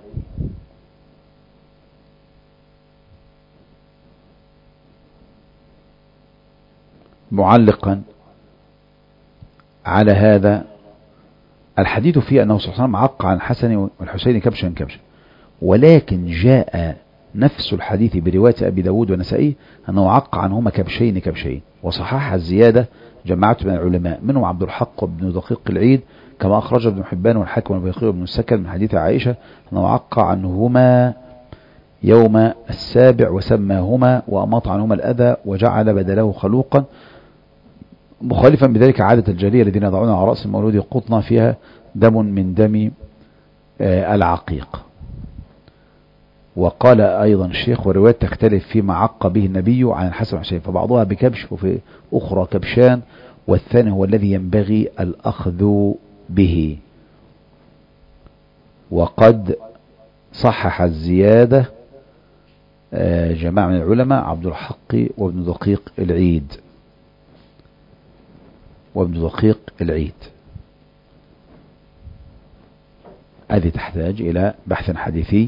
معلقا على هذا الحديث فيه أنه صلى الله عليه وسلم عق عن الحسن والحسين كبشا كبشا، ولكن جاء نفس الحديث برواية أبي داود ونسائي أنه عق عنهما كبشين كبشين، وصحح الزيادة جماعة من العلماء منهم عبد الحق وابن دقيق العيد، كما أخرج ابن حبان والحاكم والبيهقي وابن السكن من حديث عائشة أنه عق عنهما يوم السابع وسماهما وأماط عنهما الأذى وجعل بدله خلوقا، مخالفا بذلك عادة الجارية الذين يضعون على رأس المولود قطنا فيها دم من دم العقيق. وقال أيضا الشيخ ورواية تختلف فيما عق به النبي عن الحسن والحسين، فبعضها بكبش وفي أخرى كبشان، والثاني هو الذي ينبغي الأخذ به. وقد صحح الزيادة جماعة من العلماء عبد الحق وابن دقيق العيد وابن دقيق العيد. هذه تحتاج إلى بحث حديثي،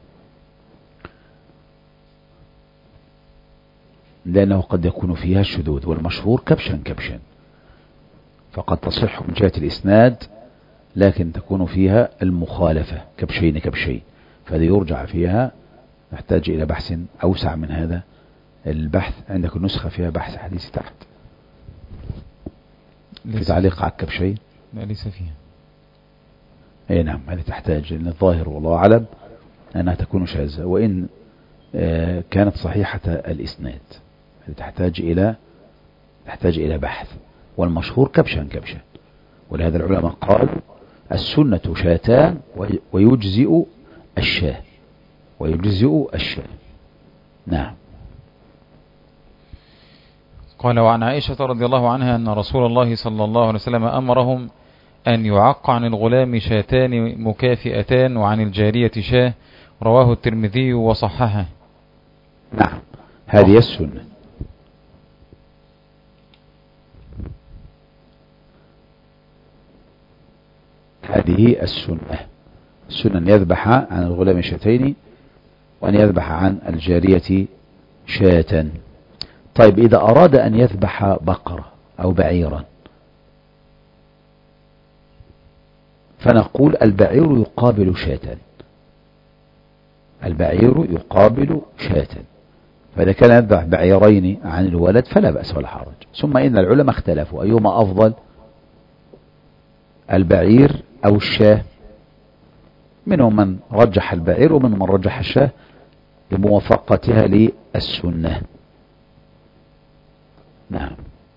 لأنه قد يكون فيها الشذوذ، والمشهور كبشا كبشا، فقد تصح من جهة الإسناد لكن تكون فيها المخالفة كبشين كبشين، فهذا يرجع فيها، نحتاج إلى بحث أوسع من هذا البحث. عندك النسخة فيها بحث حديثي تحت في تعليق على الكبشين؟ لا ليس فيها. أي نعم، هذه تحتاج، لأن الظاهر والله أعلم أنها تكون شاذة، وإن آه كانت صحيحة الإسناد تحتاج إلى تحتاج إلى بحث. والمشهور كبشا كبشا، ولهذا العلماء قالوا السنة شاتان ويجزئ الشاه ويجزئ الشاه. نعم. قال وعن عائشة رضي الله عنها أن رسول الله صلى الله عليه وسلم أمرهم أن يعق عن الغلام شاتان مكافئتان وعن الجارية شاه، رواه الترمذي وصححه. نعم، هذه السنة. هذه السنة السنة أن يذبح عن الغلام شاتين وأن يذبح عن الجارية شاة. طيب إذا أراد أن يذبح بقرة أو بعيرا فنقول البعير يقابل شاة، البعير يقابل شاة، فإذا كان يذبح بعيرين عن الولد فلا بأس ولا حرج. ثم إن العلماء اختلفوا أيهما أفضل، البعير أو الشاة، منهم من رجح البعير ومنهم من رجح الشاة لموافقتها للسنة. نعم.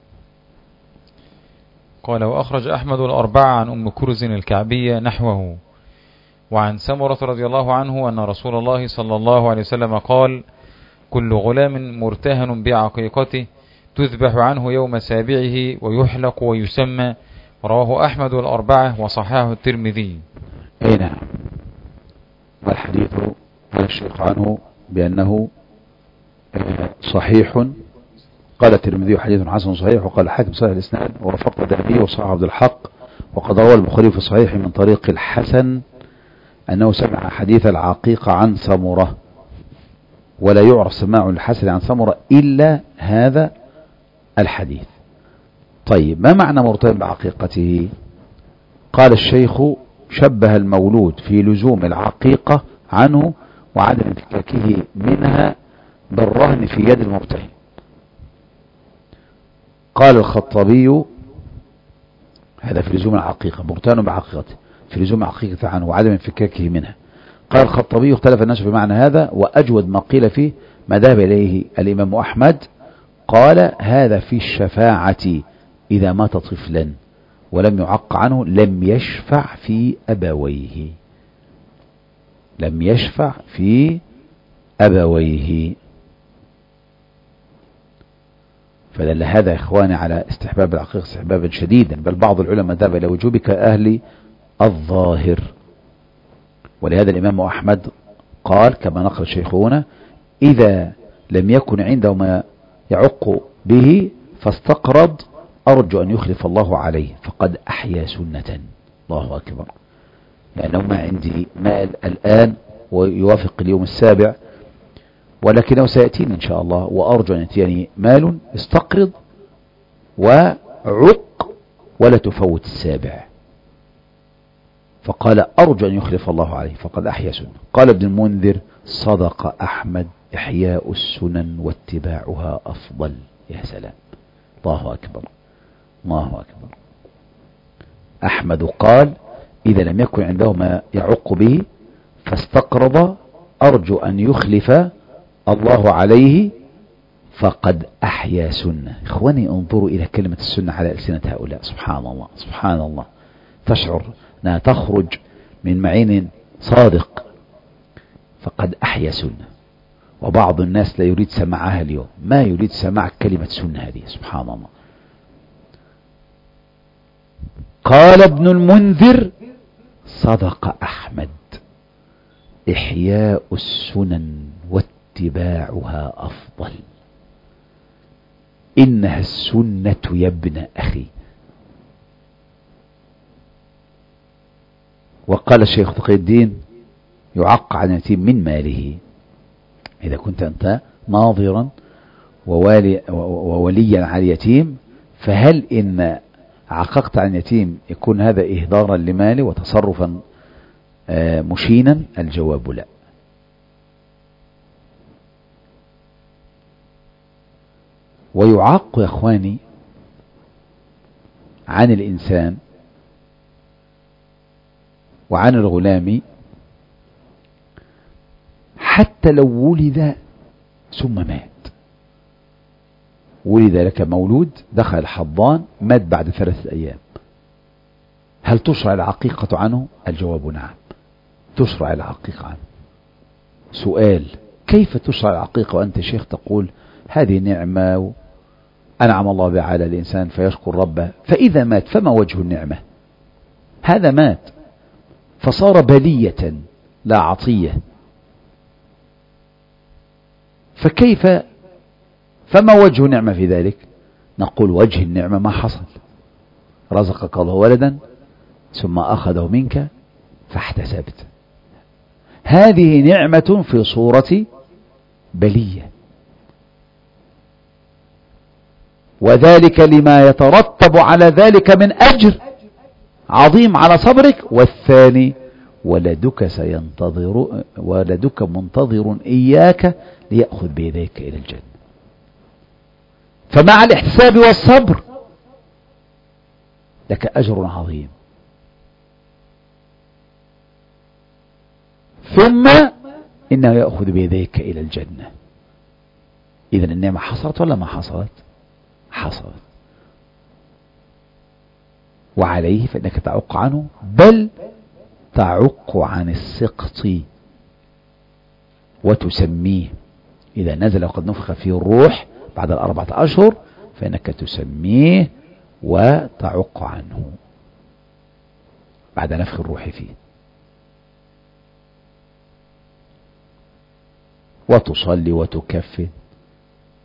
قال وأخرج أحمد الأربعة عن أم كرز الكعبية نحوه. وعن سمرة رضي الله عنه أن رسول الله صلى الله عليه وسلم قال كل غلام مرتهن بعقيقته تذبح عنه يوم سابعه ويحلق ويسمى، رواه أحمد الأربعة وصححه الترمذي. أي نعم. والحديث قال الشيخ عنه بأنه صحيح. قال الترمذي حديث حسن صحيح، وقال الحاكم صحيح الإسناد، ورفق الذهبي وصححه عبد الحق. وقد روى البخاري في صحيح من طريق الحسن أنه سمع حديث العقيقة عن سمرة، ولا يعرف سماع الحسن عن سمرة إلا هذا الحديث. طيب، ما معنى مرتبط بعقيقته؟ قال الشيخ: شبه المولود في لزوم العقيقة عنه وعدم انفكاكه منها بالرهن في يد المرتهن. قال الخطابي: هذا في لزوم العقيقة، مرتهن بعقيقته، في لزوم العقيقة عنه وعدم انفكاكه منها. قال الخطابي: اختلف الناس في معنى هذا، وأجود ما قيل فيه ما ذهب إليه الإمام أحمد. قال: هذا في الشفاعة إذا مات طفلا ولم يعق عنه لم يشفع في أبويه، لم يشفع في أبويه. فدل هذا يا إخواني على استحباب العقيقة استحبابا شديدا، بل بعض العلماء ذهب إلى وجوب كأهل الظاهر. ولهذا الإمام أحمد قال كما نقل شيخنا: إذا لم يكن عنده ما يعق به فاستقرض أرجو أن يخلف الله عليه فقد أحيا سنة. الله أكبر. لأنه ما عندي مال الآن ويوافق اليوم السابع، ولكنه سيأتيني إن شاء الله، وأرجو أن يأتيني مال استقرض وعق ولا تفوت السابع. فقال: أرجو أن يخلف الله عليه فقد أحيا سنة. قال ابن المنذر: صدق أحمد، إحياء السنن واتباعها أفضل. يا سلام، الله أكبر، الله أكبر. أحمد قال: إذا لم يكن عنده ما يعق به فاستقرض أرجو أن يخلف الله عليه فقد أحيا سنة. إخواني، انظروا إلى كلمة السنة على ألسنة هؤلاء. سبحان الله، سبحان الله. تشعر أنها تخرج من معين صادق. فقد أحيا سنة. وبعض الناس لا يريد سماعها اليوم، ما يريد سماع كلمة سنة هذه. سبحان الله. قال ابن المنذر: صدق أحمد، إحياء السنن واتباعها أفضل. إنها السنة يا ابن أخي. وقال الشيخ تقي الدين: يعق عن يتيم من ماله. إذا كنت أنت ناظرا ووالي ووليا على اليتيم، فهل إن عققت عن يتيم يكون هذا إهدارا لماله وتصرفا مشينا؟ الجواب لا. ويعاق يا أخواني عن الإنسان وعن الغلام حتى لو ولد ثم مات. ولد لك مولود دخل الحضان مات بعد ثلاثة أيام، هل تشرع العقيقة عنه؟ الجواب نعم، تشرع العقيقة عنه. سؤال: كيف تشرع العقيقة وأنت شيخ تقول هذه نعمة أنعم الله بها على الإنسان فيشكر ربه، فإذا مات فما وجه النعمة؟ هذا مات فصار بلية لا عطية، فكيف فما وجه النعمة في ذلك؟ نقول وجه النعمة ما حصل، رزقك الله ولدا ثم أخذه منك فاحتسبت. هذه نعمة في صورة بلية، وذلك لما يترتب على ذلك من أجر عظيم على صبرك. والثاني: ولدك سينتظر ولدك منتظر إياك ليأخذ بيديك إلى الجنة. فمع الاحتساب والصبر لك أجر عظيم. ثم إنه يأخذ بيديك إلى الجنة. إذن النعمة حصلت ولا ما حصلت؟ حصلت. وعليه فإنك تعق عنه، بل تعق عن السقط وتسميه. إذا نزل وقد نفخ فيه الروح بعد الأربعة أشهر فإنك تسميه وتعق عنه بعد نفخ الروح فيه، وتصلي وتكفن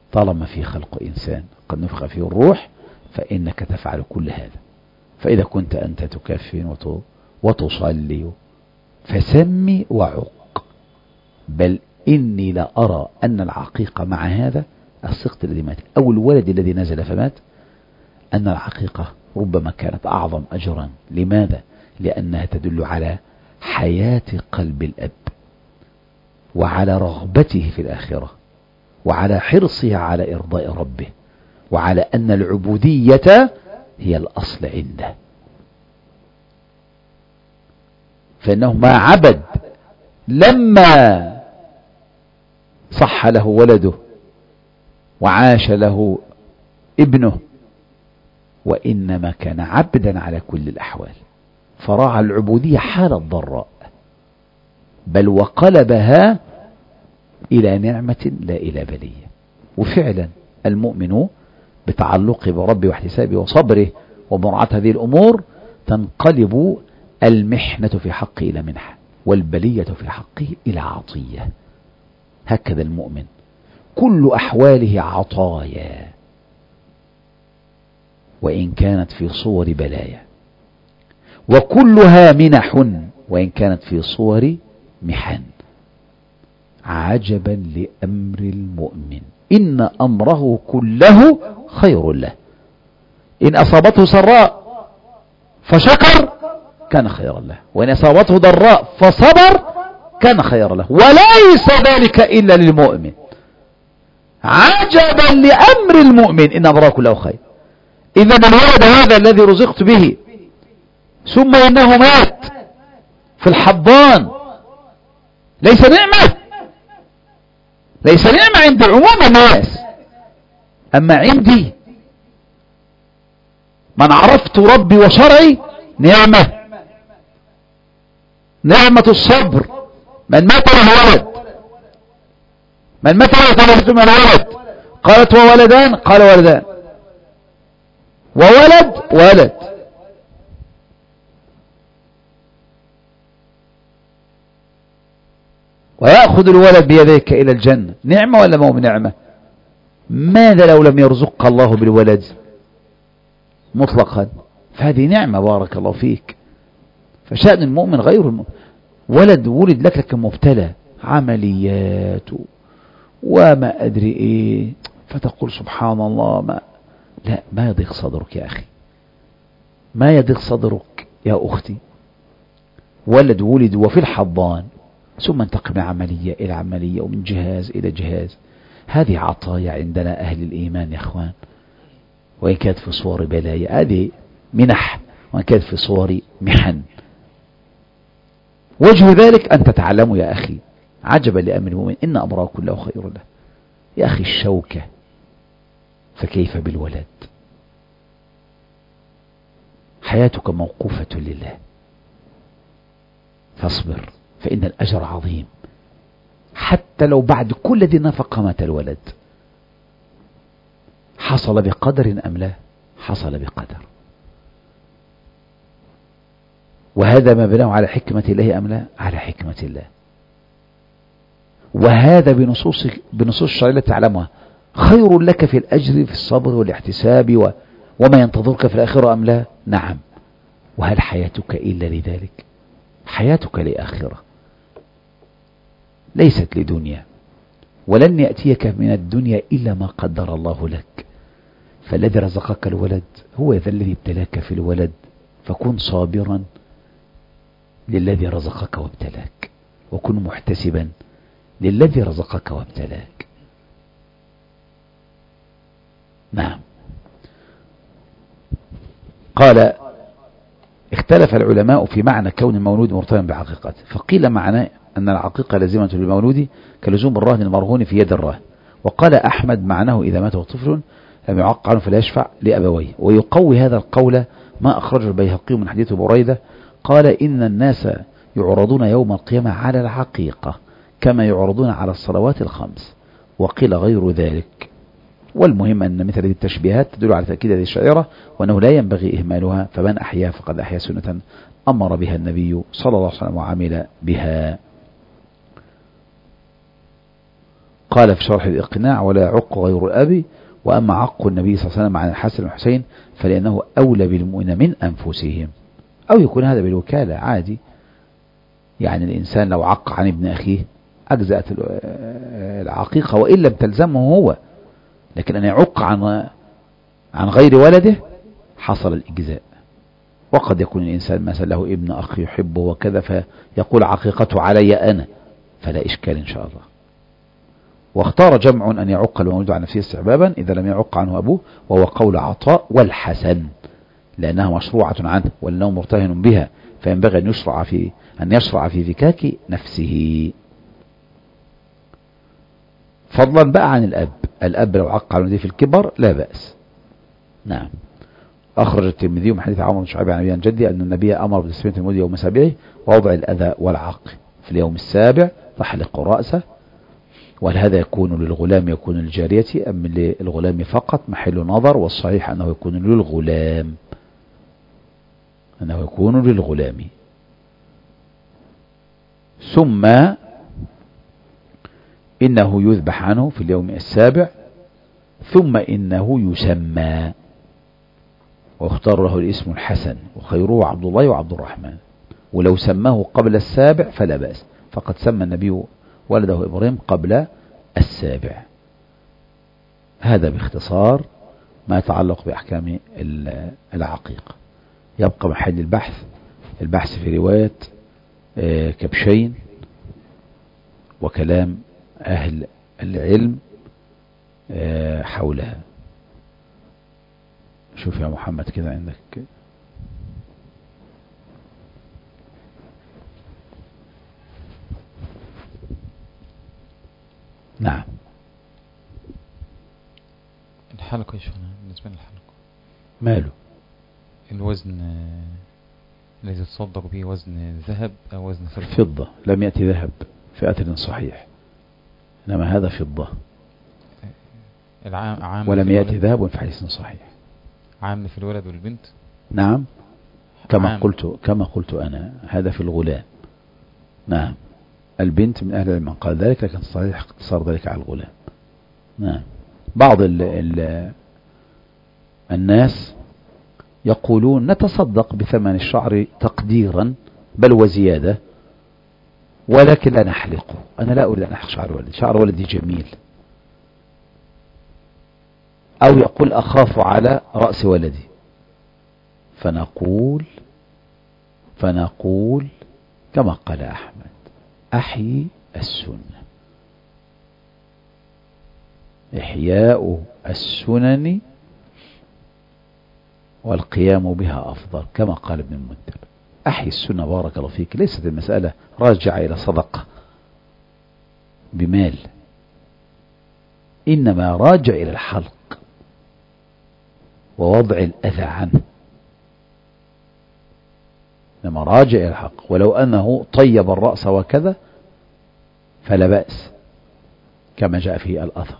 طالما في خلق إنسان قد نفخ فيه الروح فإنك تفعل كل هذا. فإذا كنت أنت تكفن وتصلي فسمي وعق، بل إني لا أرى أن العقيقة مع هذا السقط الذي مات أو الولد الذي نزل فمات أن العقيقة ربما كانت أعظم أجرا. لماذا؟ لأنها تدل على حياة قلب الأب وعلى رغبته في الآخرة وعلى حرصه على إرضاء ربه وعلى أن العبودية هي الأصل عنده. فإنه ما عبد لما صح له ولده وعاش له ابنه، وإنما كان عبدا على كل الأحوال، فراعى العبودية حال الضراء، بل وقلبها إلى نعمة لا إلى بلية. وفعلا المؤمن بتعلقه بربه واحتسابه وصبره ومراعاة هذه الأمور تنقلب المحنة في حقه إلى منحة والبلية في حقه إلى عطية. هكذا المؤمن كل أحواله عطايا، وإن كانت في صور بلايا، وكلها منح وإن كانت في صور محن. عجبا لأمر المؤمن إن أمره كله خير له، إن أصابته سراء فشكر كان خيرا له، وإن أصابته ضراء فصبر كان خيرا له، وليس ذلك إلا للمؤمن. عجبا لأمر المؤمن إن أمره كله خير. إذا الولد هذا الذي رزقت به ثم إنه مات في الحضان ليس نعمة، ليس نعمة عند عموم الناس، أما عندي من عرفت ربي وشرعي نعمة، نعمة الصبر. من مات له ولد، من مات له من ولد، قالت وولدان، قال ولدان، وولد ولد. ويأخذ الولد بيديك إلى الجنة، نعمة ولا مو نعمة؟ ماذا لو لم يرزقك الله بالولد مطلقا؟ فهذه نعمة بارك الله فيك. فشأن المؤمن غير المؤمن. ولد ولد لك لك مبتلى عمليات وما أدري إيه، فتقول سبحان الله، ما لا ما يضيق صدرك يا أخي، ما يضيق صدرك يا أختي. ولد ولد وفي الحضان ثم انتقل من عملية إلى عملية ومن جهاز إلى جهاز. هذه عطايا عندنا أهل الإيمان يا أخوان، وإن كانت في صور بلايا هذه منح، وإن كانت في صور محن. وجه ذلك أن تتعلموا يا أخي عجبا لأمر المؤمن إن أمره كله خير له. يا أخي الشوكة فكيف بالولد؟ حياتك موقوفة لله، فاصبر فإن الأجر عظيم، حتى لو بعد كل ذي نفقة مات الولد. حصل بقدر أم لا؟ حصل بقدر. وهذا ما بناه على حكمة الله أم لا؟ على حكمة الله. وهذا بنصوص بنصوص الشرع التي تعلمها خير لك في الأجر في الصبر والاحتساب و... وما ينتظرك في الآخرة أم لا؟ نعم. وهل حياتك إلا لذلك؟ حياتك لآخرة ليست لدنيا، ولن يأتيك من الدنيا إلا ما قدر الله لك. فالذي رزقك الولد هو ذا الذي ابتلاك في الولد، فكن صابرا للذي رزقك وابتلاك، وكن محتسبا للذي رزقك وابتلاك. نعم. قال اختلف العلماء في معنى كون المولود مرتبطا بعقيقته، فقيل معناه أن العقيقة لازمة للمولود كلزوم الرهن المرهون في يد الراهن، وقال أحمد معناه إذا مات طفل لم يعق عنه فلا يشفع لأبويه. ويقوي هذا القول ما أخرجه البيهقي من حديث بريدة قال إن الناس يعرضون يوم القيامة على العقيقة كما يعرضون على الصلوات الخمس، وقيل غير ذلك. والمهم أن مثل هذه التشبيهات تدل على تأكيد هذه الشعيرة، وأنه لا ينبغي إهمالها، فمن أحيا فقد أحيا سنة أمر بها النبي صلى الله عليه وسلم وعمل بها. قال في شرح الإقناع: ولا يعق غير الأب. وأما عق النبي صلى الله عليه وسلم عن الحسن والحسين فلأنه أولى بالمؤمنين من أنفسهم، أو يكون هذا بالوكالة عادي. يعني الإنسان لو عق عن ابن أخيه أجزأت العقيقة وإن لم تلزمه هو، لكن أن يعق عن عن غير ولده حصل الإجزاء. وقد يكون الإنسان مثلا له ابن أخ يحبه وكذا فيقول عقيقته علي أنا، فلا إشكال إن شاء الله. واختار جمع أن يعق المولود عن نفسه استحبابا إذا لم يعق عنه أبوه، وهو قول عطاء والحسن، لأنها مشروعة عنه ولأنه مرتهن بها، فينبغي أن يشرع في أن يشرع في فكاك نفسه. فضلا بقى عن الأب، الأب لو عق على ولده في الكبر لا بأس. نعم. أخرج الترمذي من حديث عمرو بن شعيب عن أبي عن جدي أن النبي أمر بتسمية المولود يوم سابعه ووضع الأذى والعق في اليوم السابع، تحلق رأسه. وهل هذا يكون للغلام يكون للجارية أم للغلام فقط؟ محل نظر، والصحيح أنه يكون للغلام، أنه يكون للغلام. ثم إنه يذبح عنه في اليوم السابع، ثم إنه يسمى، واختار له الاسم الحسن، وخيره عبد الله وعبد الرحمن. ولو سماه قبل السابع فلا بأس، فقد سمى النبي ولده إبراهيم قبل السابع. هذا باختصار ما يتعلق بأحكام العقيقة. يبقى محل البحث البحث في رواية كبشين وكلام أهل العلم حولها. شوف يا محمد كده عندك. نعم. الحلقة يا شيخنا بالنسبة للحلقة ماله؟ الوزن الذي تصدق به وزن ذهب أو وزن فضة؟ فضة. لم يأتي ذهب في أثر صحيح، إنما هذا فضة. العام عام ولم يأتي ذهب في حديث صحيح. عام في الولد والبنت. نعم كما عام. قلت كما قلت أنا، هذا في الغلام. نعم. البنت من أهل العلم قال ذلك، لكن صحيح اقتصار ذلك على الغلام. نعم. بعض ال ال الناس يقولون نتصدق بثمن الشعر تقديرا بل وزيادة، ولكن لا نحلقه. أنا لا أريد أن أحلق شعر ولدي، شعر ولدي جميل. أو يقول أخاف على رأس ولدي، فنقول فنقول كما قال أحمد: أحيي السنة. إحياء السنن والقيام بها أفضل، كما قال ابن المنذر: أحيي السنة. بارك الله فيك. ليست المسألة راجعة إلى صدقة بمال، إنما راجع إلى الحلق ووضع الأذى عنه، إنما راجع إلى الحلق. ولو أنه طيب الرأس وكذا فلا بأس كما جاء في الأثر،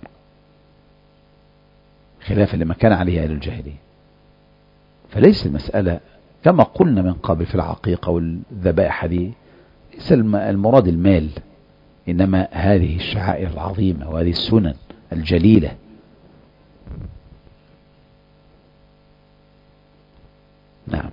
خلافا لما كان عليه أهل الجاهلية. فليس المسألة كما قلنا من قبل في العقيقة والذبائح هذه، ليس المراد المال، إنما هذه الشعائر العظيمة وهذه السنن الجليلة. نعم.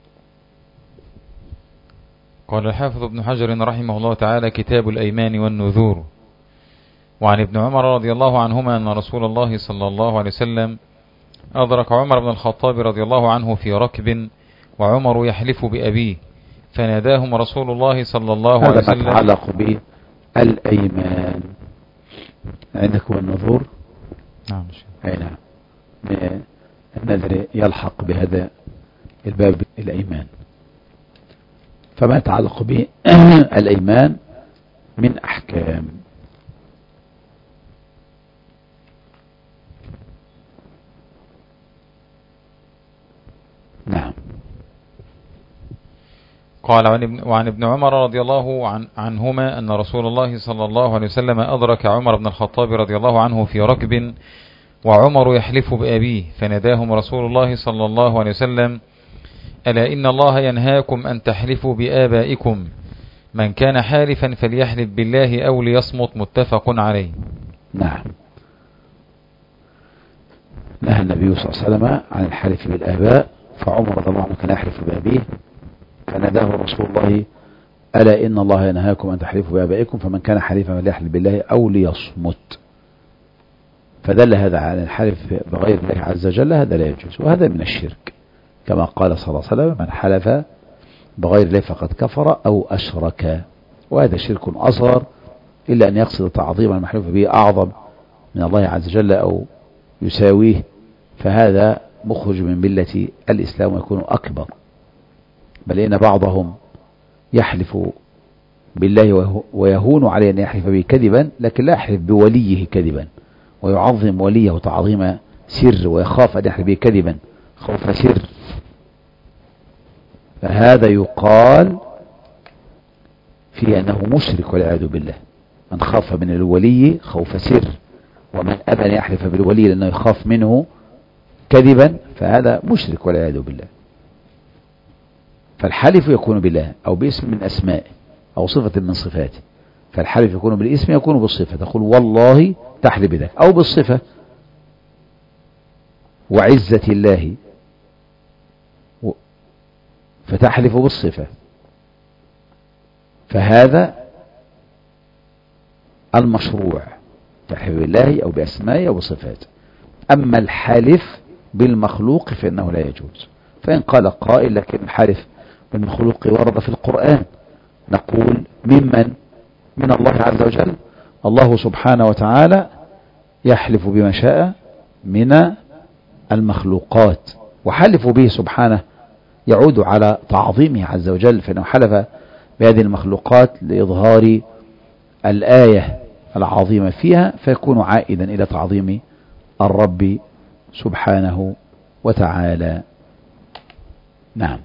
قال الحافظ ابن حجر رحمه الله تعالى: كتاب الأيمان والنذور. وعن ابن عمر رضي الله عنهما أن رسول الله صلى الله عليه وسلم أدرك عمر بن الخطاب رضي الله عنه في ركب وعمر يحلف بأبيه، فناداهم رسول الله صلى الله عليه وسلم. هذا يتعلق بالأيمان. عندكم النذور؟ نعم. أي نعم. النذر يلحق بهذا الباب الأيمان. فما يتعلق بالأيمان من أحكام. نعم. قال وعن ابن عمر رضي الله عن عنهما أن رسول الله صلى الله عليه وسلم أدرك عمر بن الخطاب رضي الله عنه في ركب وعمر يحلف بأبيه، فناداهم رسول الله صلى الله عليه وسلم: ألا إن الله ينهاكم أن تحلفوا بآبائكم، من كان حالفا فليحلف بالله أو ليصمت، متفق عليه. نعم. نهى النبي صلى الله عليه وسلم عن الحلف بالآباء، فعمر رضي الله عنه كان يحلف بأبيه فناداه رسول الله: ألا إن الله ينهاكم أن تحلفوا بآبائكم، فمن كان حليفا فليحلف بالله أو ليصمت. فدل هذا على الحلف بغير الله عز وجل، هذا لا يجوز، وهذا من الشرك، كما قال صلى الله عليه وسلم: من حلف بغير الله فقد كفر أو أشرك، وهذا شرك أصغر، إلا أن يقصد تعظيم المحلوف به أعظم من الله عز وجل أو يساويه، فهذا مخرج من ملة الإسلام ويكون أكبر. بل إن بعضهم يحلف بالله ويهون عليه أن يحلف به كذبا، لكن لا يحلف بوليه كذبا، ويعظم وليه تعظيم سر، ويخاف أن يحلف به كذبا خوف سر، فهذا يقال فيه أنه مشرك والعياذ بالله. من خاف من الولي خوف سر، ومن أبى أن يحلف بالولي لأنه يخاف منه كذبا، فهذا مشرك والعياذ بالله. فالحلف يكون بالله أو باسم من أسمائه أو صفة من صفاته، فالحلف يكون بالاسم يكون بالصفة، تقول والله تحلف بذلك، أو بالصفة وعزة الله فتحلف بالصفة، فهذا المشروع، تحلف بالله أو بأسمائه أو بصفاته. أما الحلف بالمخلوق فإنه لا يجوز. فإن قال قائل: لكن الحلف بالمخلوق ورد في القرآن، نقول: ممن؟ من الله عز وجل. الله سبحانه وتعالى يحلف بما شاء من المخلوقات، وحلف به سبحانه يعود على تعظيمه عز وجل، فإنه حلف بهذه المخلوقات لإظهار الآية العظيمة فيها، فيكون عائدا إلى تعظيم الرب سبحانه وتعالى. نعم.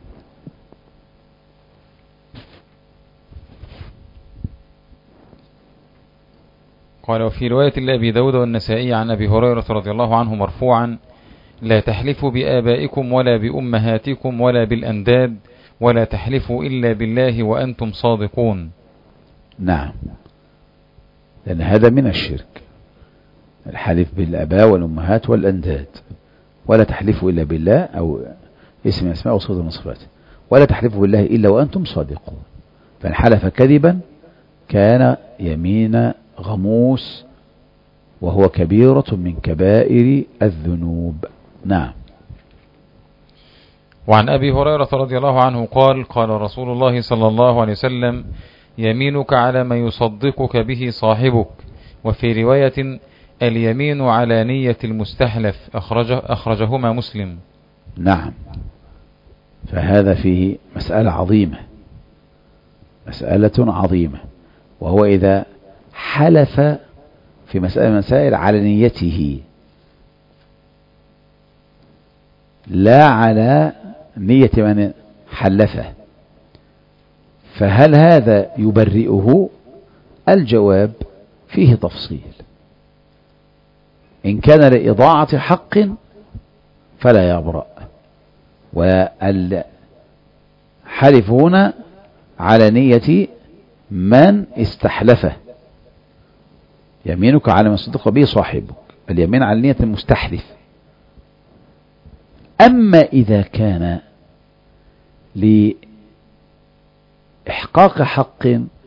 قال: وفي رواية لأبي داود والنسائي عن أبي هريرة رضي الله عنه مرفوعا: لا تحلفوا بآبائكم ولا بأمهاتكم ولا بالأنداد، ولا تحلفوا إلا بالله وأنتم صادقون. نعم، لأن هذا من الشرك، الحلف بالآباء والأمهات والأنداد. ولا تحلفوا إلا بالله أو اسم أسماء وصفة من صفاته، ولا تحلفوا بالله إلا وأنتم صادقون. فإن حلف كذبا كان يمين غموس، وهو كبيرة من كبائر الذنوب. نعم. وعن أبي هريرة رضي الله عنه قال: قال رسول الله صلى الله عليه وسلم: يمينك على ما يصدقك به صاحبك. وفي رواية: اليمين على نية المستحلف، أخرجه أخرجهما مسلم. نعم، فهذا فيه مسألة عظيمة، مسألة عظيمة، وهو إذا حلف في مسألة مسائل على نيته لا على نية من حلفه، فهل هذا يبرئه؟ الجواب فيه تفصيل. إن كان لإضاعة حق فلا يبرأ، والحلف هنا على نية من استحلفه. يمينك على ما صدق به صاحبك، اليمين على نية المستحلف. أما إذا كان لإحقاق حق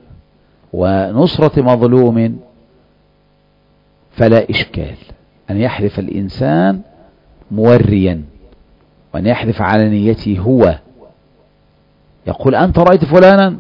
ونصرة مظلوم فلا إشكال أن يحلف الإنسان موريا، وأن يحلف على نيته هو، يقول: أنت رأيت فلانا؟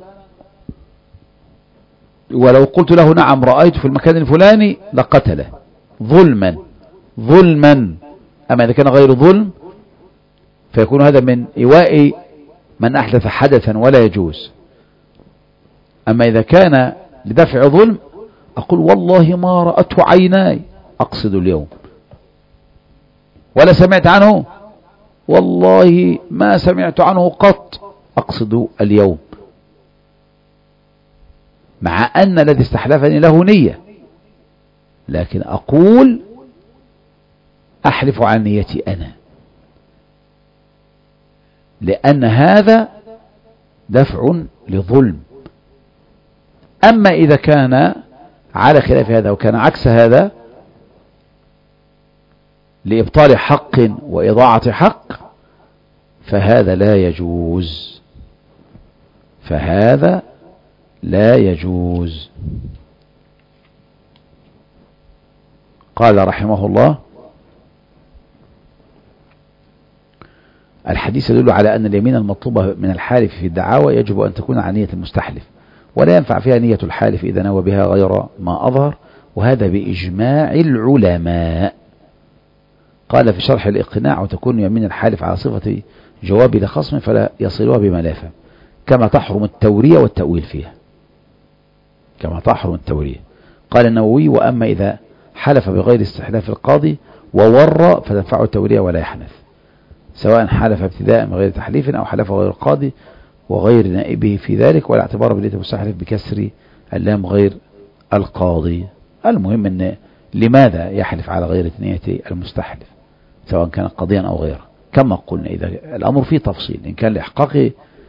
ولو قلت له: نعم رأيت في المكان الفلاني، لقتله ظلما ظلما. أما إذا كان غير ظلم فيكون هذا من إيواء من أحدث حدثا ولا يجوز. أما إذا كان لدفع ظلم، أقول: والله ما رأته عيناي، أقصد اليوم، ولا سمعت عنه، والله ما سمعت عنه قط، أقصد اليوم، مع أن الذي استحلفني له نية، لكن أقول أحلف عن نيتي أنا، لأن هذا دفع لظلم. أما إذا كان على خلاف هذا وكان عكس هذا، لإبطال حق وإضاعة حق فهذا لا يجوز، فهذا لا يجوز. قال رحمه الله: الحديث يدل على أن اليمين المطلوبة من الحالف في الدعاوى يجب أن تكون عن نية المستحلف، ولا ينفع فيها نية الحالف إذا نوى بها غير ما أظهر، وهذا بإجماع العلماء. قال في شرح الإقناع: وتكون يمين الحالف على صفة جواب لخصم فلا يصلها بما لا يفهم، كما تحرم التورية والتأويل فيها، كما تحرم التورية. قال النووي: وأما إذا حلف بغير استحلاف القاضي وور فتنفعه التورية ولا يحنث، سواء حلف ابتداء من غير تحليف أو حلف غير القاضي وغير نائبه في ذلك، ولا اعتبار بنية المستحلف بكسر اللام غير القاضي. المهم أن لماذا يحلف على غير نية المستحلف سواء كان قاضيا أو غيره؟ كما قلنا إذا الأمر فيه تفصيل، إن كان لإحقاق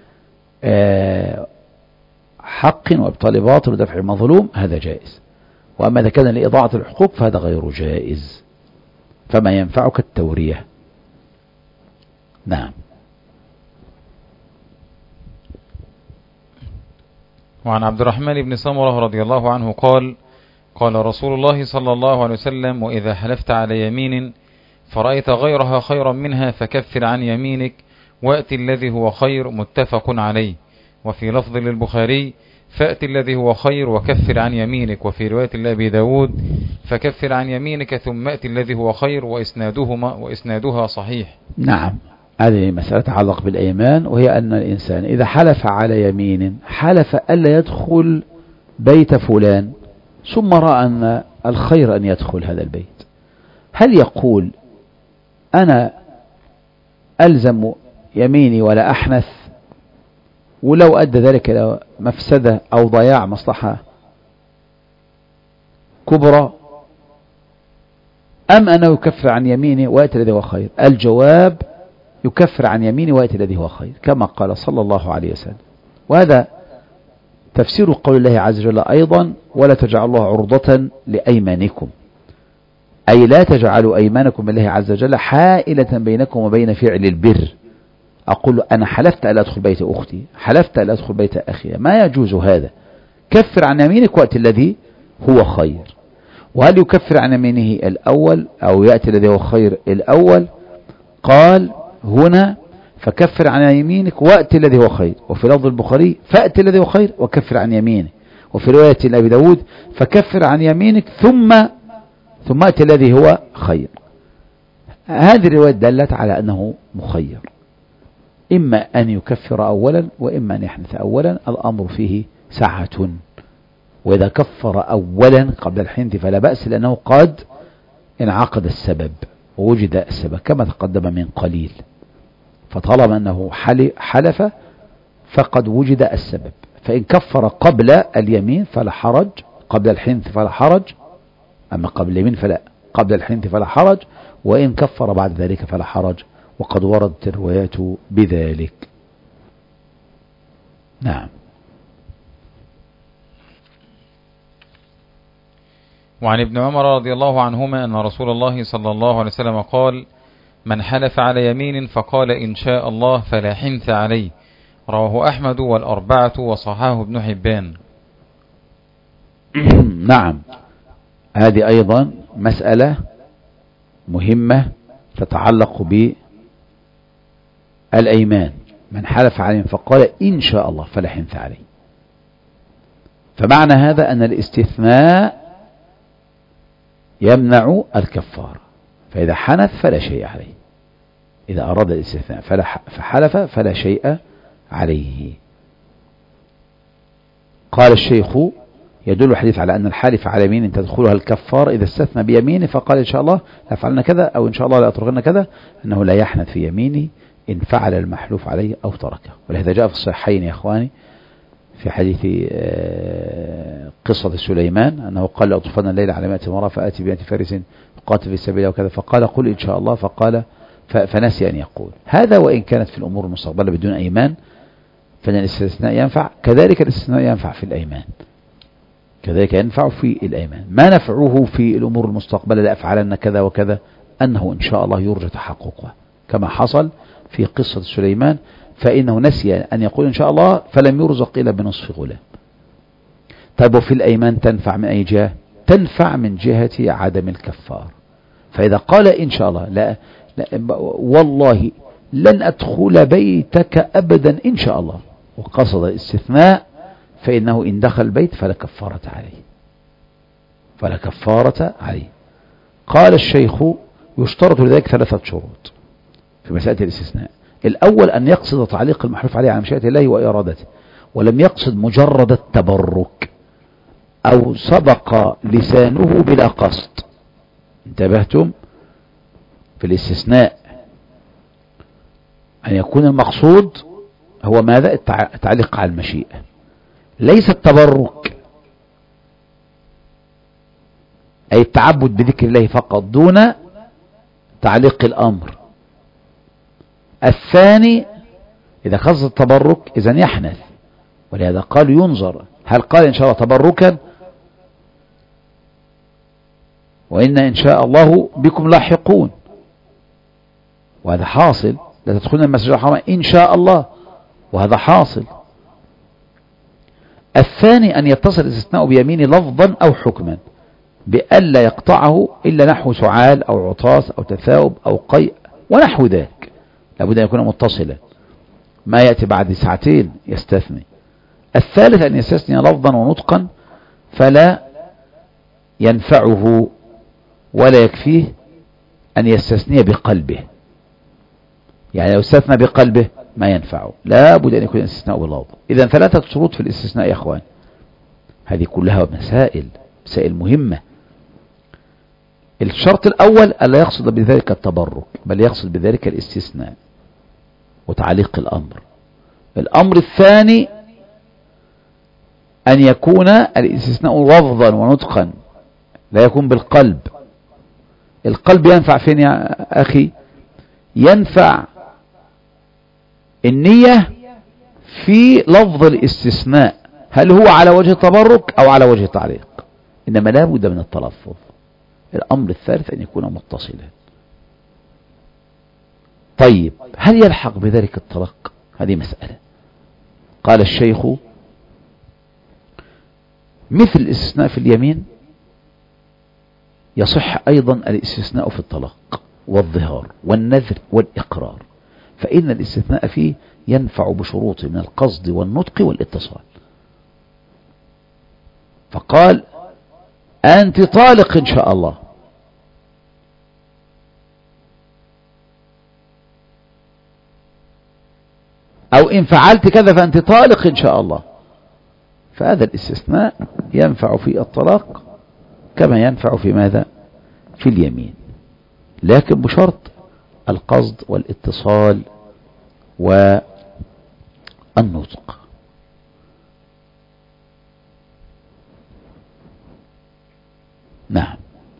حق وإبطال باطل ودفع مظلوم هذا جائز، وأما إذا كان لإضاعة الحقوق فهذا غير جائز، فما ينفعك التورية. نعم. وعن عبد الرحمن بن سمرة رضي الله عنه قال: قال رسول الله صلى الله عليه وسلم: وإذا حلفت على يمين فرأيت غيرها خيرا منها فكفر عن يمينك وأت الذي هو خير، متفق عليه. وفي لفظ للبخاري: فأت الذي هو خير وكفر عن يمينك. وفي رواية لأبي داود: فكفر عن يمينك ثم أت الذي هو خير، وإسنادهما وإسنادها صحيح. نعم، هذه مسألة تتعلق بالأيمان، وهي أن الإنسان إذا حلف على يمين حلف ألا يدخل بيت فلان ثم رأى أن الخير أن يدخل هذا البيت، هل يقول أنا ألزم يميني ولا أحنث ولو أدى ذلك إلى مفسدة أو ضياع مصلحة كبرى، أم أنه يكفر عن يمينه ويأتي الذي هو خير؟ الجواب: يكفر عن يمينه ويأتي الذي هو خير، كما قال صلى الله عليه وسلم. وهذا تفسير قول الله عز وجل أيضا: ولا تجعلوا الله عرضة لأيمانكم، أي لا تجعلوا أيمانكم بالله عز وجل حائلة بينكم وبين فعل البر. أقول أنا حلفت ألا أدخل بيت أختي، حلفت ألا أدخل بيت أخي، ما يجوز هذا. كفر عن يمينك وأتي الذي هو خير. وهل يكفر عن يمينه الأول أو يأتي الذي هو خير الأول؟ قال هنا: فكفر عن يمينك وأتي الذي هو خير. وفي لفظ البخاري: فأتي الذي هو خير وكفر عن يمينه. وفي رواية لأبي داود: فكفر عن يمينك ثم ثم أتي الذي هو خير. هذه الرواية دلت على أنه مخير، إما أن يكفر أولا وإما أن يحنث أولا، الأمر فيه سعة. وإذا كفر أولا قبل الحنث فلا بأس، لأنه قد انعقد السبب ووجد السبب كما تقدم من قليل، فطالما أنه حلف فقد وجد السبب. فإن كفر قبل اليمين فلا حرج، قبل الحنث فلا حرج، أما قبل اليمين فلا، قبل الحنث فلا حرج، وإن كفر بعد ذلك فلا حرج، وقد وردت الروايات بذلك. نعم. وعن ابن عمر رضي الله عنهما أن رسول الله صلى الله عليه وسلم قال: من حلف على يمين فقال إن شاء الله فلا حنث عليه. رواه أحمد والأربعة وصححه ابن حبان. نعم، هذه أيضا مسألة مهمة تتعلق بالأيمان. من حلف عليه فقال إن شاء الله فلا حنث عليه، فمعنى هذا أن الاستثناء يمنع الكفار، فإذا حنث فلا شيء عليه، إذا أراد الاستثناء فحلف فلا شيء عليه. قال الشيخ: يدل الحديث على أن الحالف على يمين تدخلها الكفار إذا استثنى بيمينه فقال إن شاء الله لأفعلن كذا أو إن شاء الله لأتركن كذا، أنه لا يحنث في يمينه إن فعل المحلوف عليه أو تركه. ولهذا جاء في الصحيحين يا إخواني في حديث قصة سليمان أنه قال: لأطوفن الليل على مائة امرأة فآتي بمائة فارس قاتل في سبيل وكذا، فقال: قل إن شاء الله، فقال فنسي أن يقول. هذا وإن كانت في الأمور المستقبلة بدون أيمان فإن الاستثناء ينفع، كذلك الاستثناء ينفع في الأيمان، كذلك ينفع في الأيمان. ما نفعه في الأمور المستقبلة لأفعلن كذا وكذا، أنه إن شاء الله يرجى تحققه، كما حصل في قصة سليمان، فإنه نسي أن يقول إن شاء الله فلم يرزق إلا بنصف غلام. طيب وفي الأيمان تنفع من أي جهة؟ تنفع من جهة عدم الكفار. فإذا قال إن شاء الله لا, لا والله لن أدخل بيتك أبدا إن شاء الله، وقصد الاستثناء، فإنه إن دخل البيت فلا كفارة عليه، فلا كفارة عليه. قال الشيخ يشترط لذلك ثلاثة شروط في مسألة الاستثناء. الأول أن يقصد تعليق المحلوف عليه على مشيئة الله وإرادته، ولم يقصد مجرد التبرك أو سبق لسانه بلا قصد. انتبهتم؟ في الاستثناء أن يكون المقصود هو ماذا؟ التعليق على المشيئة، ليس التبرك أي التعبد بذكر الله فقط دون تعليق الأمر. الثاني إذا خص التبرك إذن يحنث، ولهذا قال ينظر هل قال إن شاء الله تبركا وإن إن شاء الله بكم لاحقون، وهذا حاصل، لا تدخلون المسجد الحرام إن شاء الله، وهذا حاصل. الثاني أن يتصل الاستثناء بيمين لفظا أو حكما بألا يقطعه إلا نحو سعال أو عطاس أو تثاؤب أو قيء ونحو ذاك، لابد أن يكون متصلا، ما يأتي بعد ساعتين يستثني. الثالث أن يستثني لفظا ونطقا فلا ينفعه ولا يكفيه أن يستثني بقلبه، يعني لو استثنى بقلبه ما ينفعه، لا بد أن يكون الاستثناء باللفظ. إذن ثلاثة شروط في الاستثناء يا أخوان، هذه كلها مسائل مسائل مهمة. الشرط الأول ألا يقصد بذلك التبرك، بل يقصد بذلك الاستثناء وتعليق الأمر. الأمر الثاني أن يكون الاستثناء لفظا ونطقا، لا يكون بالقلب. القلب ينفع فين يا أخي؟ ينفع النية في لفظ الاستثناء، هل هو على وجه التبرك أو على وجه التعليق، إنما لا بد من التلفظ. الأمر الثالث أن يكون متصلا. طيب هل يلحق بذلك الطلاق؟ هذه مسألة. قال الشيخ مثل الاستثناء في اليمين يصح أيضا الاستثناء في الطلاق والظهار والنذر والإقرار، فإن الاستثناء فيه ينفع بشروط من القصد والنطق والاتصال. فقال أنت طالق إن شاء الله، أو إن فعلت كذا فأنت طالق إن شاء الله، فهذا الاستثناء ينفع في الطلاق كما ينفع في ماذا؟ في اليمين، لكن بشرط القصد والاتصال والنطق. نعم.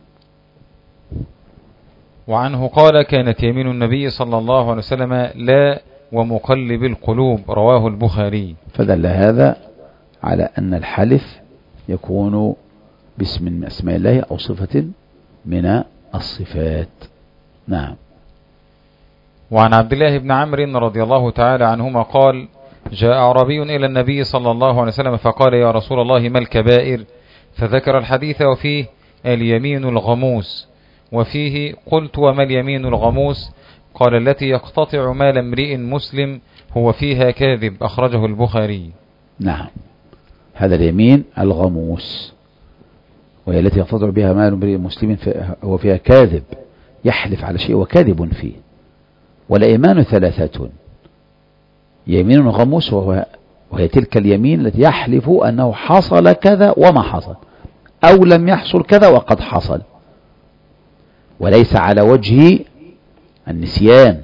وعنه قال كانت يمين النبي صلى الله عليه وسلم لا ومقلب القلوب، رواه البخاري. فدل هذا على أن الحلف يكون باسم من أسماء الله أو صفة من الصفات. نعم. وعن عبد الله بن عمرو رضي الله تعالى عنهما قال جاء أعرابي إلى النبي صلى الله عليه وسلم فقال يا رسول الله ما الكبائر؟ فذكر الحديث وفيه اليمين الغموس، وفيه قلت وما اليمين الغموس؟ قال التي يقتطع مال امرئ مسلم هو فيها كاذب، أخرجه البخاري. نعم، هذا اليمين الغموس، وهي التي يقتطع بها مال امرئ مسلم هو فيها كاذب، يحلف على شيء وكاذب فيه. والأيمان ثلاثة: يمين غموس وهو وهي تلك اليمين التي يحلف أنه حصل كذا وما حصل، أو لم يحصل كذا وقد حصل، وليس على وجه النسيان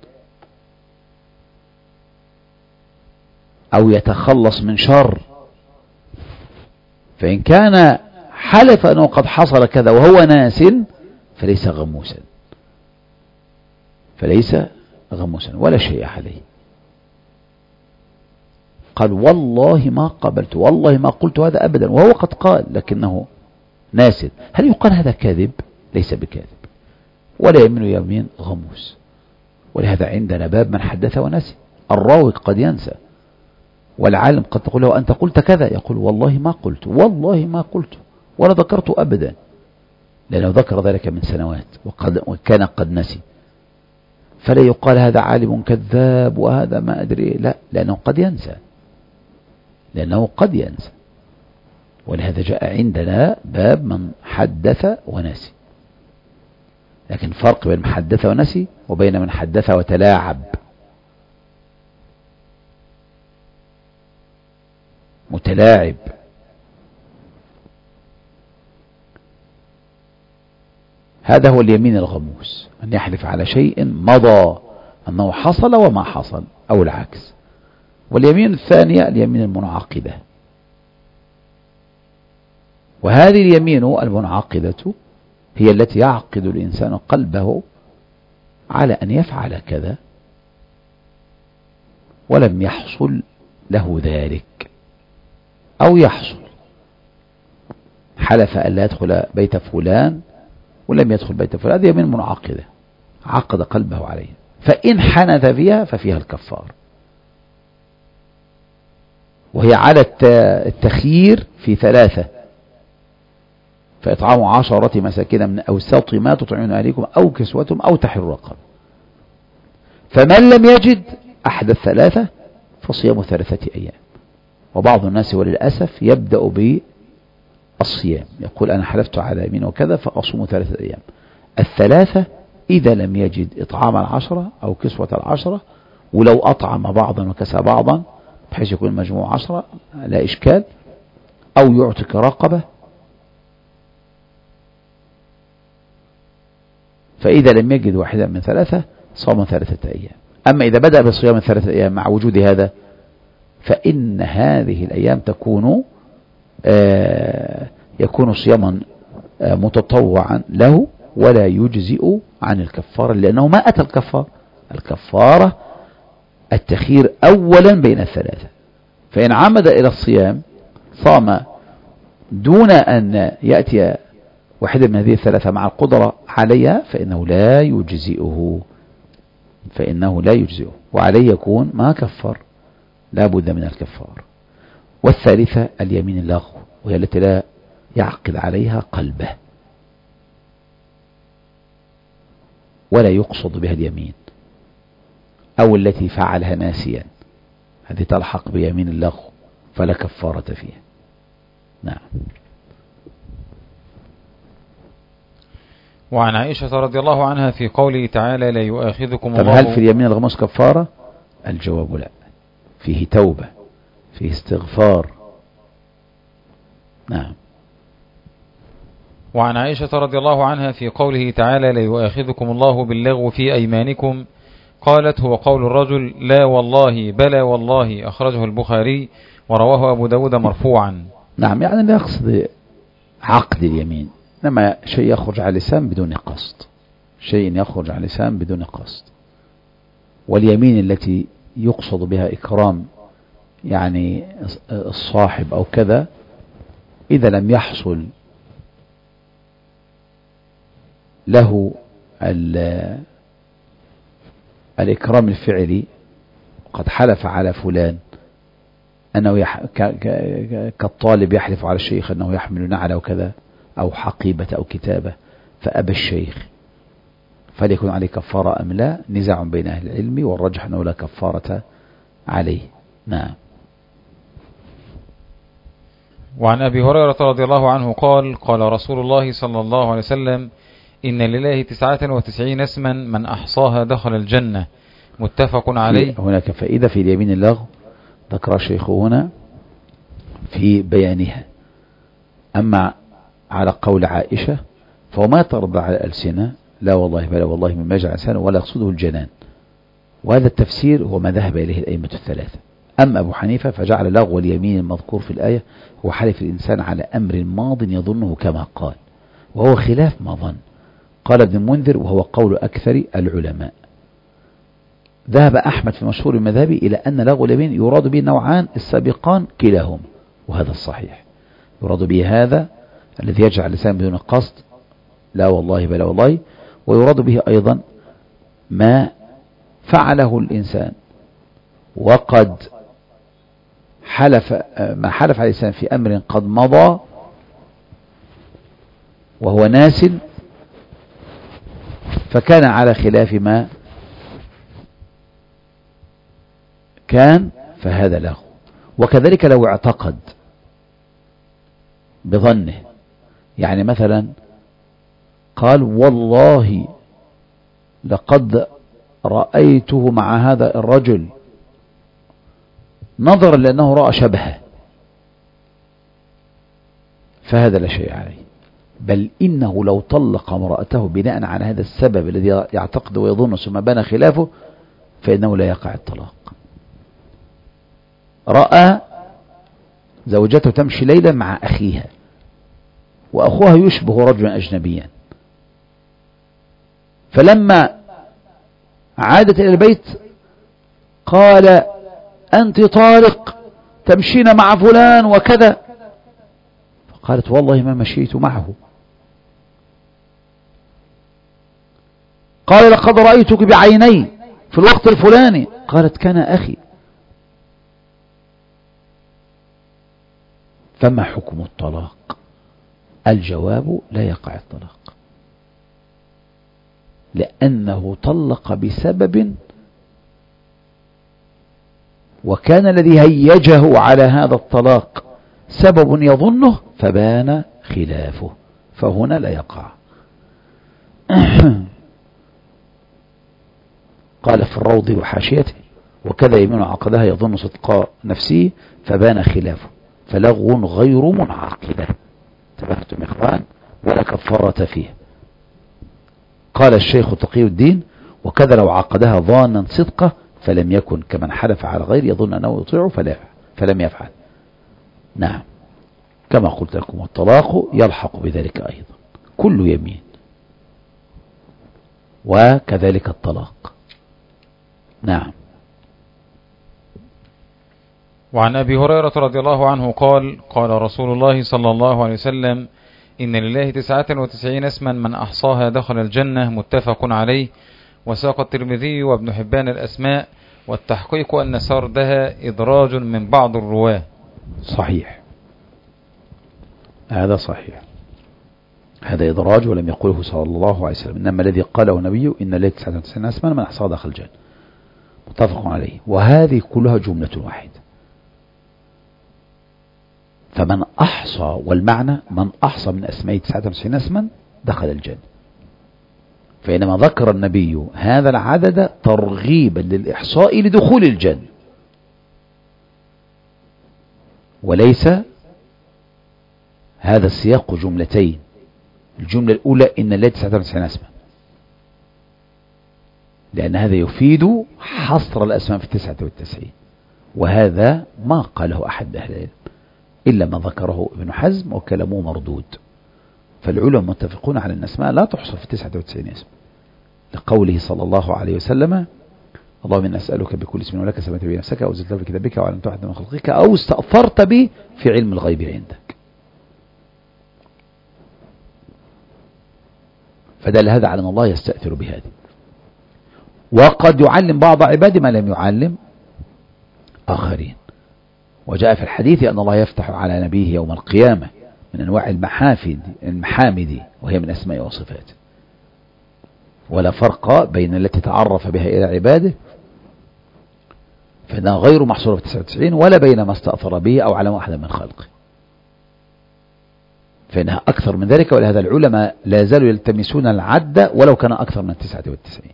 أو يتخلص من شر. فإن كان حلف أنه قد حصل كذا وهو ناس فليس غموسا، فليس غموسا ولا شيء عليه. قال والله ما قبلت، والله ما قلت هذا أبدا، وهو قد قال لكنه ناس. هل يقال هذا كاذب؟ ليس بكاذب. ولا يمين يمين غموس. ولهذا عندنا باب من حدث ونسي. الراوي قد ينسى، والعالم قد تقول له أنت قلت كذا، يقول والله ما قلت، والله ما قلت ولا ذكرت أبدا، لأنه ذكر ذلك من سنوات وقد وكان قد نسي. فلا يقال هذا عالم كذاب وهذا ما أدري، لا، لأنه قد ينسى، لأنه قد ينسى. ولهذا جاء عندنا باب من حدث ونسي. لكن فرق بين من حدث ونسي وبين من حدث وتلاعب. متلاعب هذا هو اليمين الغموس، أن يحلف على شيء مضى أنه حصل وما حصل أو العكس. واليمين الثانية اليمين المنعقدة، وهذه اليمين المنعقدة هي التي يعقد الإنسان قلبه على أن يفعل كذا ولم يحصل له ذلك، أو يحصل. حلف أن لا يدخل بيت فلان ولم يدخل بيت فلان، هذه يمين منعقدة عقد قلبه عليها، فإن حنث فيها ففيها الكفار، وهي على التخيير في ثلاثة: فإطعام عشرة مساكين من أوسط ما تطعمون أهليكم أو كسوتهم أو تحرير رقبة. فمن لم يجد أحد الثلاثة فصيام ثلاثة أيام. وبعض الناس وللأسف يبدأ بالصيام، يقول أنا حلفت على يمين وكذا فأصوم ثلاثة أيام. الثلاثة إذا لم يجد إطعام العشرة أو كسوة العشرة، ولو أطعم بعضا وكسى بعضا بحيث يكون المجموع عشرة لا إشكال، أو يعتق رقبة. فإذا لم يجد واحدا من ثلاثة صام ثلاثة أيام. أما إذا بدأ بصيام ثلاثة أيام مع وجود هذا، فإن هذه الأيام تكون آه يكون صياما آه متطوعا له ولا يجزئ عن الكفارة، لأنه ما أتى الكفارة. الكفارة التخيير أولا بين الثلاثة. فإن عمد إلى الصيام صام دون أن يأتي واحدة من هذه الثلاثة مع القدرة عليها، فإنه لا يجزئه فإنه لا يجزئه وعليه يكون ما كفر، لا بد من الكفار. والثالثة اليمين اللغو، وهي التي لا يعقد عليها قلبه ولا يقصد بها اليمين، أو التي فعلها ناسيا، هذه تلحق بيمين اللغو فلا كفارة فيها. نعم. وعن عائشة رضي الله عنها في قوله تعالى لا يؤاخذكم طب الله. هل في اليمين الغموس كفارة؟ الجواب لا، فيه توبة، فيه استغفار. نعم. وعن عائشة رضي الله عنها في قوله تعالى لا يؤاخذكم الله باللغو في أيمانكم، قالت هو قول الرجل لا والله بلى والله، أخرجه البخاري ورواه أبو داود مرفوعا. نعم، يعني لا يقصد عقد اليمين، إنما شيء يخرج على اللسان بدون قصد، شيء يخرج على اللسان بدون قصد. واليمين التي يقصد بها إكرام يعني الصاحب أو كذا، إذا لم يحصل له الإكرام الفعلي، قد حلف على فلان أنه يح... ك... ك... كالطالب يحلف على الشيخ أنه يحمل نعل أو كذا أو حقيبة أو كتابة، فأبى الشيخ، فليكون عليه كفارة أم لا؟ نزاع بين أهل العلم، والرجح أنه لا كفارة عليه. نعم. وعن أبي هريرة رضي الله عنه قال قال رسول الله صلى الله عليه وسلم إن لله تسعة وتسعين اسما من أحصاها دخل الجنة، متفق عليه. هناك فائدة في اليمين اللغو ذكر الشيخ هنا في بيانها. أما على قول عائشة فهو ما يترضى على الألسنة، لا والله بلا والله من مجع لسانه، ولا يقصده الجنان. وهذا التفسير هو ما ذهب إليه الأئمة الثلاثة. أما أبو حنيفة فجعل لغو اليمين المذكور في الآية هو حلف الإنسان على أمر ماض يظنه كما قال، وهو خلاف ما ظن. قال ابن المنذر وهو قول أكثر العلماء. ذهب أحمد في مشهور المذهب إلى أن لغو اليمين يراد به نوعان السابقان كلاهما، وهذا الصحيح. يراد به هذا الذي يجعل اللسان بدون قصد، لا والله بلا والله، ويراد به أيضا ما فعله الإنسان وقد حلف ما حلف على الإنسان في أمر قد مضى وهو ناس فكان على خلاف ما كان فهذا لغو. وكذلك لو اعتقد بظنه، يعني مثلا قال والله لقد رأيته مع هذا الرجل نظرا لأنه رأى شبهه، فهذا لا شيء عليه، بل إنه لو طلق امرأته بناء على هذا السبب الذي يعتقد ويظن ثم بان خلافه فإنه لا يقع الطلاق. رأى زوجته تمشي ليلا مع أخيها وأخوها يشبه رجلا أجنبيا، فلما عادت إلى البيت قال أنت طارق تمشين مع فلان وكذا، فقالت والله ما مشيت معه. قال لقد رأيتك بعيني في الوقت الفلاني، قالت كان أخي. فما حكم الطلاق؟ الجواب لا يقع الطلاق، لأنه طلق بسبب وكان الذي هيجه على هذا الطلاق سبب يظنه فبان خلافه، فهنا لا يقع. قال في الروض وحاشيته وكذا يمين عقدها يظن صدق نفسه فبان خلافه، فلغو غير منعقدة. تبهتم إخوان ولا كفارة فيه. قال الشيخ تقي الدين وكذا لو عقدها ظانا صدقه فلم يكن كمن حلف على غير يظن أنه يطيعه فلا فلم يفعل. نعم كما قلت لكم الطلاق يلحق بذلك أيضا كل يمين، وكذلك الطلاق. نعم. وعن أبي هريرة رضي الله عنه قال قال رسول الله صلى الله عليه وسلم إن لله تسعة وتسعين اسما من أحصاها دخل الجنة، متفق عليه. وساق الترمذي وابن حبان الأسماء، والتحقيق أن سردها إدراج من بعض الرواة. صحيح، هذا صحيح، هذا إدراج ولم يقوله صلى الله عليه وسلم، إنما الذي قاله النبي إن لله تسعة وتسعين اسما من أحصاها دخل الجنة، متفق عليه. وهذه كلها جملة واحدة، فمن أحصى، والمعنى من أحصى من أسماء تسعة وتسعين اسما دخل الجنة. فإنما ذكر النبي هذا العدد ترغيبا للإحصاء لدخول الجنة، وليس هذا السياق جملتين. الجملة الأولى إن الله تسعة وتسعين اسما، لأن هذا يفيد حصر الأسماء في التسعة والتسعين، وهذا ما قاله أحد أهل العلم إلا ما ذكره ابن حزم وكلامه مردود. فالعلماء متفقون على أن الأسماء لا تحصر في تسعة وتسعين اسم، لقوله صلى الله عليه وسلم اللهم إني أسألك بكل اسم ولك سميت به نفسك أو زدت في كتابك أو علمت أحد من خلقك أو استأثرت به في علم الغيب عندك. فدل هذا على أن الله يستأثر بهذه، وقد يعلم بعض عباده ما لم يعلم آخرين. وجاء في الحديث أن الله يفتح على نبيه يوم القيامة من أنواع المحافد المحامد، وهي من أسماء وصفاته، ولا فرق بين التي تعرف بها إلى عباده فإنها غير محصورة في تسعة وتسعين، ولا بين ما استأثر به أو علم أحد من خلقه فإنها أكثر من ذلك. ولهذا العلماء لا زالوا يلتمسون العد ولو كان أكثر من تسعة وتسعين،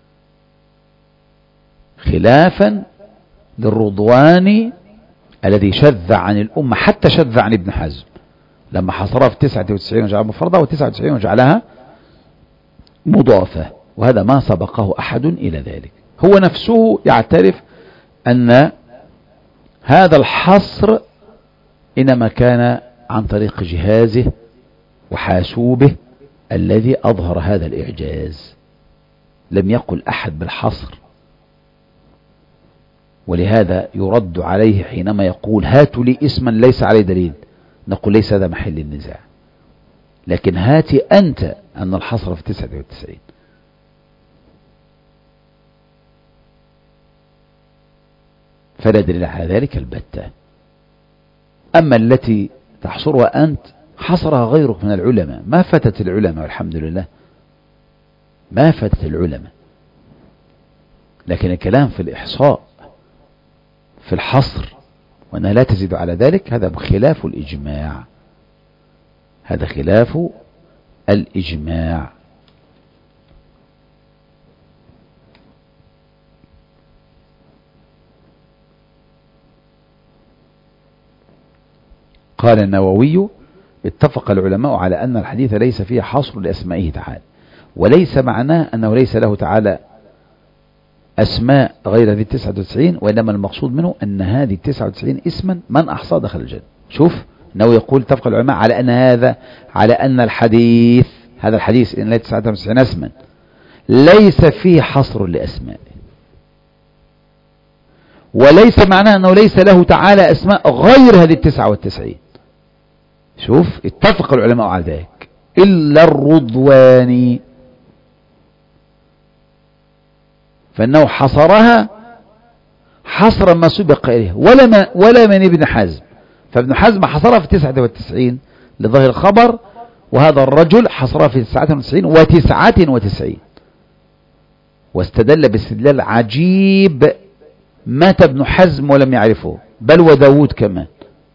خلافا للرضواني الذي شذ عن الأمة، حتى شذ عن ابن حزم لما حصرها في تسعة وتسعين وجعلها مفردة، وتسعة وتسعين وجعلها مضافة، وهذا ما سبقه أحد إلى ذلك. هو نفسه يعترف أن هذا الحصر إنما كان عن طريق جهازه وحاسوبه الذي أظهر هذا الإعجاز، لم يقل أحد بالحصر. ولهذا يرد عليه حينما يقول هاتوا لي اسما ليس عليه دليل، نقول ليس هذا محل النزاع، لكن هاتي أنت أن الحصر في تسعة وتسعين. فلا دليل على ذلك البتة. أما التي تحصرها أنت حصرها غيرك من العلماء، ما فتت العلماء والحمد لله، ما فتت العلماء. لكن الكلام في الإحصاء في الحصر وأنها لا تزيد على ذلك هذا خلاف الإجماع، هذا خلاف الإجماع. قال النووي اتفق العلماء على أن الحديث ليس فيه حصر لأسمائه تعالى، وليس معناه أنه ليس له تعالى أسماء غير ذي التسعة وتسعين، وإنما المقصود منه أن هذه التسعة وتسعين اسما من أحصى دخل الجنة. شوف أنه يقول اتفق العلماء على أن هذا على أن الحديث هذا الحديث إن لا تسعة وتسعين اسما ليس فيه حصر لأسمائه، وليس معناه أنه ليس له تعالى أسماء غير هذه التسعة والتسعين. شوف اتفق العلماء على ذلك إلا الرضواني، فإنه حصرها حصرا ما سبق إليه، ولا, ما ولا من ابن حزم، فابن حزم حصرها في تسعة وتسعين لظاهر الخبر، وهذا الرجل حصرها في تسعة وتسعين وتسعة وتسعين، واستدل باستدلال عجيب مات ابن حزم ولم يعرفه، بل وداود كمان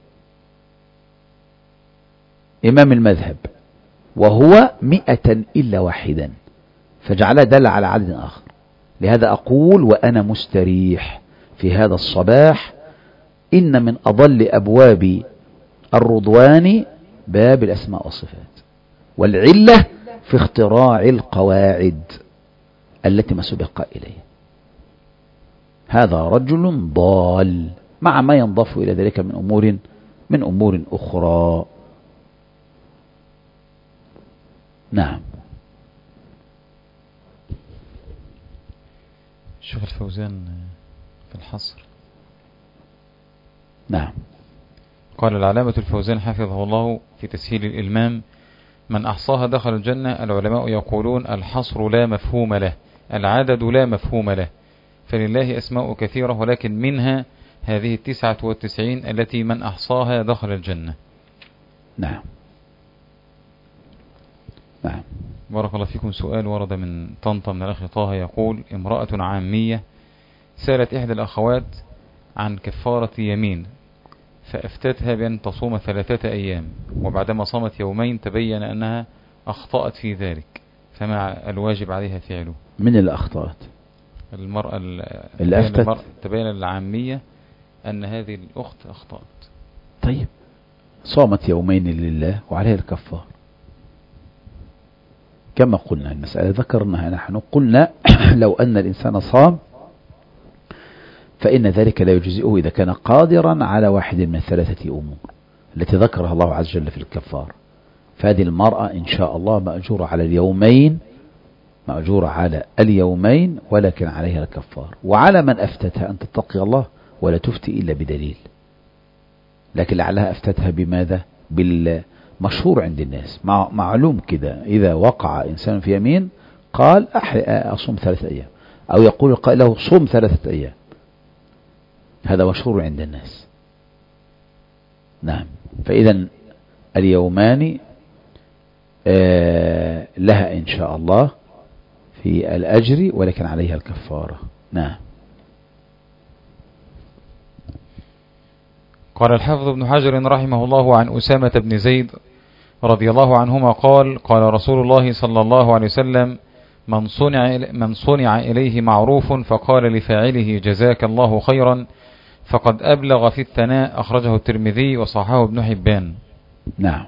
إمام المذهب، وهو مئة إلا واحدا، فجعلها دل على عدد آخر. لهذا أقول وأنا مستريح في هذا الصباح إن من أضل أبواب الرضوان باب الأسماء والصفات، والعلة في اختراع القواعد التي ما سبق إليه. هذا رجل ضال مع ما ينضاف إلى ذلك من أمور من أمور أخرى. نعم. شيخ الفوزان في الحصر. نعم. قال العلامة الفوزان حفظه الله في تسهيل الإلمام: من أحصاها دخل الجنة. العلماء يقولون الحصر لا مفهوم له، العدد لا مفهوم له، فلله أسماء كثيرة، ولكن منها هذه التسعة والتسعين التي من أحصاها دخل الجنة. نعم. نعم. بارك الله فيكم. سؤال ورد من طنطا من الأخ طه يقول: امرأة عامية سألت إحدى الأخوات عن كفارة يمين، فأفتتها بأن تصوم ثلاثة أيام، وبعدما صامت يومين تبين أنها أخطأت في ذلك، فما الواجب عليها فعله؟ من اللي أخطأت؟ المرأة اللي أفتت. تبين للعامية أن هذه الأخت أخطأت. طيب صامت يومين لله وعليها الكفار كما قلنا. المسألة ذكرناها نحن، قلنا لو أن الإنسان صام فإن ذلك لا يجزئه إذا كان قادرا على واحد من ثلاثة أمور التي ذكرها الله عز وجل في الكفار. فهذه المرأة إن شاء الله مأجورة على اليومين مأجورة على اليومين ولكن عليها الكفار. وعلى من أفتتها أن تتقي الله ولا تفتي إلا بدليل، لكن لعلها أفتتها بماذا؟ بالمشهور عند الناس، مع معلوم كده، إذا وقع إنسان في يمين قال أصوم ثلاثة أيام، أو يقول قال له صوم ثلاثة أيام، هذا مشهور عند الناس. نعم. فإذا اليومان آه لها إن شاء الله في الأجر، ولكن عليها الكفارة. نعم. قال الحافظ ابن حجر رحمه الله عن أسامة بن زيد رضي الله عنهما قال: قال رسول الله صلى الله عليه وسلم: من صنع, من صنع إليه معروف فقال لفاعله جزاك الله خيرا فقد أبلغ في الثناء. أخرجه الترمذي وصححه ابن حبان. نعم.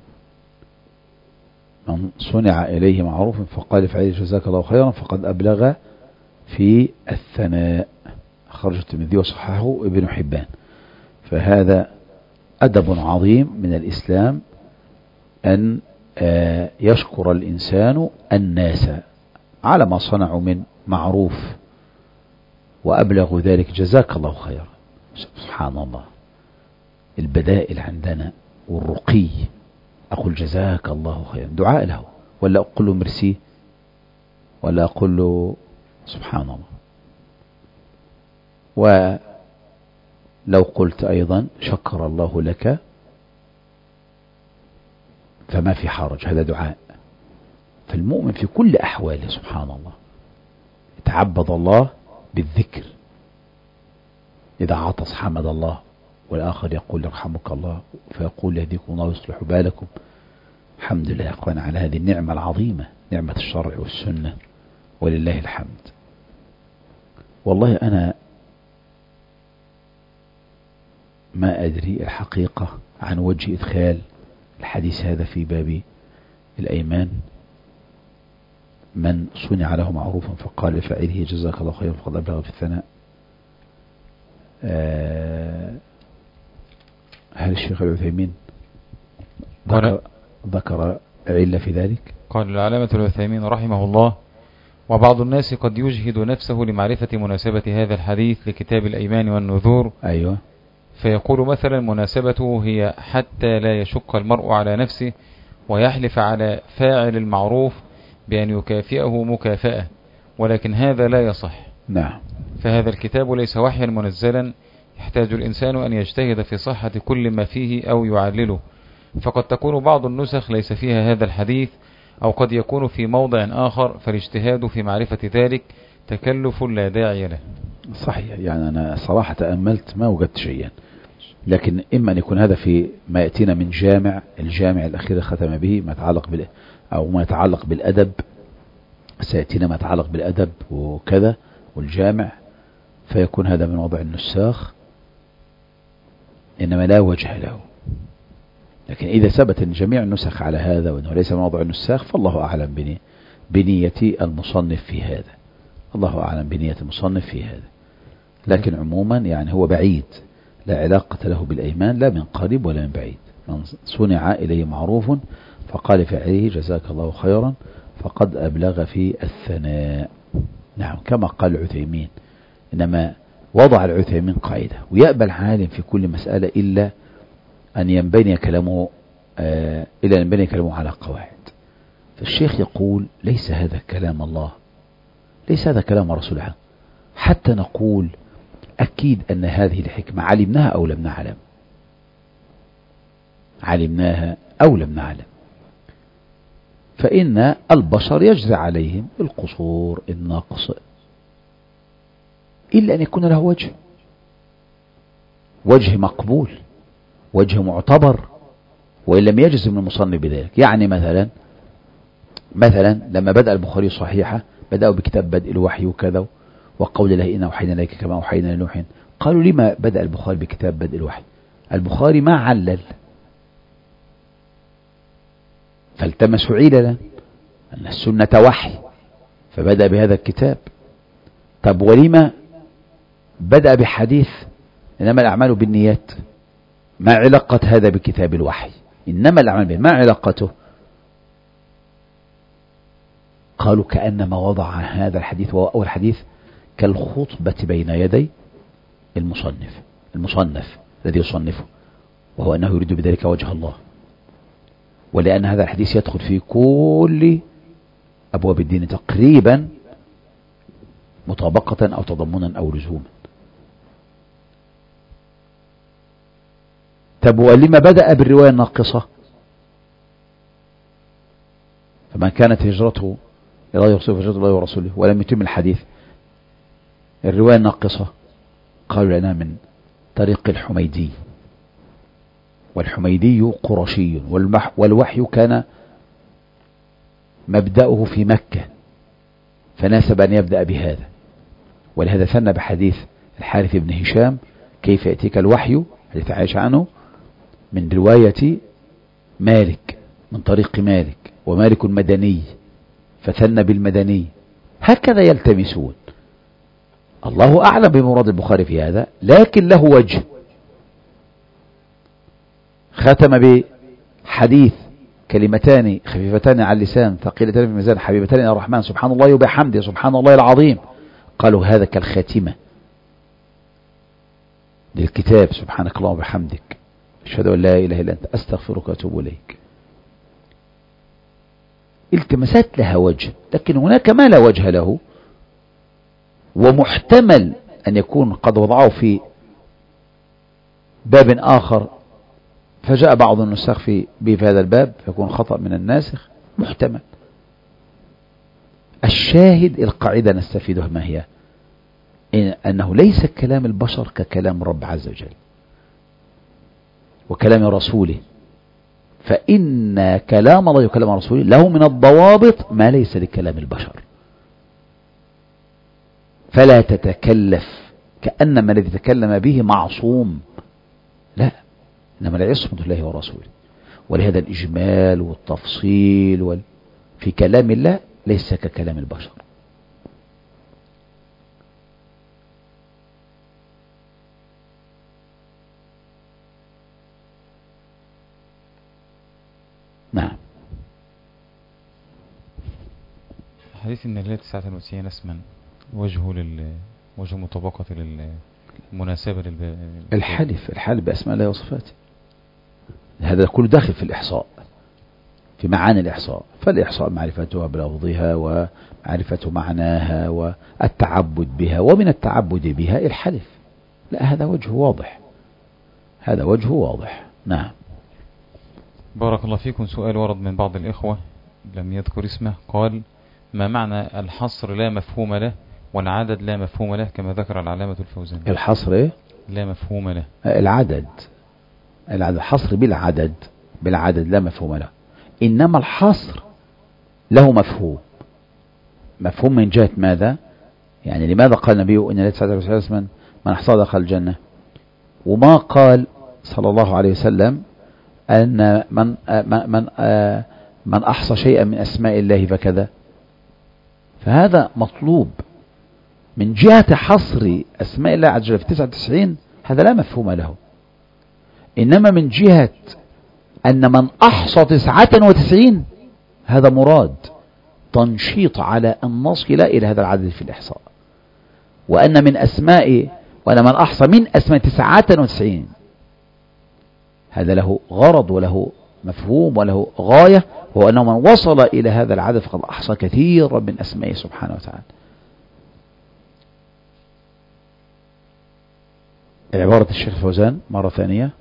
من صنع إليه معروف فقال لفاعله جزاك الله خيرا فقد أبلغ في الثناء. أخرجه الترمذي وصححه ابن حبان. فهذا أدب عظيم من الإسلام أن يشكر الإنسان الناس على ما صنعوا من معروف، وأبلغ ذلك جزاك الله خيرا. سبحان الله، البدائل عندنا والرقي. أقول جزاك الله خيرا دعاء له، ولا أقول له مرسي، ولا أقول له سبحان الله. لو قلت أيضا شكر الله لك فما في حرج، هذا دعاء. فالمؤمن في كل أحواله سبحان الله يتعبد الله بالذكر، إذا عطس حمد الله، والآخر يقول يرحمك الله، فيقول يهديكم الله ويصلح بالكم. الحمد لله يا أخوان على هذه النعمة العظيمة، نعمة الشرع والسنة، ولله الحمد. والله أنا ما أدري الحقيقة عن وجه إدخال الحديث هذا في باب الأيمان. من صنع له معروفا فقال لفاعله جزاك الله خيرا فقد أبلغ في الثناء. أه هل الشيخ العثيمين ذكر, ذكر علة في ذلك؟ قال العلامة العثيمين رحمه الله: وبعض الناس قد يجهد نفسه لمعرفة مناسبة هذا الحديث لكتاب الأيمان والنذور. أيوة. فيقول مثلا مناسبته هي حتى لا يشق المرء على نفسه ويحلف على فاعل المعروف بأن يكافئه مكافأة، ولكن هذا لا يصح. نعم. فهذا الكتاب ليس وحيا منزلا يحتاج الإنسان أن يجتهد في صحة كل ما فيه أو يعلله، فقد تكون بعض النسخ ليس فيها هذا الحديث، أو قد يكون في موضع آخر، فالاجتهاد في معرفة ذلك تكلف لا داعي له. صحيح. يعني أنا صراحة تأملت ما وجدت شيئا، لكن إما أن يكون هذا في ما يأتينا من جامع الجامع الأخير ختم به ما يتعلق بال أو ما يتعلق بالأدب، سيأتينا ما يتعلق بالأدب وكذا والجامع، فيكون هذا من وضع النساخ، إنما لا وجه له. لكن إذا ثبت أن جميع النسخ على هذا وأنه ليس من وضع النساخ فالله أعلم بنية المصنف في هذا، الله أعلم بنية المصنف في هذا. لكن عموما يعني هو بعيد، لا علاقة له بالأيمان لا من قريب ولا من بعيد. من صنع إليه معروف فقال فعليه جزاك الله خيرا فقد أبلغ في الثناء. نعم كما قال العثيمين. إنما وضع العثيمين قاعدة، ويأبى العالم في كل مسألة إلا أن ينبني كلامه آه إلا أن ينبني كلامه على قواعد. فالشيخ يقول ليس هذا كلام الله، ليس هذا كلام رسول الله، حتى نقول أكيد أن هذه الحكمة علمناها أو لم نعلم، علمناها أو لم نعلم. فإن البشر يجري عليهم القصور النقص، إلا أن يكون له وجه، وجه مقبول، وجه معتبر، وإن لم يجزم المصنف بذلك. يعني مثلا مثلا لما بدأ البخاري صحيحة بدأوا بكتاب بدء الوحي وكذا، وقول الله إنا أوحينا إليك كما أوحينا لنوح. قالوا لما بدأ البخاري بكتاب بدء الوحي؟ البخاري ما علل، فالتمسوا عللا أن السنة وحي فبدأ بهذا الكتاب. طب ولما بدأ بحديث إنما الأعمال بالنيات؟ ما علاقة هذا بكتاب الوحي؟ إنما الأعمال بالنيات، ما علاقته؟ قالوا كأنما وضع هذا الحديث وهو أول حديث كالخطبة بين يدي المصنف المصنف الذي يصنفه، وهو أنه يريد بذلك وجه الله، ولأن هذا الحديث يدخل في كل أبواب الدين تقريبا مطابقة أو تضمنا أو لزوما. طب ولما بدأ بالرواية الناقصة؟ فمن كانت هجرته إلى الله ورسوله فهجرته الله ورسوله ولم يتم الحديث. الرواية الناقصة قالوا لنا من طريق الحميدي، والحميدي قرشي، والوحي كان مبدأه في مكة، فناسب أن يبدأ بهذا، ولهذا ثنى بحديث الحارث بن هشام كيف يأتيك الوحي، حديث عائشة عنه، من رواية مالك من طريق مالك، ومالك مدني فثنى بالمدني. هكذا يلتمسون. الله أعلم بمراد البخاري في هذا، لكن له وجه. ختم بحديث كلمتان خفيفتان على اللسان ثقيلتان في الميزان حبيبتان إلى الرحمن سبحان الله وبحمده سبحان الله العظيم. قالوا هذا كالخاتمة للكتاب سبحانك اللهم وبحمدك أشهد أن لا إله إلا أنت أستغفرك وأتوب إليك. التماسات لها وجه، لكن هناك ما لا وجه له، ومحتمل أن يكون قد وضعه في باب آخر فجاء بعض النساخ في بهذا الباب فيكون خطأ من الناسخ محتمل. الشاهد القاعدة نستفيدها ما هي؟ إن أنه ليس كلام البشر ككلام رب عز وجل وكلام رسوله، فإن كلام الله وكلام رسوله له من الضوابط ما ليس لكلام البشر، فلا تتكلف كأنما الذي تكلم به معصوم، لا، إنما العصمة الله ورسوله. ولهذا الإجمال والتفصيل وال... في كلام الله ليس ككلام البشر. نعم. حديث إن الليلة تسعة وتسعين اسما وجهه لل وجه مطابقة للمناسبة للب... الحلف الحلف بأسماء الله وصفاته، هذا كله داخل في الإحصاء، في معاني الإحصاء. فالإحصاء معرفتها بلفظها ومعرفة معناها والتعبد بها، ومن التعبد بها الحلف. لا، هذا وجه واضح، هذا وجه واضح. نعم. بارك الله فيكم. سؤال ورد من بعض الإخوة لم يذكر اسمه، قال: ما معنى الحصر لا مفهوم له والعدد لا مفهوم له كما ذكر العلامة الفوزاني؟ الحصر إيه؟ لا مفهوم له. العدد، العدد حصر بالعدد، بالعدد لا مفهوم له. إنما الحصر له مفهوم، مفهوم من جهة ماذا؟ يعني لماذا قال النبي إن لا تسعة وتسعين اسما من أحصاها دخل الجنة، وما قال صلى الله عليه وسلم أن من من من أحصى شيئا من أسماء الله فكذا. فهذا مطلوب من جهة حصر أسماء الله عز وجل في تسعة وتسعين، هذا لا مفهوم له. إنما من جهة أن من أحصى تسعة وتسعين هذا مراد، تنشيط على أن نصل إلى هذا العدد في الإحصاء. وأن من أسماء وأن من أحصى من أسماء تسعة وتسعين هذا له غرض وله مفهوم وله غاية، هو أنه من وصل إلى هذا العدد فقد أحصى كثيرا من أسمائه سبحانه وتعالى. عبارة الشيخ فوزان مرة ثانية،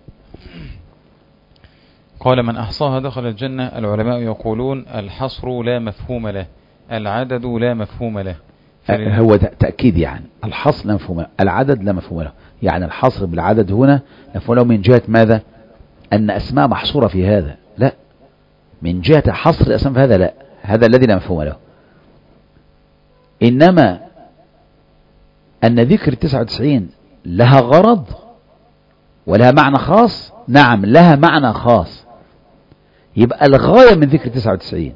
قال: من أحصاها دخل الجنة. العلماء يقولون الحصر لا مفهوم له، العدد لا مفهوم له. هو تأكيد، يعني الحصر لا مفهوم له، العدد لا مفهوم له. يعني الحصر بالعدد هنا مفهوم له من جهة ماذا؟ أن أسماء محصورة في هذا، لا، من جهة حصر الأسماء في هذا لا، هذا الذي لا مفهوم له. إنما أن ذكر التسعة وتسعين لها غرض ولها معنى خاص، نعم لها معنى خاص. يبقى الغاية من ذكر التسعة وتسعين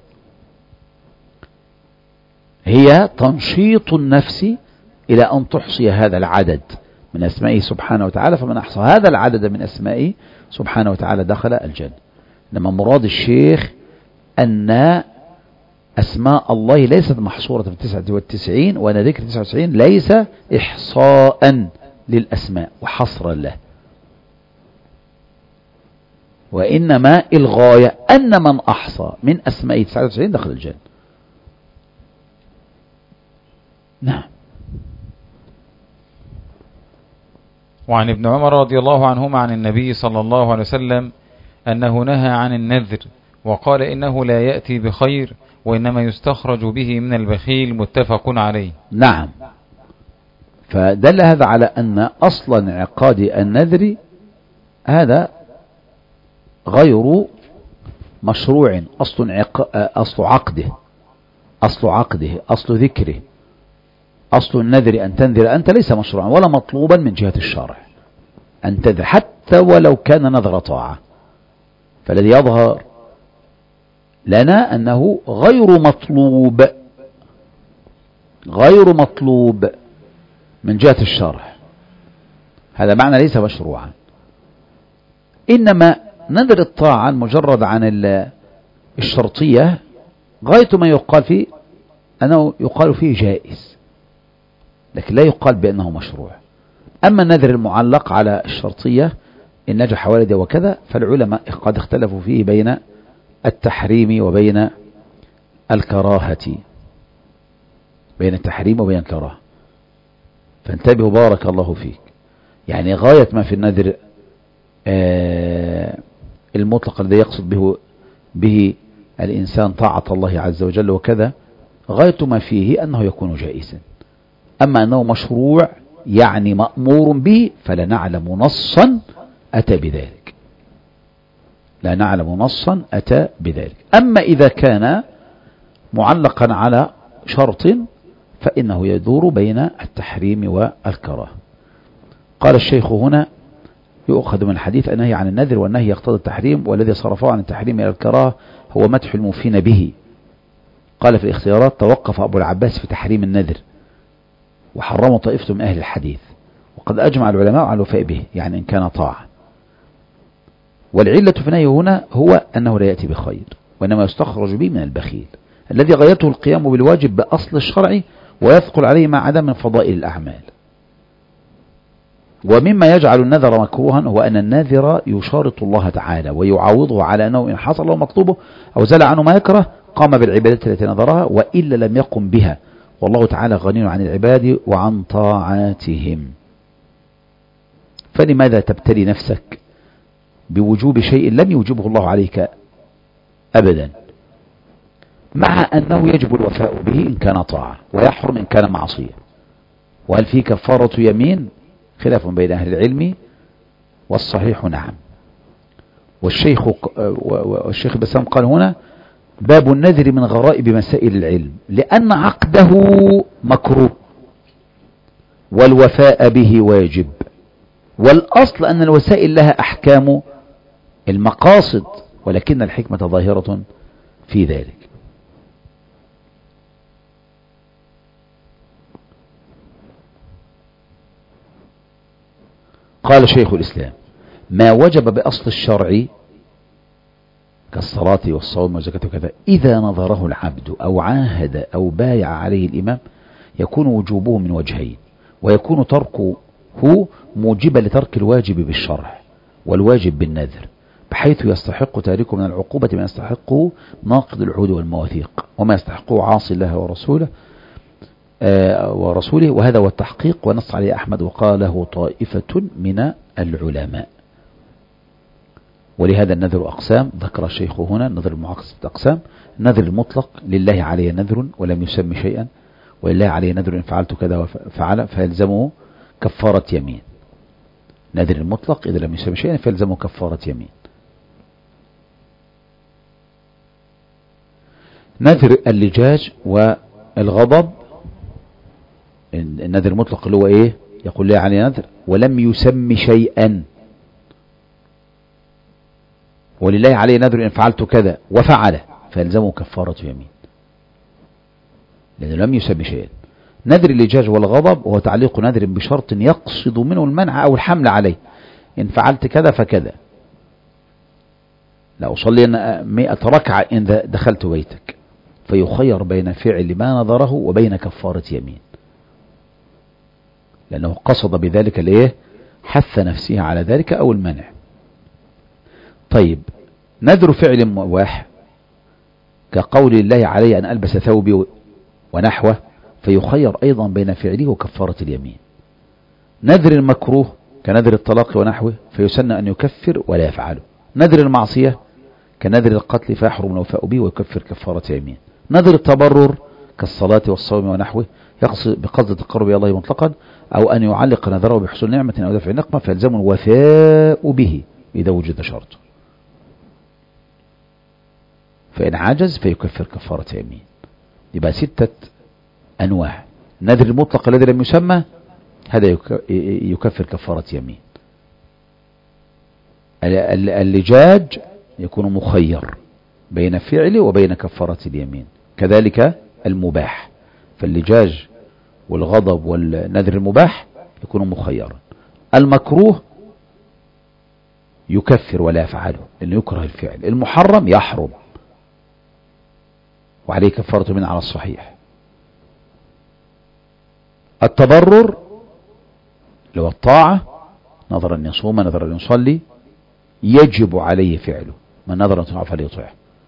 هي تنشيط النفس إلى أن تحصي هذا العدد من أسمائه سبحانه وتعالى، فمن أحصى هذا العدد من أسمائه سبحانه وتعالى دخل الجنة. لما مراد الشيخ أن أسماء الله ليست محصورة في تسعة وتسعين، وأن ذكر تسعة وتسعين ليس إحصاء للأسماء وحصرا له، وإنما الغاية أن من أحصى من أسماء تسعة وتسعين دخل الجنة. نعم. وعن ابن عمر رضي الله عنهما عن النبي صلى الله عليه وسلم أنه نهى عن النذر وقال إنه لا يأتي بخير وإنما يستخرج به من البخيل، متفق عليه. نعم. فدل هذا على أن أصل انعقاد النذر هذا غير مشروع، أصل عق... أصل عقده أصل عقده أصل ذكره أصل النذر أن تنذر أنت ليس مشروعا ولا مطلوبا من جهة الشرع أن تنذر، حتى ولو كان نذر طاعة. فالذي يظهر لنا أنه غير مطلوب غير مطلوب من جهة الشرع، هذا معنى ليس مشروعا. إنما نذر الطاعة المجرد عن الشرطية غاية ما يقال فيه أنه يقال فيه جائز، لكن لا يقال بأنه مشروع. أما النذر المعلق على الشرطية إن نجح والدي وكذا، فالعلماء قد اختلفوا فيه بين التحريم وبين الكراهة، بين التحريم وبين الكراهة. فانتبهوا بارك الله فيك، يعني غاية ما في النذر آه المطلق الذي يقصد به به الإنسان طاعة الله عز وجل وكذا، غاية ما فيه أنه يكون جائزا. أما أنه مشروع يعني مأمور به فلا نعلم نصا أتى بذلك، لا نعلم نصا أتى بذلك. أما إذا كان معلقا على شرط فإنه يدور بين التحريم والكراهة. قال الشيخ هنا: يؤخذ من الحديث النهي عن النذر، والنهي يقتضي التحريم، والذي صرفه عن التحريم إلى الكراهة هو مدح الموفين به. قال في الاختيارات: توقف أبو العباس في تحريم النذر وحرمه طائفة من أهل الحديث، وقد أجمع العلماء على الوفاء به، يعني إن كان طاعة. والعلة في النهي هنا هو أنه لا يأتي بخير، وإنما يستخرج به من البخيل الذي غايته القيام بالواجب بأصل الشرع ويثقل عليه ما عدا من فضائل الأعمال. ومما يجعل النذر مكروها هو أن الناذر يشارط الله تعالى ويعوضه على أنه إن حصل له مطلوبه أو زال عنه ما يكره قام بالعبادات التي نذرها، وإلا لم يقم بها، والله تعالى غني عن العباد وعن طاعاتهم. فلماذا تبتلي نفسك بوجوب شيء لم يوجبه الله عليك أبدا، مع أنه يجب الوفاء به إن كان طاعة ويحرم إن كان معصية؟ وهل فيه كفارة يمين؟ خلاف بين أهل العلم، والصحيح نعم. والشيخ والشيخ بسام قال هنا: باب النذر من غرائب مسائل العلم، لأن عقده مكروه والوفاء به واجب، والأصل أن الوسائل لها أحكام المقاصد، ولكن الحكمة ظاهرة في ذلك. قال شيخ الإسلام: ما وجب بأصل الشرع كالصلاة والصوم والزكاة وكذا إذا نظره العبد أو عاهد أو بايع عليه الإمام يكون وجوبه من وجهين، ويكون تركه موجبا لترك الواجب بالشرع والواجب بالنذر، بحيث يستحق تاركه من العقوبة ما يستحقه ناقض العهود والمواثيق، وما يستحقه عاصي الله ورسوله آه ورسوله وهذا هو التحقيق، ونص عليه أحمد وقاله طائفة من العلماء. ولهذا النذر أقسام، ذكر الشيخ هنا النذر المعاقد أقسام: النذر المطلق لله عليه نذر ولم يسمي شيئا، ولله عليه نذر إن فعلت كذا وفعل فيلزمه كفارة يمين. نذر المطلق إذا لم يسمي شيئا فيلزمه كفارة يمين. نذر اللجاج والغضب، النذر المطلق اللي هو ايه؟ يقول لي عليه نذر ولم يسمي شيئا، ولله عليه نذر إن فعلت كذا وفعله فيلزمه كفارة يمين، لأنه لم يسمي شيئا. نذر اللجاج والغضب وهو تعليق نذر بشرط يقصد منه المنع أو الحمل عليه، إن فعلت كذا فكذا، لا أصلي مئة ركعة إن دخلت بيتك، فيخير بين فعل ما نظره وبين كفارة يمين، لأنه قصد بذلك الايه؟ حث نفسه على ذلك أو المنع. طيب، نذر فعل مباح كقول الله علي أن ألبس ثوبي ونحوه، فيخير أيضا بين فعله وكفارة اليمين. نذر المكروه كنذر الطلاق ونحوه، فيسن أن يكفر ولا يفعله. نذر المعصية كنذر القتل فيحرم الوفاء به ويكفر كفارة يمين. نذر التبرر كالصلاة والصوم ونحوه يقصد بقصد التقرب إلى الله مطلقا، أو أن يعلق نذره بحصول نعمة أو دفع نقمة فيلزم الوفاء به إذا وجد شرط، فإن عجز فيكفر كفارة يمين. يبقى ستة أنواع. النذر المطلق الذي لم يسمى هذا يكفر كفارة يمين. اللجاج يكون مخير بين فعله وبين كفارة اليمين، كذلك المباح، فاللجاج والغضب والنذر المباح يكون مخيرا. المكروه يكفر ولا يفعله لأنه يكره الفعل. المحرم يحرم وعليه كفارة من على الصحيح. التبرر لو الطاعة نظر أن يصوم نظر أن يصلي يجب عليه فعله، من نظر أن يطيع فليطيع،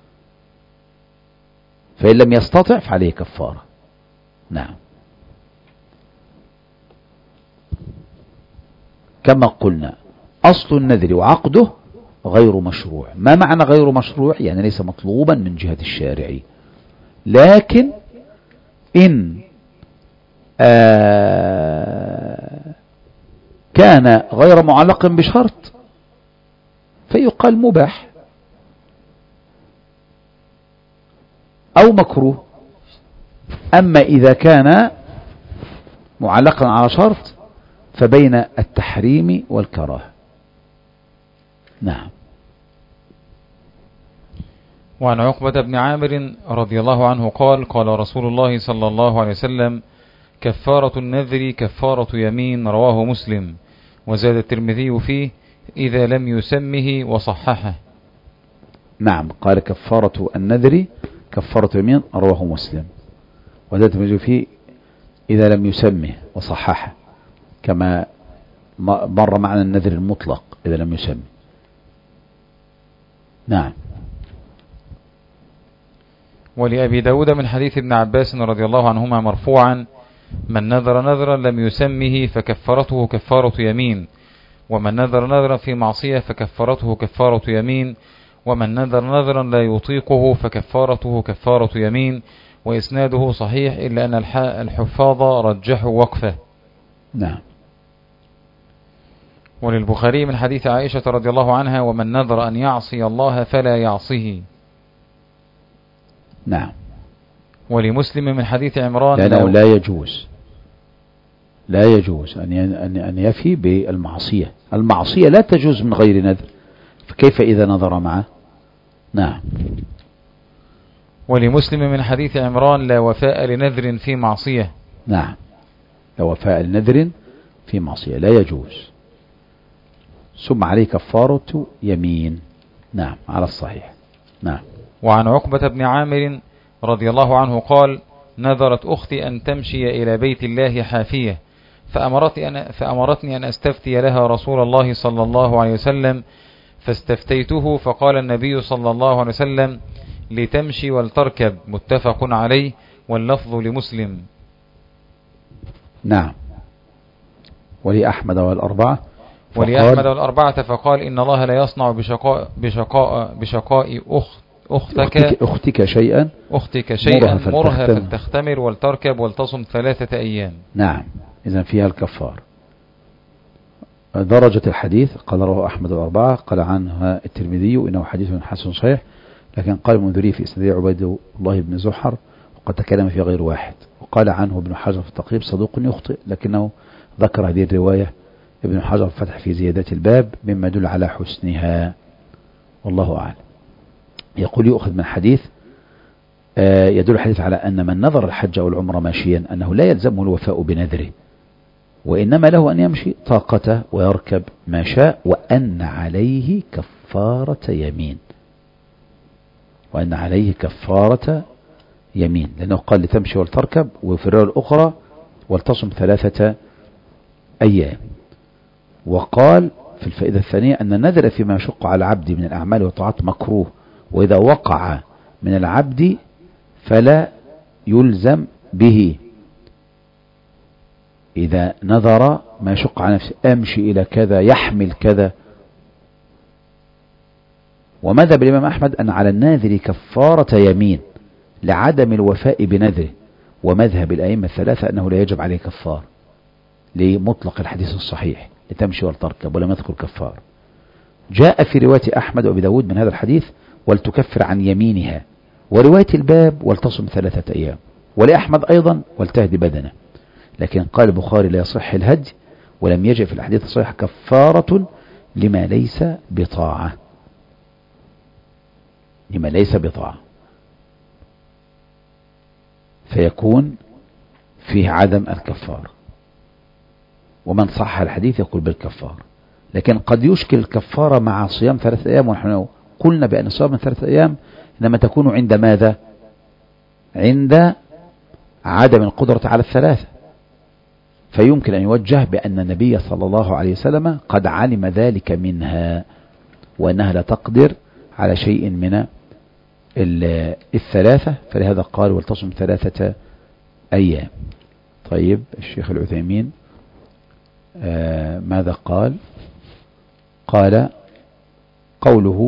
فإن لم يستطع فعليه كفارة. نعم. كما قلنا أصل النذر وعقده غير مشروع. ما معنى غير مشروع؟ يعني ليس مطلوبا من جهة الشارع، لكن إن آه كان غير معلق بشرط فيقال مباح أو مكروه. أما إذا كان معلقا على شرط فبين التحريم والكراهة. نعم. وعن عقبة بن عامر رضي الله عنه قال قال رسول الله صلى الله عليه وسلم كفارة النذر كفارة يمين، رواه مسلم. وزاد الترمذي فيه إذا لم يسمه وصححه. نعم، قال كفارة النذر كفارة يمين، رواه مسلم. وزاد الترمذي فيه إذا لم يسمه وصححه، كما مر معنى النذر المطلق إذا لم يسمه. نعم. ولأبي داود من حديث ابن عباس رضي الله عنهما مرفوعا من نذر نذرا لم يسمه فكفرته كفارة يمين، ومن نذر نذرا في معصية فكفرته كفارة يمين، ومن نذر نذرا لا يطيقه فكفارته كفارة يمين. وإسناده صحيح إلا أن الحفاظ رجحوا وقفه. نعم. وللبخاري من حديث عائشة رضي الله عنها ومن نذر أن يعصي الله فلا يعصيه. نعم. ولمسلم من حديث عمران لأنه لا يجوز لا يجوز أن أن يفي بالمعصية. المعصية لا تجوز من غير نذر، فكيف إذا نذر معه؟ نعم. ولمسلم من حديث عمران لا وفاء لنذر في معصية. نعم، لا وفاء لنذر في معصية لا يجوز، ثم عليه كفارة يمين. نعم، على الصحيح. نعم. وعن عقبة بن عامر رضي الله عنه قال نذرت أختي أن تمشي إلى بيت الله حافية فأمرتني أن, فأمرتني أن أستفتي لها رسول الله صلى الله عليه وسلم، فاستفتيته فقال النبي صلى الله عليه وسلم لتمشي ولتركب، متفق عليه، واللفظ لمسلم. نعم. ولأحمد والأربعة ولأحمد والأربعة فقال إن الله لا يصنع بشقاء بشقاء بشقاء أخت أختك, أختك, أختك شيئا أختك شيئا مرها فلتختمر ولتركب ولتصم ثلاثة أيام. نعم، إذن فيها الكفار. درجة الحديث قال رواه أحمد والأربعة، قال عنها الترمذي إنه حديث حسن صحيح، لكن قال المنذري في إسناده عبيد الله بن زحر وقد تكلم في غير واحد. وقال عنه ابن حجر في التقريب صدوق يخطئ، لكنه ذكر هذه الرواية ابن حجر فتح في زيادات الباب مما يدل على حسنها، والله أعلم. يقول يؤخذ من حديث يدل الحديث على أن من نذر الحج أو العمرة ماشيا أنه لا يلزمه الوفاء بنذره، وإنما له أن يمشي طاقته ويركب ما شاء، وأن عليه كفارة يمين وأن عليه كفارة يمين لأنه قال لتمشي ولتركب، وفي الرواية الأخرى ولتصم ثلاثة أيام. وقال في الفائدة الثانية أن النذر فيما يشق على العبد من الأعمال والطاعات مكروه، وإذا وقع من العبد فلا يلزم به. إذا نذر ما يشق على نفسه أمشي إلى كذا يحمل كذا. ومذهب الإمام أحمد أن على الناذر كفارة يمين لعدم الوفاء بنذره، ومذهب الأئمة الثلاثة أنه لا يجب عليه كفار لمطلق الحديث الصحيح لتمشي ولتركب ولم يذكر كفار. جاء في رواية أحمد وأبي داود من هذا الحديث ولتكفر عن يمينها، ورواية الباب ولتصم ثلاثة أيام، ولأحمد أيضا ولتهدي بدنه. لكن قال البخاري لا يصح الهدي، ولم يجئ في الحديث الصحيح كفارة لما ليس بطاعة لما ليس بطاعة فيكون فيه عدم الكفار. ومن صح الحديث يقول بالكفار، لكن قد يشكل الكفارة مع صيام ثلاثة أيام، ونحن قلنا بأن صيام ثلاثة أيام إنما تكون عند ماذا؟ عند عدم القدرة على الثلاثة، فيمكن أن يوجه بأن النبي صلى الله عليه وسلم قد علم ذلك منها، وأنها لا تقدر على شيء من الثلاثة، فلهذا قال ولتصم ثلاثة أيام. طيب الشيخ العثيمين آه ماذا قال؟ قال قوله: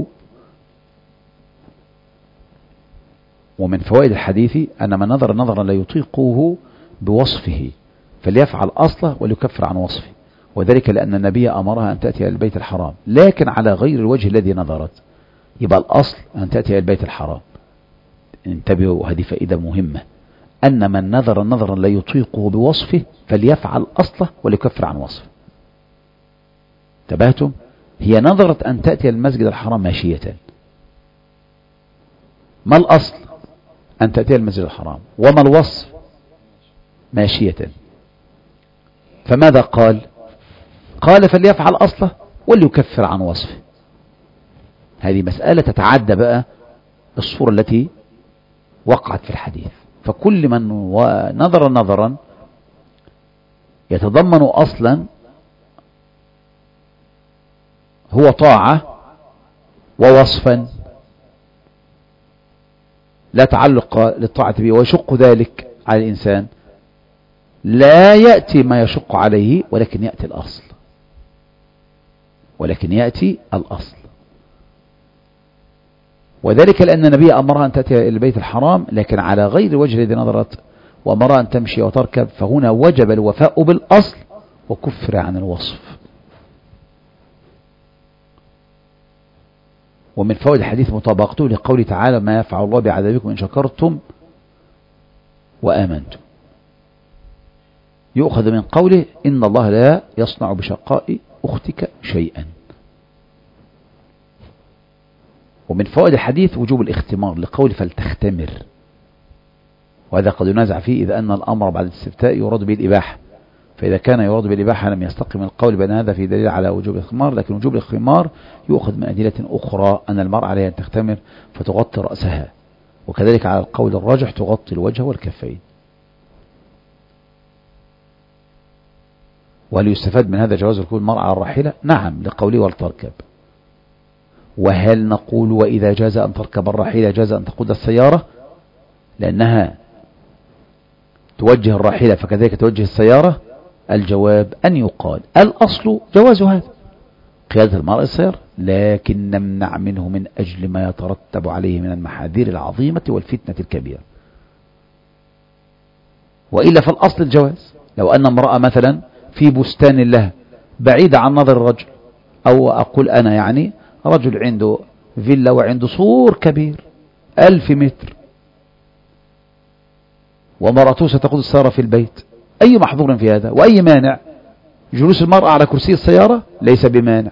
ومن فوائد الحديث أن من نظر نظرا لا يطيقه بوصفه فليفعل أصله وليكفر عن وصفه، وذلك لأن النبي أمرها أن تأتي إلى البيت الحرام لكن على غير الوجه الذي نظرت. يبقى الأصل أن تأتي إلى البيت الحرام. انتبهوا، هذه فائدة مهمة، أن من نظر نظرا لا يطيقه بوصفه فليفعل أصله وليكفر عن وصفه. انتبهتم؟ هي نظرت أن تأتي المسجد الحرام ماشية، ما الأصل؟ أن تأتي المسجد الحرام، وما الوصف؟ ماشية. فماذا قال؟ قال فليفعل أصله وليكفر عن وصفه. هذه مسألة تتعدى بقى الصورة التي وقعت في الحديث. فكل من نظر نظرا يتضمن أصلا هو طاعة ووصفا لا تعلق للطاعة به ويشق ذلك على الإنسان، لا يأتي ما يشق عليه ولكن يأتي الأصل، ولكن يأتي الأصل. وذلك لأن النبي أمرها أن تأتي إلى البيت الحرام لكن على غير الوجه الذي نظرت، وأمرها أن تمشي وتركب، فهنا وجب الوفاء بالأصل وكفر عن الوصف. ومن فوائد الحديث مطابقته لقوله تعالى: ما يفعل الله بعذابكم إن شكرتم وآمنتم. يؤخذ من قوله: إن الله لا يصنع بشقاء أختك شيئا. ومن فوائد الحديث وجوب الاختمار لقول فلتختمر، وهذا قد ينازع فيه إذا أن الأمر بعد الاستفتاء يراد به الإباحة، فإذا كان يراد بالإباحة لم يستقم القول بأن هذا في دليل على وجوب الاختمار. لكن وجوب الاختمار يؤخذ من أدلة أخرى أن المرأة عليها أن تختمر فتغطي رأسها، وكذلك على القول الراجح تغطي الوجه والكفين. وهل يستفاد من هذا جواز ركوب المرأة على الراحلة؟ نعم، لقوله ولتركب. وهل نقول وإذا جاز أن تركب الراحلة جاز أن تقود السيارة؟ لأنها توجه الراحلة فكذلك توجه السيارة. الجواب أن يقال الأصل جواز هذا، قيادة المرأة السيارة، لكن نمنع منه من أجل ما يترتب عليه من المحاذير العظيمة والفتنة الكبيرة. وإلا فالأصل الجواز. لو أن امرأة مثلا في بستان لها بعيدة عن نظر الرجل، أو أقول أنا يعني رجل عنده فيلا وعنده سور كبير ألف متر، ومرأته ستقود السيارة في البيت، أي محظور في هذا؟ وأي مانع؟ جلوس المرأة على كرسي السيارة ليس بمانع،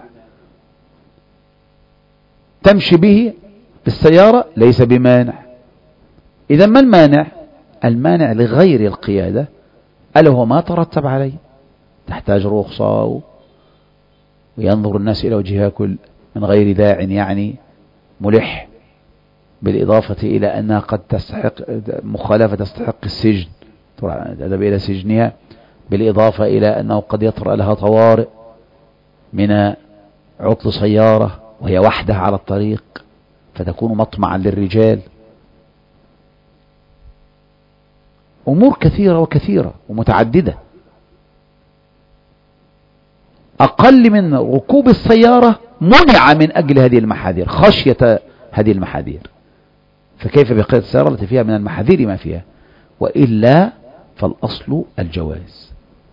تمشي به بالسيارة ليس بمانع. إذا ما المانع؟ المانع لغير القيادة ألا هو ما ترتب عليه، تحتاج رخصة وينظر الناس إلى وجهها كل من غير داع يعني ملح، بالإضافة إلى أنها قد تستحق مخالفة تستحق السجن، تذهب إلى سجنها، بالإضافة إلى أنه قد يطرأ لها طوارئ من عطل سيارة وهي وحدها على الطريق فتكون مطمعا للرجال. أمور كثيرة وكثيرة ومتعددة. أقل من ركوب السيارة منع من أجل هذه المحاذير، خشية هذه المحاذير، فكيف بقيادة السيارة التي فيها من المحاذير ما فيها؟ وإلا فالأصل الجواز.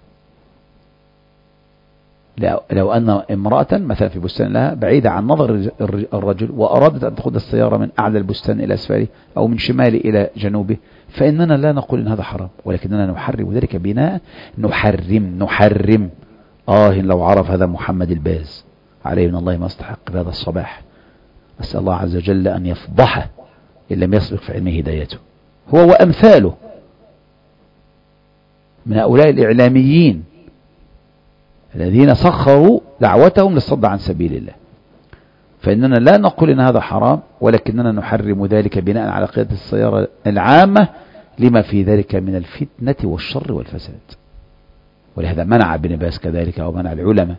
لو أن امرأة مثلا في بستان لها بعيدة عن نظر الرجل وأرادت أن تأخذ السيارة من أعلى البستان إلى أسفله أو من شماله إلى جنوبه، فإننا لا نقول إن هذا حرام، ولكننا نحرم ذلك بناء نحرم نحرم آه لو عرف هذا محمد الباز عليه من الله ما استحق بهذا الصباح. أسأل الله عز وجل أن يفضحه إن لم يسبق في علمه هدايته، هو وأمثاله من هؤلاء الإعلاميين الذين سخروا دعوتهم للصد عن سبيل الله. فإننا لا نقول إن هذا حرام، ولكننا نحرم ذلك بناء على قيادة السيارة العامة لما في ذلك من الفتنة والشر والفساد. ولهذا منع ابن باز كذلك ومنع العلماء،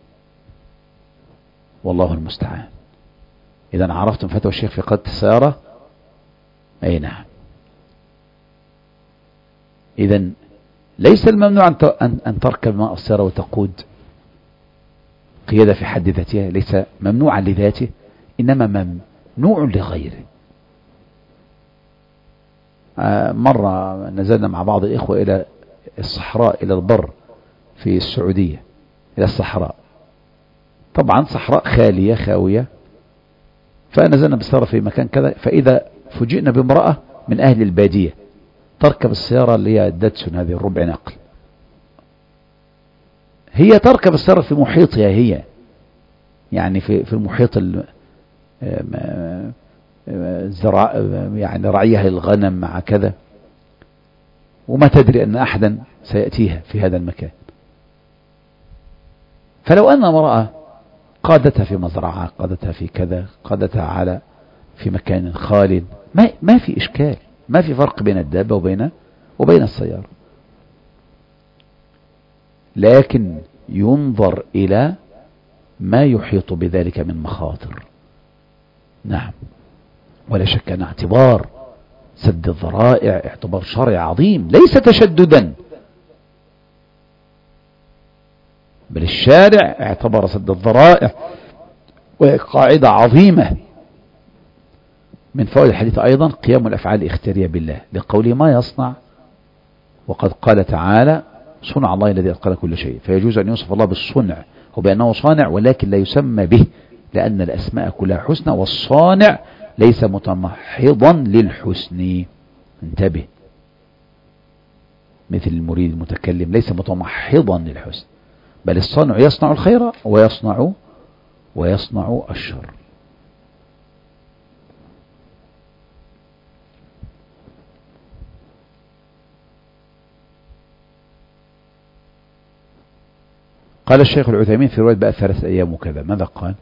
والله المستعان. إذا عرفتم فتوى الشيخ في قيادة السيارة؟ أي نعم. إذا ليس الممنوع أن تركب ماء السيارة وتقود، القيادة في حد ذاتها ليس ممنوعا لذاته، إنما ممنوع لغيره. مرة نزلنا مع بعض الإخوة إلى الصحراء، إلى البر في السعودية، إلى الصحراء، طبعا صحراء خالية خاوية، فنزلنا بالسيارة في مكان كذا، فإذا فوجئنا بامرأة من أهل البادية تركب السيارة اللي هي الداتسون هذه الربع نقل، هي تركب السيارة في محيطها هي، يعني في في المحيط الزراع يعني رعيها للغنم مع كذا، وما تدري أن أحدا سيأتيها في هذا المكان. فلو أن امرأة قادتها في مزرعة، قادتها في كذا، قادتها على في مكان خال، ما ما في إشكال، ما في فرق بين الدابة وبين وبين السيارة، لكن ينظر إلى ما يحيط بذلك من مخاطر. نعم، ولا شك أن اعتبار سد الذرائع اعتبار شرعي عظيم، ليس تشددا، بل الشارع اعتبر سد الذرائع وقاعدة عظيمة. من فوائد الحديث أيضا قيام الأفعال الاختيارية بالله، لقوله ما يصنع، وقد قال تعالى صنع الله الذي أتقن كل شيء، فيجوز أن يوصف الله بالصنع وبأنه صانع، ولكن لا يسمى به، لأن الأسماء كلها حسنى، والصانع ليس متمحضا للحسن. انتبه، مثل المريد المتكلم ليس متمحضا للحسن، بل الصانع يصنع الخير ويصنع ويصنع الشر. قال الشيخ العثيمين في رواية بقى ثلاثة أيام وكذا، ماذا قال؟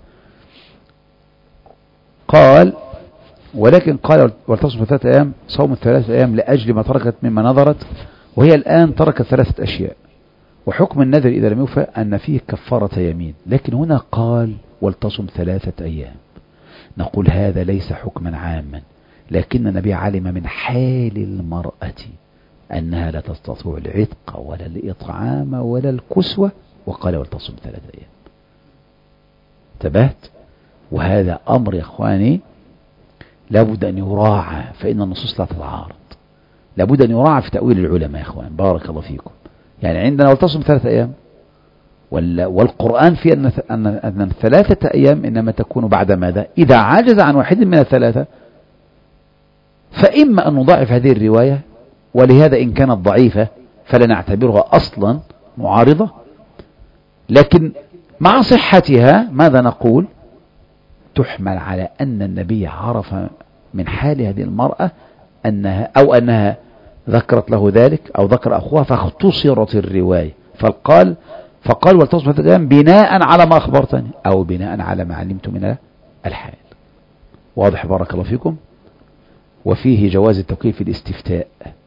قال ولكن قال ولتصوم ثلاثة أيام، صوم ثلاثة أيام لأجل ما تركت مما نظرت، وهي الآن تركت ثلاثة أشياء، وحكم النذر إذا لم يوفى أن فيه كفارة يمين، لكن هنا قال ولتصوم ثلاثة أيام. نقول هذا ليس حكما عاما، لكن النبي علم من حال المرأة أنها لا تستطيع العتق ولا الإطعام ولا الكسوة، وقال ولتصوم ثلاثة أيام. انتبهت؟ وهذا أمر يا إخواني لابد أن يراعى، فإن النصوص لا تتعارض، لابد أن يراعى في تأويل العلماء يا إخوان، بارك الله فيكم. يعني عندنا ولتصوم ثلاثة أيام، والقرآن في أن أن الثلاثة أيام إنما تكون بعد ماذا؟ إذا عجز عن واحد من الثلاثة، فإما أن نضاعف هذه الرواية، ولهذا إن كانت ضعيفة فلا نعتبرها أصلا معارضة، لكن مع صحتها ماذا نقول؟ تحمل على أن النبي عرف من حال هذه المرأة أنها أو أنها ذكرت له ذلك أو ذكر أخوها فاختصرت الرواية، فقال فقال ولتصوم ثلاثة أيام بناء على ما أخبرتني أو بناء على ما علمت من الحال. واضح بارك الله فيكم. وفيه جواز التوكيل في الاستفتاء،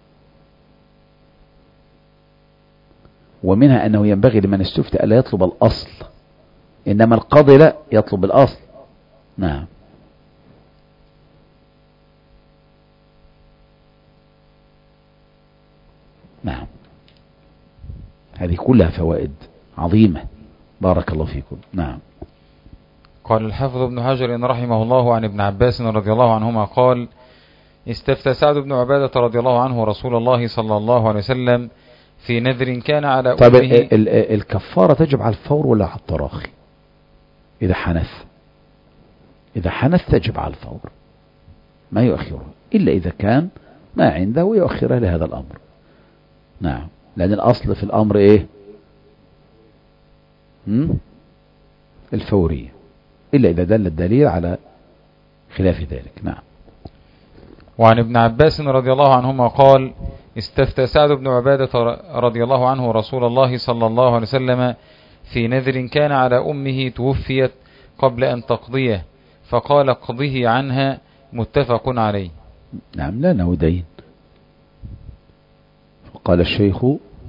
ومنها أنه ينبغي لمن استفتى ألا يطلب الأصل، إنما القاضي لا يطلب الأصل. نعم. نعم، هذه كلها فوائد عظيمة بارك الله فيكم. نعم. قال الحافظ ابن حجر رحمه الله عن ابن عباس رضي الله عنهما قال استفتى سعد بن عبادة رضي الله عنه رسول الله صلى الله عليه وسلم في نذر كان على طيب أمه. الكفارة تجب على الفور ولا على التراخي؟ إذا حنث إذا حنث تجب على الفور، ما يؤخره إلا إذا كان ما عنده ويؤخره لهذا الأمر. نعم، لأن الأصل في الأمر إيه؟ هم؟ الفورية، إلا إذا دل الدليل على خلاف ذلك. نعم. وعن ابن عباس رضي الله عنهما قال استفتى سعد بن عبادة رضي الله عنه رسول الله صلى الله عليه وسلم في نذر كان على أمه توفيت قبل أن تقضيه، فقال اقضه عنها، متفق عليه. نعم، لا نودين. قال الشيخ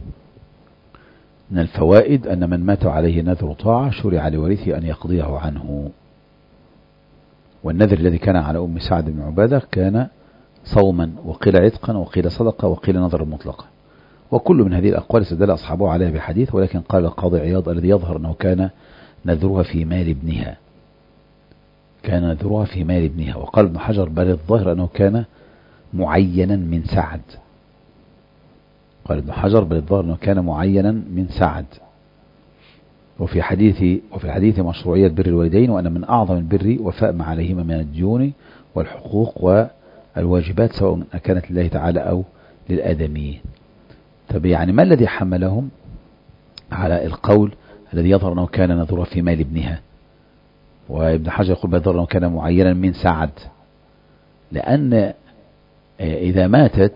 من الفوائد أن من مات عليه نذر طاعة شرع لورثه أن يقضيه عنه. والنذر الذي كان على أم سعد بن عبادة كان صوما، وقيل عتقا، وقيل صدقة، وقيل نذر مطلقا، وكل من هذه الأقوال استدل أصحابه عليها بحديث، ولكن قال القاضي عياض الذي يظهر أنه كان نذرها في مال ابنها، كان نذرها في مال ابنها. وقال ابن حجر بل الظاهر أنه كان معينا من سعد، قال ابن حجر بل الظاهر أنه كان معينا من سعد. وفي حديث وفي الحديث مشروعية بر الوالدين، وأن من أعظم البر وفاء ما عليهما من الديون والحقوق والواجبات سواء كانت لله تعالى أو للآدميين. طب يعني ما الذي حملهم على القول الذي يظهر أنه كان نذرها في مال ابنها؟ وابن حجر يقول بل الظاهر أنه كان معينا من سعد، لأن إذا ماتت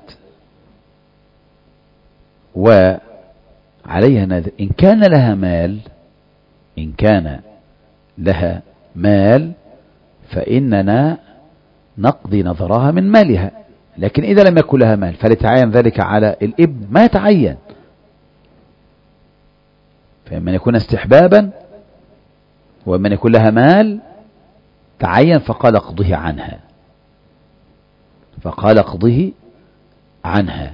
وعليها نذر، إن كان لها مال إن كان لها مال فإننا نقضي نظرها من مالها، لكن إذا لم يكن لها مال فليتعين ذلك على الابن ما يتعين، فإما يكون استحبابا ومن يكون لها مال تعين فقال اقضه عنها فقال اقضه عنها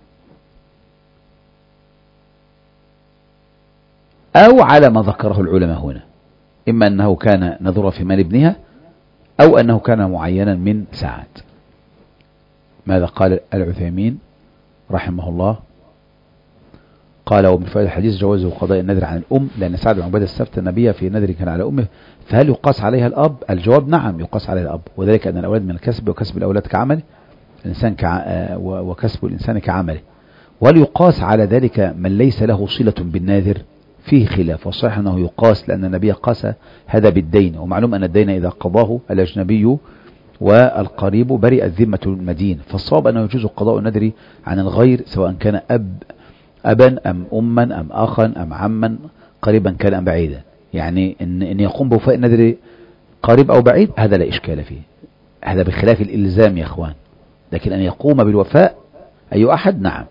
أو على ما ذكره العلماء هنا، إما أنه كان نذر في مال ابنها أو أنه كان معينا من سعد. ماذا قال العثيمين رحمه الله؟ قال ومن فوائد الحديث جواز قضاء النذر عن الأم، لأن سعد بن عبادة استفتى النبي في نذر كان على أمه فهل يقاس عليها الأب؟ الجواب نعم يقاس عليها الأب، وذلك أن الأولاد من الكسب وكسب الأولاد كعمله الإنسان كع... وكسب الإنسان كعمله. وهل يقاس على ذلك من ليس له صلة بالناذر؟ فيه خلاف، والصحيح أنه يقاس لأن النبي قاس هذا بالدين، ومعلوم أن الدين إذا قضاه الأجنبي والقريب برئت ذمة المدين، فالصواب أنه يجوز قضاء النذر عن الغير سواء كان أب أبا أم أما أم أخا أم عما قريبا كان أم بعيدا. يعني إن, إن يقوم بوفاء النذر قريب أو بعيد هذا لا إشكال فيه، هذا بخلاف الإلزام يا أخوان، لكن أن يقوم بالوفاء أي أحد نعم.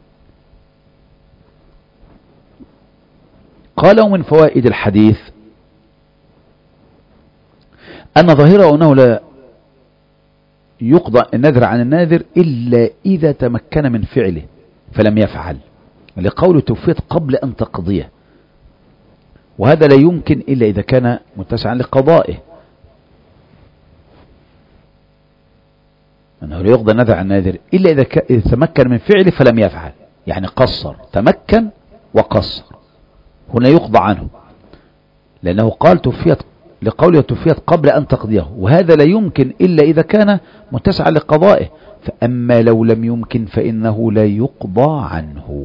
قالوا من فوائد الحديث أن ظاهره أنه لا يقضى النذر عن الناذر إلا إذا تمكن من فعله فلم يفعل، لقول توفيت قبل أن تقضيه، وهذا لا يمكن إلا إذا كان متسعا لقضائه، أنه لا يقضى النذر عن الناذر إلا إذا, ك... إذا تمكن من فعله فلم يفعل، يعني قصر، تمكن وقصر، هنا يقضى عنه لأنه قال توفيت لقوله توفيت قبل أن تقضيه، وهذا لا يمكن إلا إذا كان متسعا لقضائه، فأما لو لم يمكن فإنه لا يقضى عنه،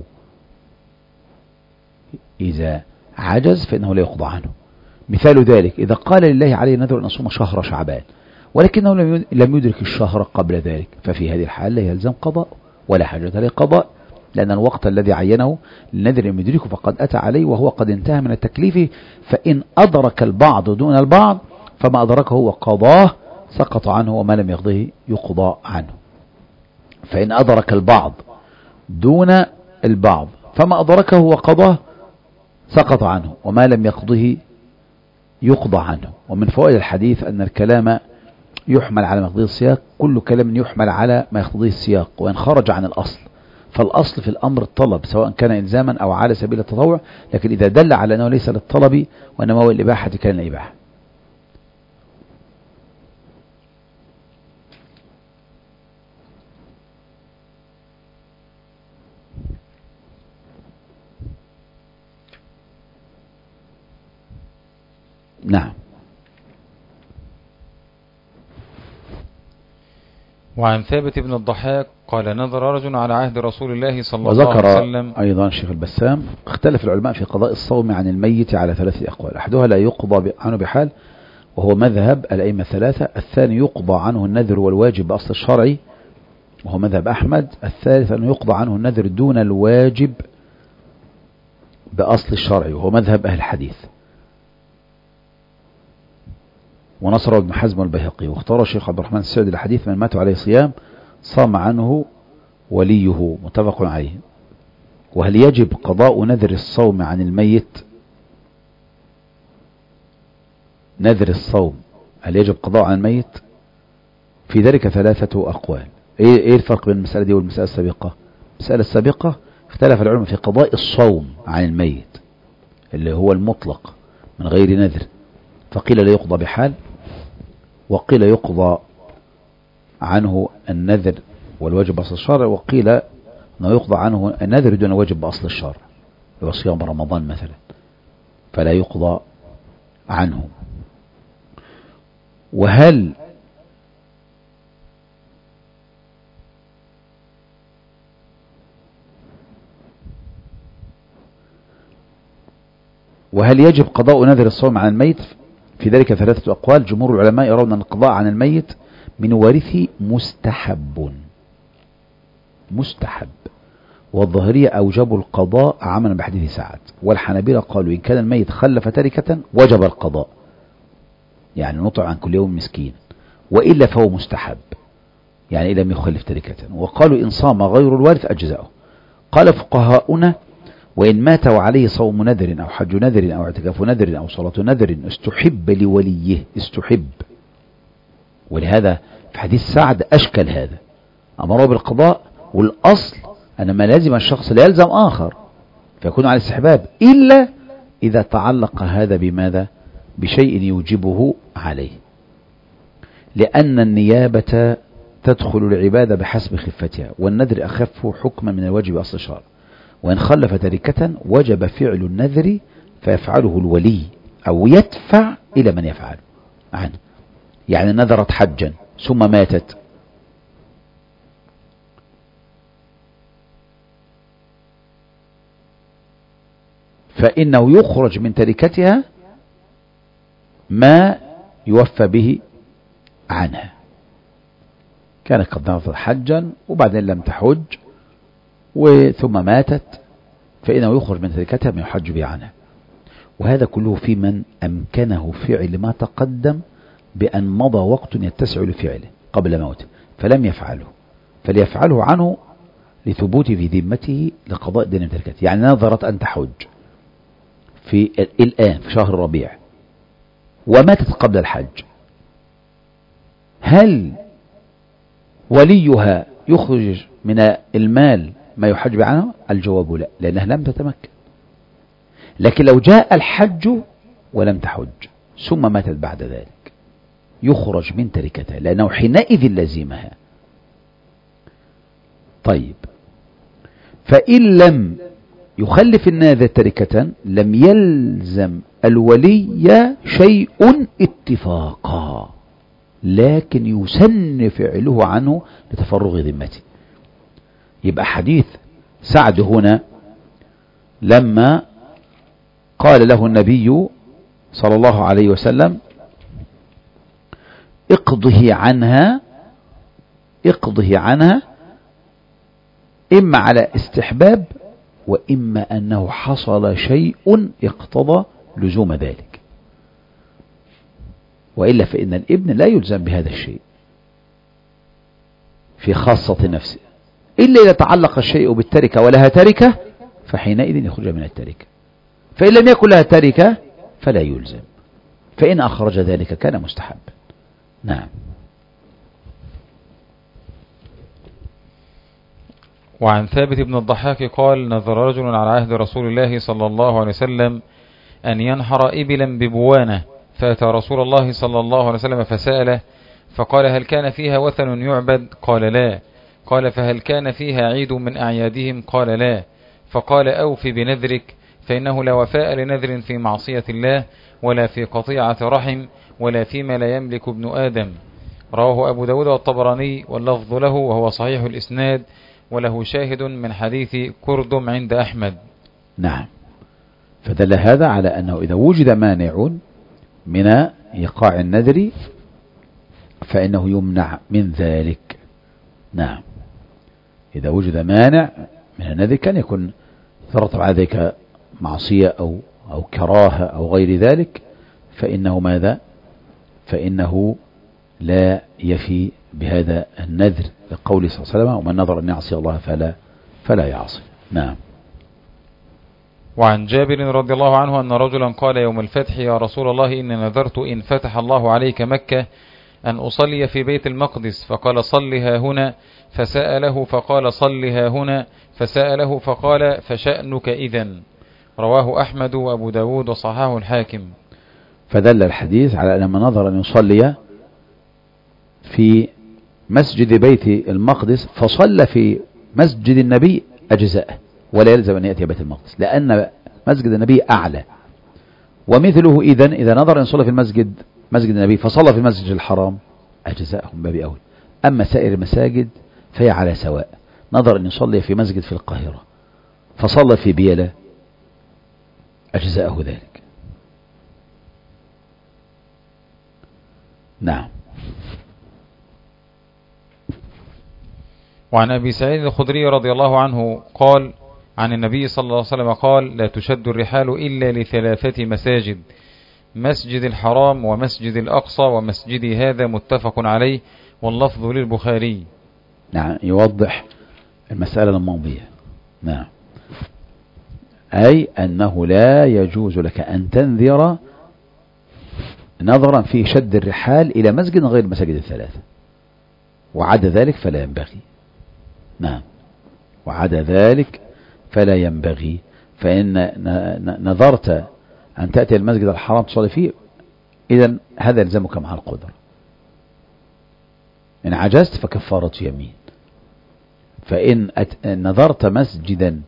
إذا عجز فإنه لا يقضى عنه. مثال ذلك إذا قال لله عليه نذر أن أصوم شهر شعبان ولكنه لم يدرك الشهر قبل ذلك، ففي هذه الحال لا يلزم قضاء ولا حاجة لقضاء، لأن الوقت الذي عينه للنذر لم يدركه فقد أتى عليه وهو قد انتهى من التكليف، فإن أدرك البعض دون البعض فما أدركه وقضاه سقط عنه وما لم يقضه يقضى عنه. فإن أدرك البعض دون البعض فما أدركه وقضاه سقط عنه وما لم يقضه يقضى عنه. ومن فوائد الحديث أن الكلام يحمل على ما يقضيه السياق، كل كلام يحمل على ما يقضيه السياق وإن خرج عن الأصل، فالأصل في الأمر الطلب سواء كان إلزاما أو على سبيل التطوع، لكن إذا دل على أنه ليس للطلب وإنما هو الإباحة كان الإباحة. نعم. وعن ثابت بن الضحاك قال نذر رجل على عهد رسول الله صلى الله عليه وسلم. وذكر أيضا الشيخ البسام اختلف العلماء في قضاء الصوم عن الميت على ثلاثة أقوال، أحدها لا يقضى عنه بحال وهو مذهب الأئمة الثلاثة، الثاني يقضى عنه النذر والواجب بأصل الشرعي وهو مذهب أحمد، الثالث أنه يقضى عنه النذر دون الواجب بأصل الشرعي وهو مذهب أهل الحديث. ونصره ابن حزم والبيهقي، واختار الشيخ عبد الرحمن السعدي الحديث من مات عليه صيام صام عنه وليه، متفق عليه. وهل يجب قضاء نذر الصوم عن الميت؟ نذر الصوم هل يجب قضاء عن الميت؟ في ذلك ثلاثة أقوال. ايه ايه الفرق بين المسألة دي والمسألة السابقة؟ المسألة السابقة اختلف العلماء في قضاء الصوم عن الميت اللي هو المطلق، من غير نذر، فقيل لا يقضى بحال، وقيل يقضى عنه النذر والواجب بأصل الشرع، وقيل أنه يقضى عنه النذر دون واجب بأصل الشرع، وصيام رمضان مثلا فلا يقضى عنه. وهل وهل يجب قضاء نذر الصوم عن الميت؟ في ذلك ثلاثة أقوال. جمهور العلماء يرون أن القضاء عن الميت من وارثه مستحب مستحب، والظاهرية أوجبوا القضاء عملا بحديث سعد، والحنابلة قالوا إن كان الميت خلف تركة وجب القضاء، يعني نطع عن كل يوم مسكين، وإلا فهو مستحب، يعني إن لم يخلف تركة. وقالوا إن صام غير الوارث أجزاؤه. قال فقهاؤنا وإن مات وعليه صوم نذر أو حج نذر أو اعتكاف نذر أو صلاة نذر استحب لوليه، استحب. ولهذا في حديث سعد أشكل هذا، أمره بالقضاء، والأصل أن ما لازم الشخص لا يلزم آخر فيكون على الاستحباب، إلا إذا تعلق هذا بماذا؟ بشيء يوجبه عليه، لأن النيابة تدخل العبادة بحسب خفتها، والنذر أخف حكما من الواجب أصل الشرع. وإن خلف تركة وجب فعل النذر فيفعله الولي أو يدفع إلى من يفعله عنه. يعني نذرت حجا ثم ماتت، فإنه يخرج من تركتها ما يوفى به عنها. كانت قد نذرت حجا وبعدين لم تحج وثم ماتت، فإنه يخرج من تركتها ما يحج به عنها. وهذا كله في من أمكنه فعل ما تقدم بأن مضى وقت يتسع لفعله قبل موته فلم يفعله، فليفعله عنه لثبوت في ذمته لقضاء دين من تركته. يعني نظرت أن تحج في الآن في شهر الربيع وماتت قبل الحج، هل وليها يخرج من المال ما يحج عنه؟ الجواب لا، لأنها لم تتمكن. لكن لو جاء الحج ولم تحج ثم ماتت بعد ذلك يخرج من تركتها، لأنه حينئذ لزمها. طيب، فإن لم يخلف الناذر تركة لم يلزم الولي شيء اتفاقا، لكن يسن فعله عنه لتفرغ ذمته. يبقى حديث سعد هنا لما قال له النبي صلى الله عليه وسلم اقضه عنها اقضه عنها إما على استحباب وإما أنه حصل شيء اقتضى لزوم ذلك، وإلا فإن الابن لا يلزم بهذا الشيء في خاصة نفسه، إلا إذا تعلق الشيء بالتركة ولها تركة فحينئذ يخرج من التركة، فإن لم يكن لها تركة فلا يلزم، فإن أخرج ذلك كان مستحب. نعم. وعن ثابت بن الضحاك قال نذر رجل على عهد رسول الله صلى الله عليه وسلم أن ينحر إبلا ببوانة، فأتى رسول الله صلى الله عليه وسلم فسأله فقال هل كان فيها وثن يعبد؟ قال لا. قال فهل كان فيها عيد من أعيادهم؟ قال لا. فقال أوف بنذرك، فإنه لا وفاء لنذر في معصية الله ولا في قطيعة رحم ولا فيما لا يملك ابن آدم. رواه أبو داود والطبراني واللفظ له وهو صحيح الإسناد، وله شاهد من حديث كردم عند أحمد. نعم. فدل هذا على أنه إذا وجد مانع من إيقاع النذر فإنه يمنع من ذلك. نعم. إذا وجد مانع من النذر كان يكون ترتب على ذلك معصية أو أو كراهة أو غير ذلك، فإنه ماذا؟ فإنه لا يفي بهذا النذر، لقوله صلى الله عليه وسلم ومن نظر أن يعصي الله فلا فلا يعصي. نعم. وعن جابر رضي الله عنه أن رجلا قال يوم الفتح يا رسول الله إن نذرت إن فتح الله عليك مكة أن أصلي في بيت المقدس، فقال صلها هنا، فسأله فقال صلها هنا، فسأله فقال فشأنك إذن. رواه أحمد وأبو داود وصححه الحاكم. فدل الحديث على أن من نظر أن يصلي في مسجد بيت المقدس فصلى في مسجد النبي أجزاءه، ولا يلزم أن يأتي بيت المقدس، لأن مسجد النبي أعلى. ومثله إذن إذا نظر أن يصلي في المسجد مسجد النبي فصلى في المسجد الحرام أجزاءه من باب أول. أما سائر المساجد فهي على سواء، نظر أن يصلي في مسجد في القاهرة فصلى في بيلة أجزاءه ذلك. نعم. وعن أبي سعيد الخدري رضي الله عنه قال عن النبي صلى الله عليه وسلم قال: لا تشد الرحال إلا لثلاثة مساجد: مسجد الحرام ومسجد الأقصى ومسجدي هذا، متفق عليه، واللفظ للبخاري. نعم، يوضح المسألة الماضية. نعم، أي أنه لا يجوز لك أن تنذر نظرا في شد الرحال إلى مسجد غير المساجد الثلاثة، وعدا ذلك فلا ينبغي. نعم، وعدا ذلك فلا ينبغي. فإن نظرت أن تأتي المسجد الحرام تصلي فيه، إذن هذا يلزمك مع القدرة. إن عجزت فكفارة يمين. فإن نظرت مسجدا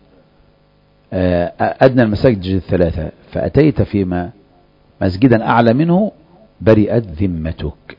أدنى المساجد الثلاثة فأتيت فيما مسجدا أعلى منه برئت ذمتك.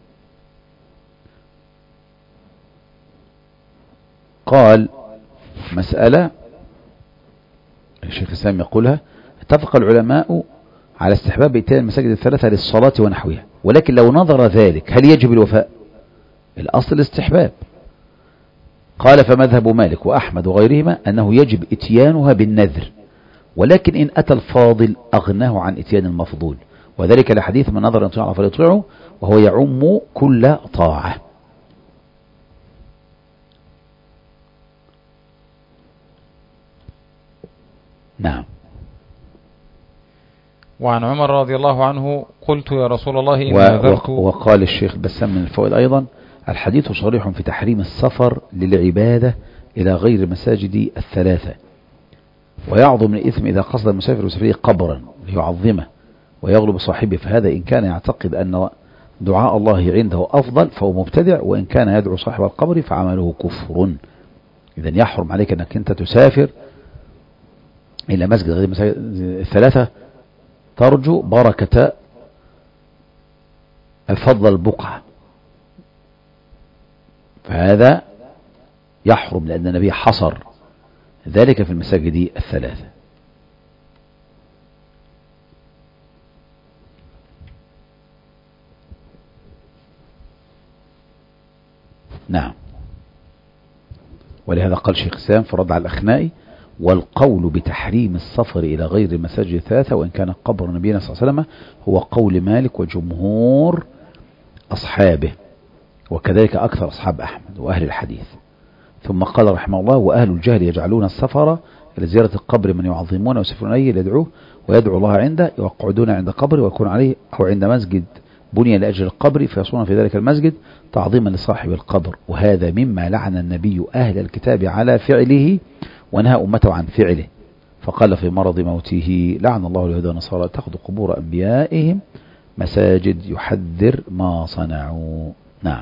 قال مسألة الشيخ الإسلام يقولها: اتفق العلماء على استحباب إتيان المساجد الثلاثة للصلاة ونحوها، ولكن لو نظر ذلك هل يجب الوفاء؟ الأصل الاستحباب. قال: فمذهب مالك وأحمد وغيرهما أنه يجب إتيانها بالنذر، ولكن إن أتى الفاضل أغناه عن إتيان المفضول، وذلك لحديث من نظر أن يطيعه فليطيعه، وهو يعم كل طاعة. نعم. وعن عمر رضي الله عنه قلت: يا رسول الله إن نذرت. وقال الشيخ بسام من الفوائد أيضا: الحديث صريح في تحريم السفر للعبادة إلى غير مساجد الثلاثة، ويعظم الإثم إذا قصد المسافر بسفره قبرا ليعظمه ويغلب صاحبه، فهذا إن كان يعتقد أن دعاء الله عنده أفضل فهو مبتدع، وإن كان يدعو صاحب القبر فعمله كفر. إذن يحرم عليك أنك أنت تسافر إلى مسجد غير مساجد الثلاثة ترجو بركة الفضل البقعة، فهذا يحرم، لأن النبي حصر ذلك في المساجد الثلاثة. نعم. ولهذا قال شيخ سام في الرد على الأخنائي: والقول بتحريم السفر إلى غير المساجد الثلاثة وإن كان قبر نبينا صلى الله عليه وسلم هو قول مالك وجمهور أصحابه، وكذلك أكثر أصحاب أحمد وأهل الحديث. ثم قال رحمه الله: وأهل الجهل يجعلون السفر إلى زيارة القبر من يعظمون ويسفرون إليه ليدعوه ويدعو الله عنده، يقعدون عند قبر ويكون عليه أو عند مسجد بني لأجل القبر فيصون في ذلك المسجد تعظيما لصاحب القبر، وهذا مما لعن النبي أهل الكتاب على فعله ونهى أمته عن فعله، فقال في مرض موته: لعن الله اليهود والنصارى اتخذوا قبور أنبيائهم مساجد، يحذر ما صنعوا. نعم.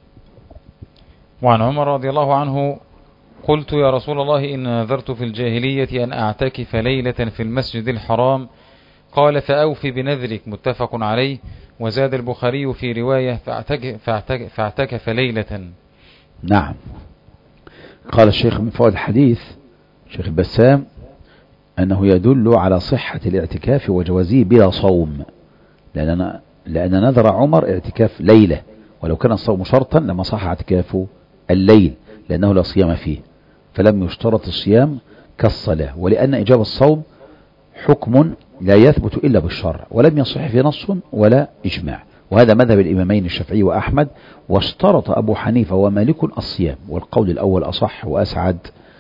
وعن عمر رضي الله عنه قلت: يا رسول الله إن نذرت في الجاهلية أن أعتكف ليلة في المسجد الحرام، قال: فأوف بنذرك، متفق عليه. وزاد البخاري في رواية: فاعتكف, فاعتكف, فاعتكف ليلة. نعم. قال الشيخ من فوائد الحديث شيخ البسام أنه يدل على صحة الاعتكاف وجوازه بلا صوم، لأن لأن نذر عمر اعتكاف ليلة، ولو كان الصوم شرطا لما صح اعتكاف الليل لأنه لا صيام فيه، فلم يشترط الصيام كالصلاة، ولأن إجابة الصوم حكم لا يثبت إلا بالشرع، ولم يصح فيه نص ولا إجماع، وهذا مذهب الإمامين الشافعي وأحمد. واشترط أبو حنيفة ومالك الصيام، والقول الأول أصح وأسعد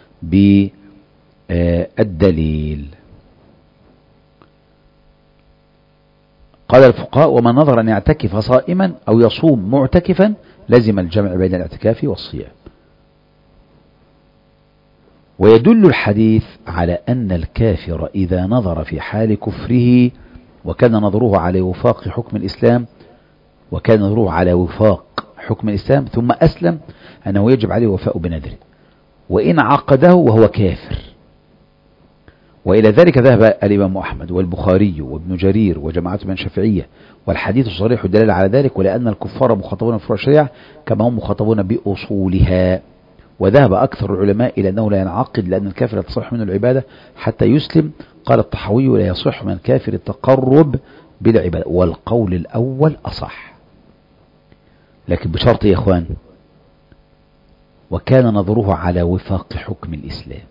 بالدليل. قال الفقهاء: ومن نظر أن يعتكف صائما أو يصوم معتكفا لزم الجمع بين الاعتكاف والصيام. ويدل الحديث على أن الكافر إذا نظر في حال كفره وكان نظره على وفاق حكم الإسلام وكان نظره على وفاق حكم الإسلام ثم أسلم أنه يجب عليه وفاء بنذره وإن عقده وهو كافر. وإلى ذلك ذهب الإمام أحمد والبخاري وابن جرير وجماعة من الشافعية، والحديث صريح الدلالة على ذلك، ولأن الكفار مخاطبون بفروع الشريعة كما هم مخاطبون بأصولها. وذهب أكثر العلماء إلى أنه لا ينعقد لأن الكافر لا تصح منه العبادة حتى يسلم. قال الطحاوي لا يصح من الكافر التقرب بالعبادة، والقول الأول أصح، لكن بشرط يا إخوان وكان نظره على وفاق حكم الإسلام.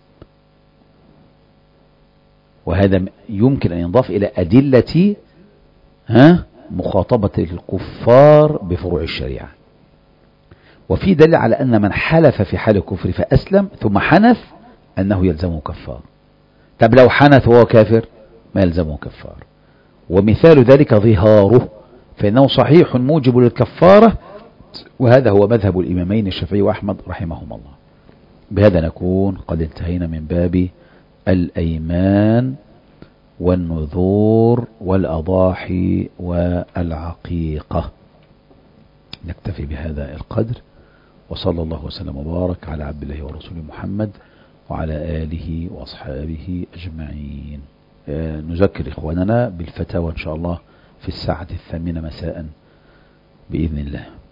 وهذا يمكن أن ينضاف إلى أدلة ها مخاطبة الكفار بفروع الشريعة. وفي دليل على أن من حلف في حال الكفر فأسلم ثم حنث أنه يلزمه كفار. طب لو حنث وهو كافر ما يلزمه كفار. ومثال ذلك ظهاره، فإنه صحيح موجب للكفارة، وهذا هو مذهب الإمامين الشافعي وأحمد رحمهما الله. بهذا نكون قد انتهينا من باب الأيمان والنذور والأضاحي والعقيقة. نكتفي بهذا القدر، وصلى الله وسلم وبارك على عبد الله ورسوله محمد وعلى آله وأصحابه أجمعين. نذكر إخواننا بالفتاوى إن شاء الله في الساعة الثامنة مساء بإذن الله.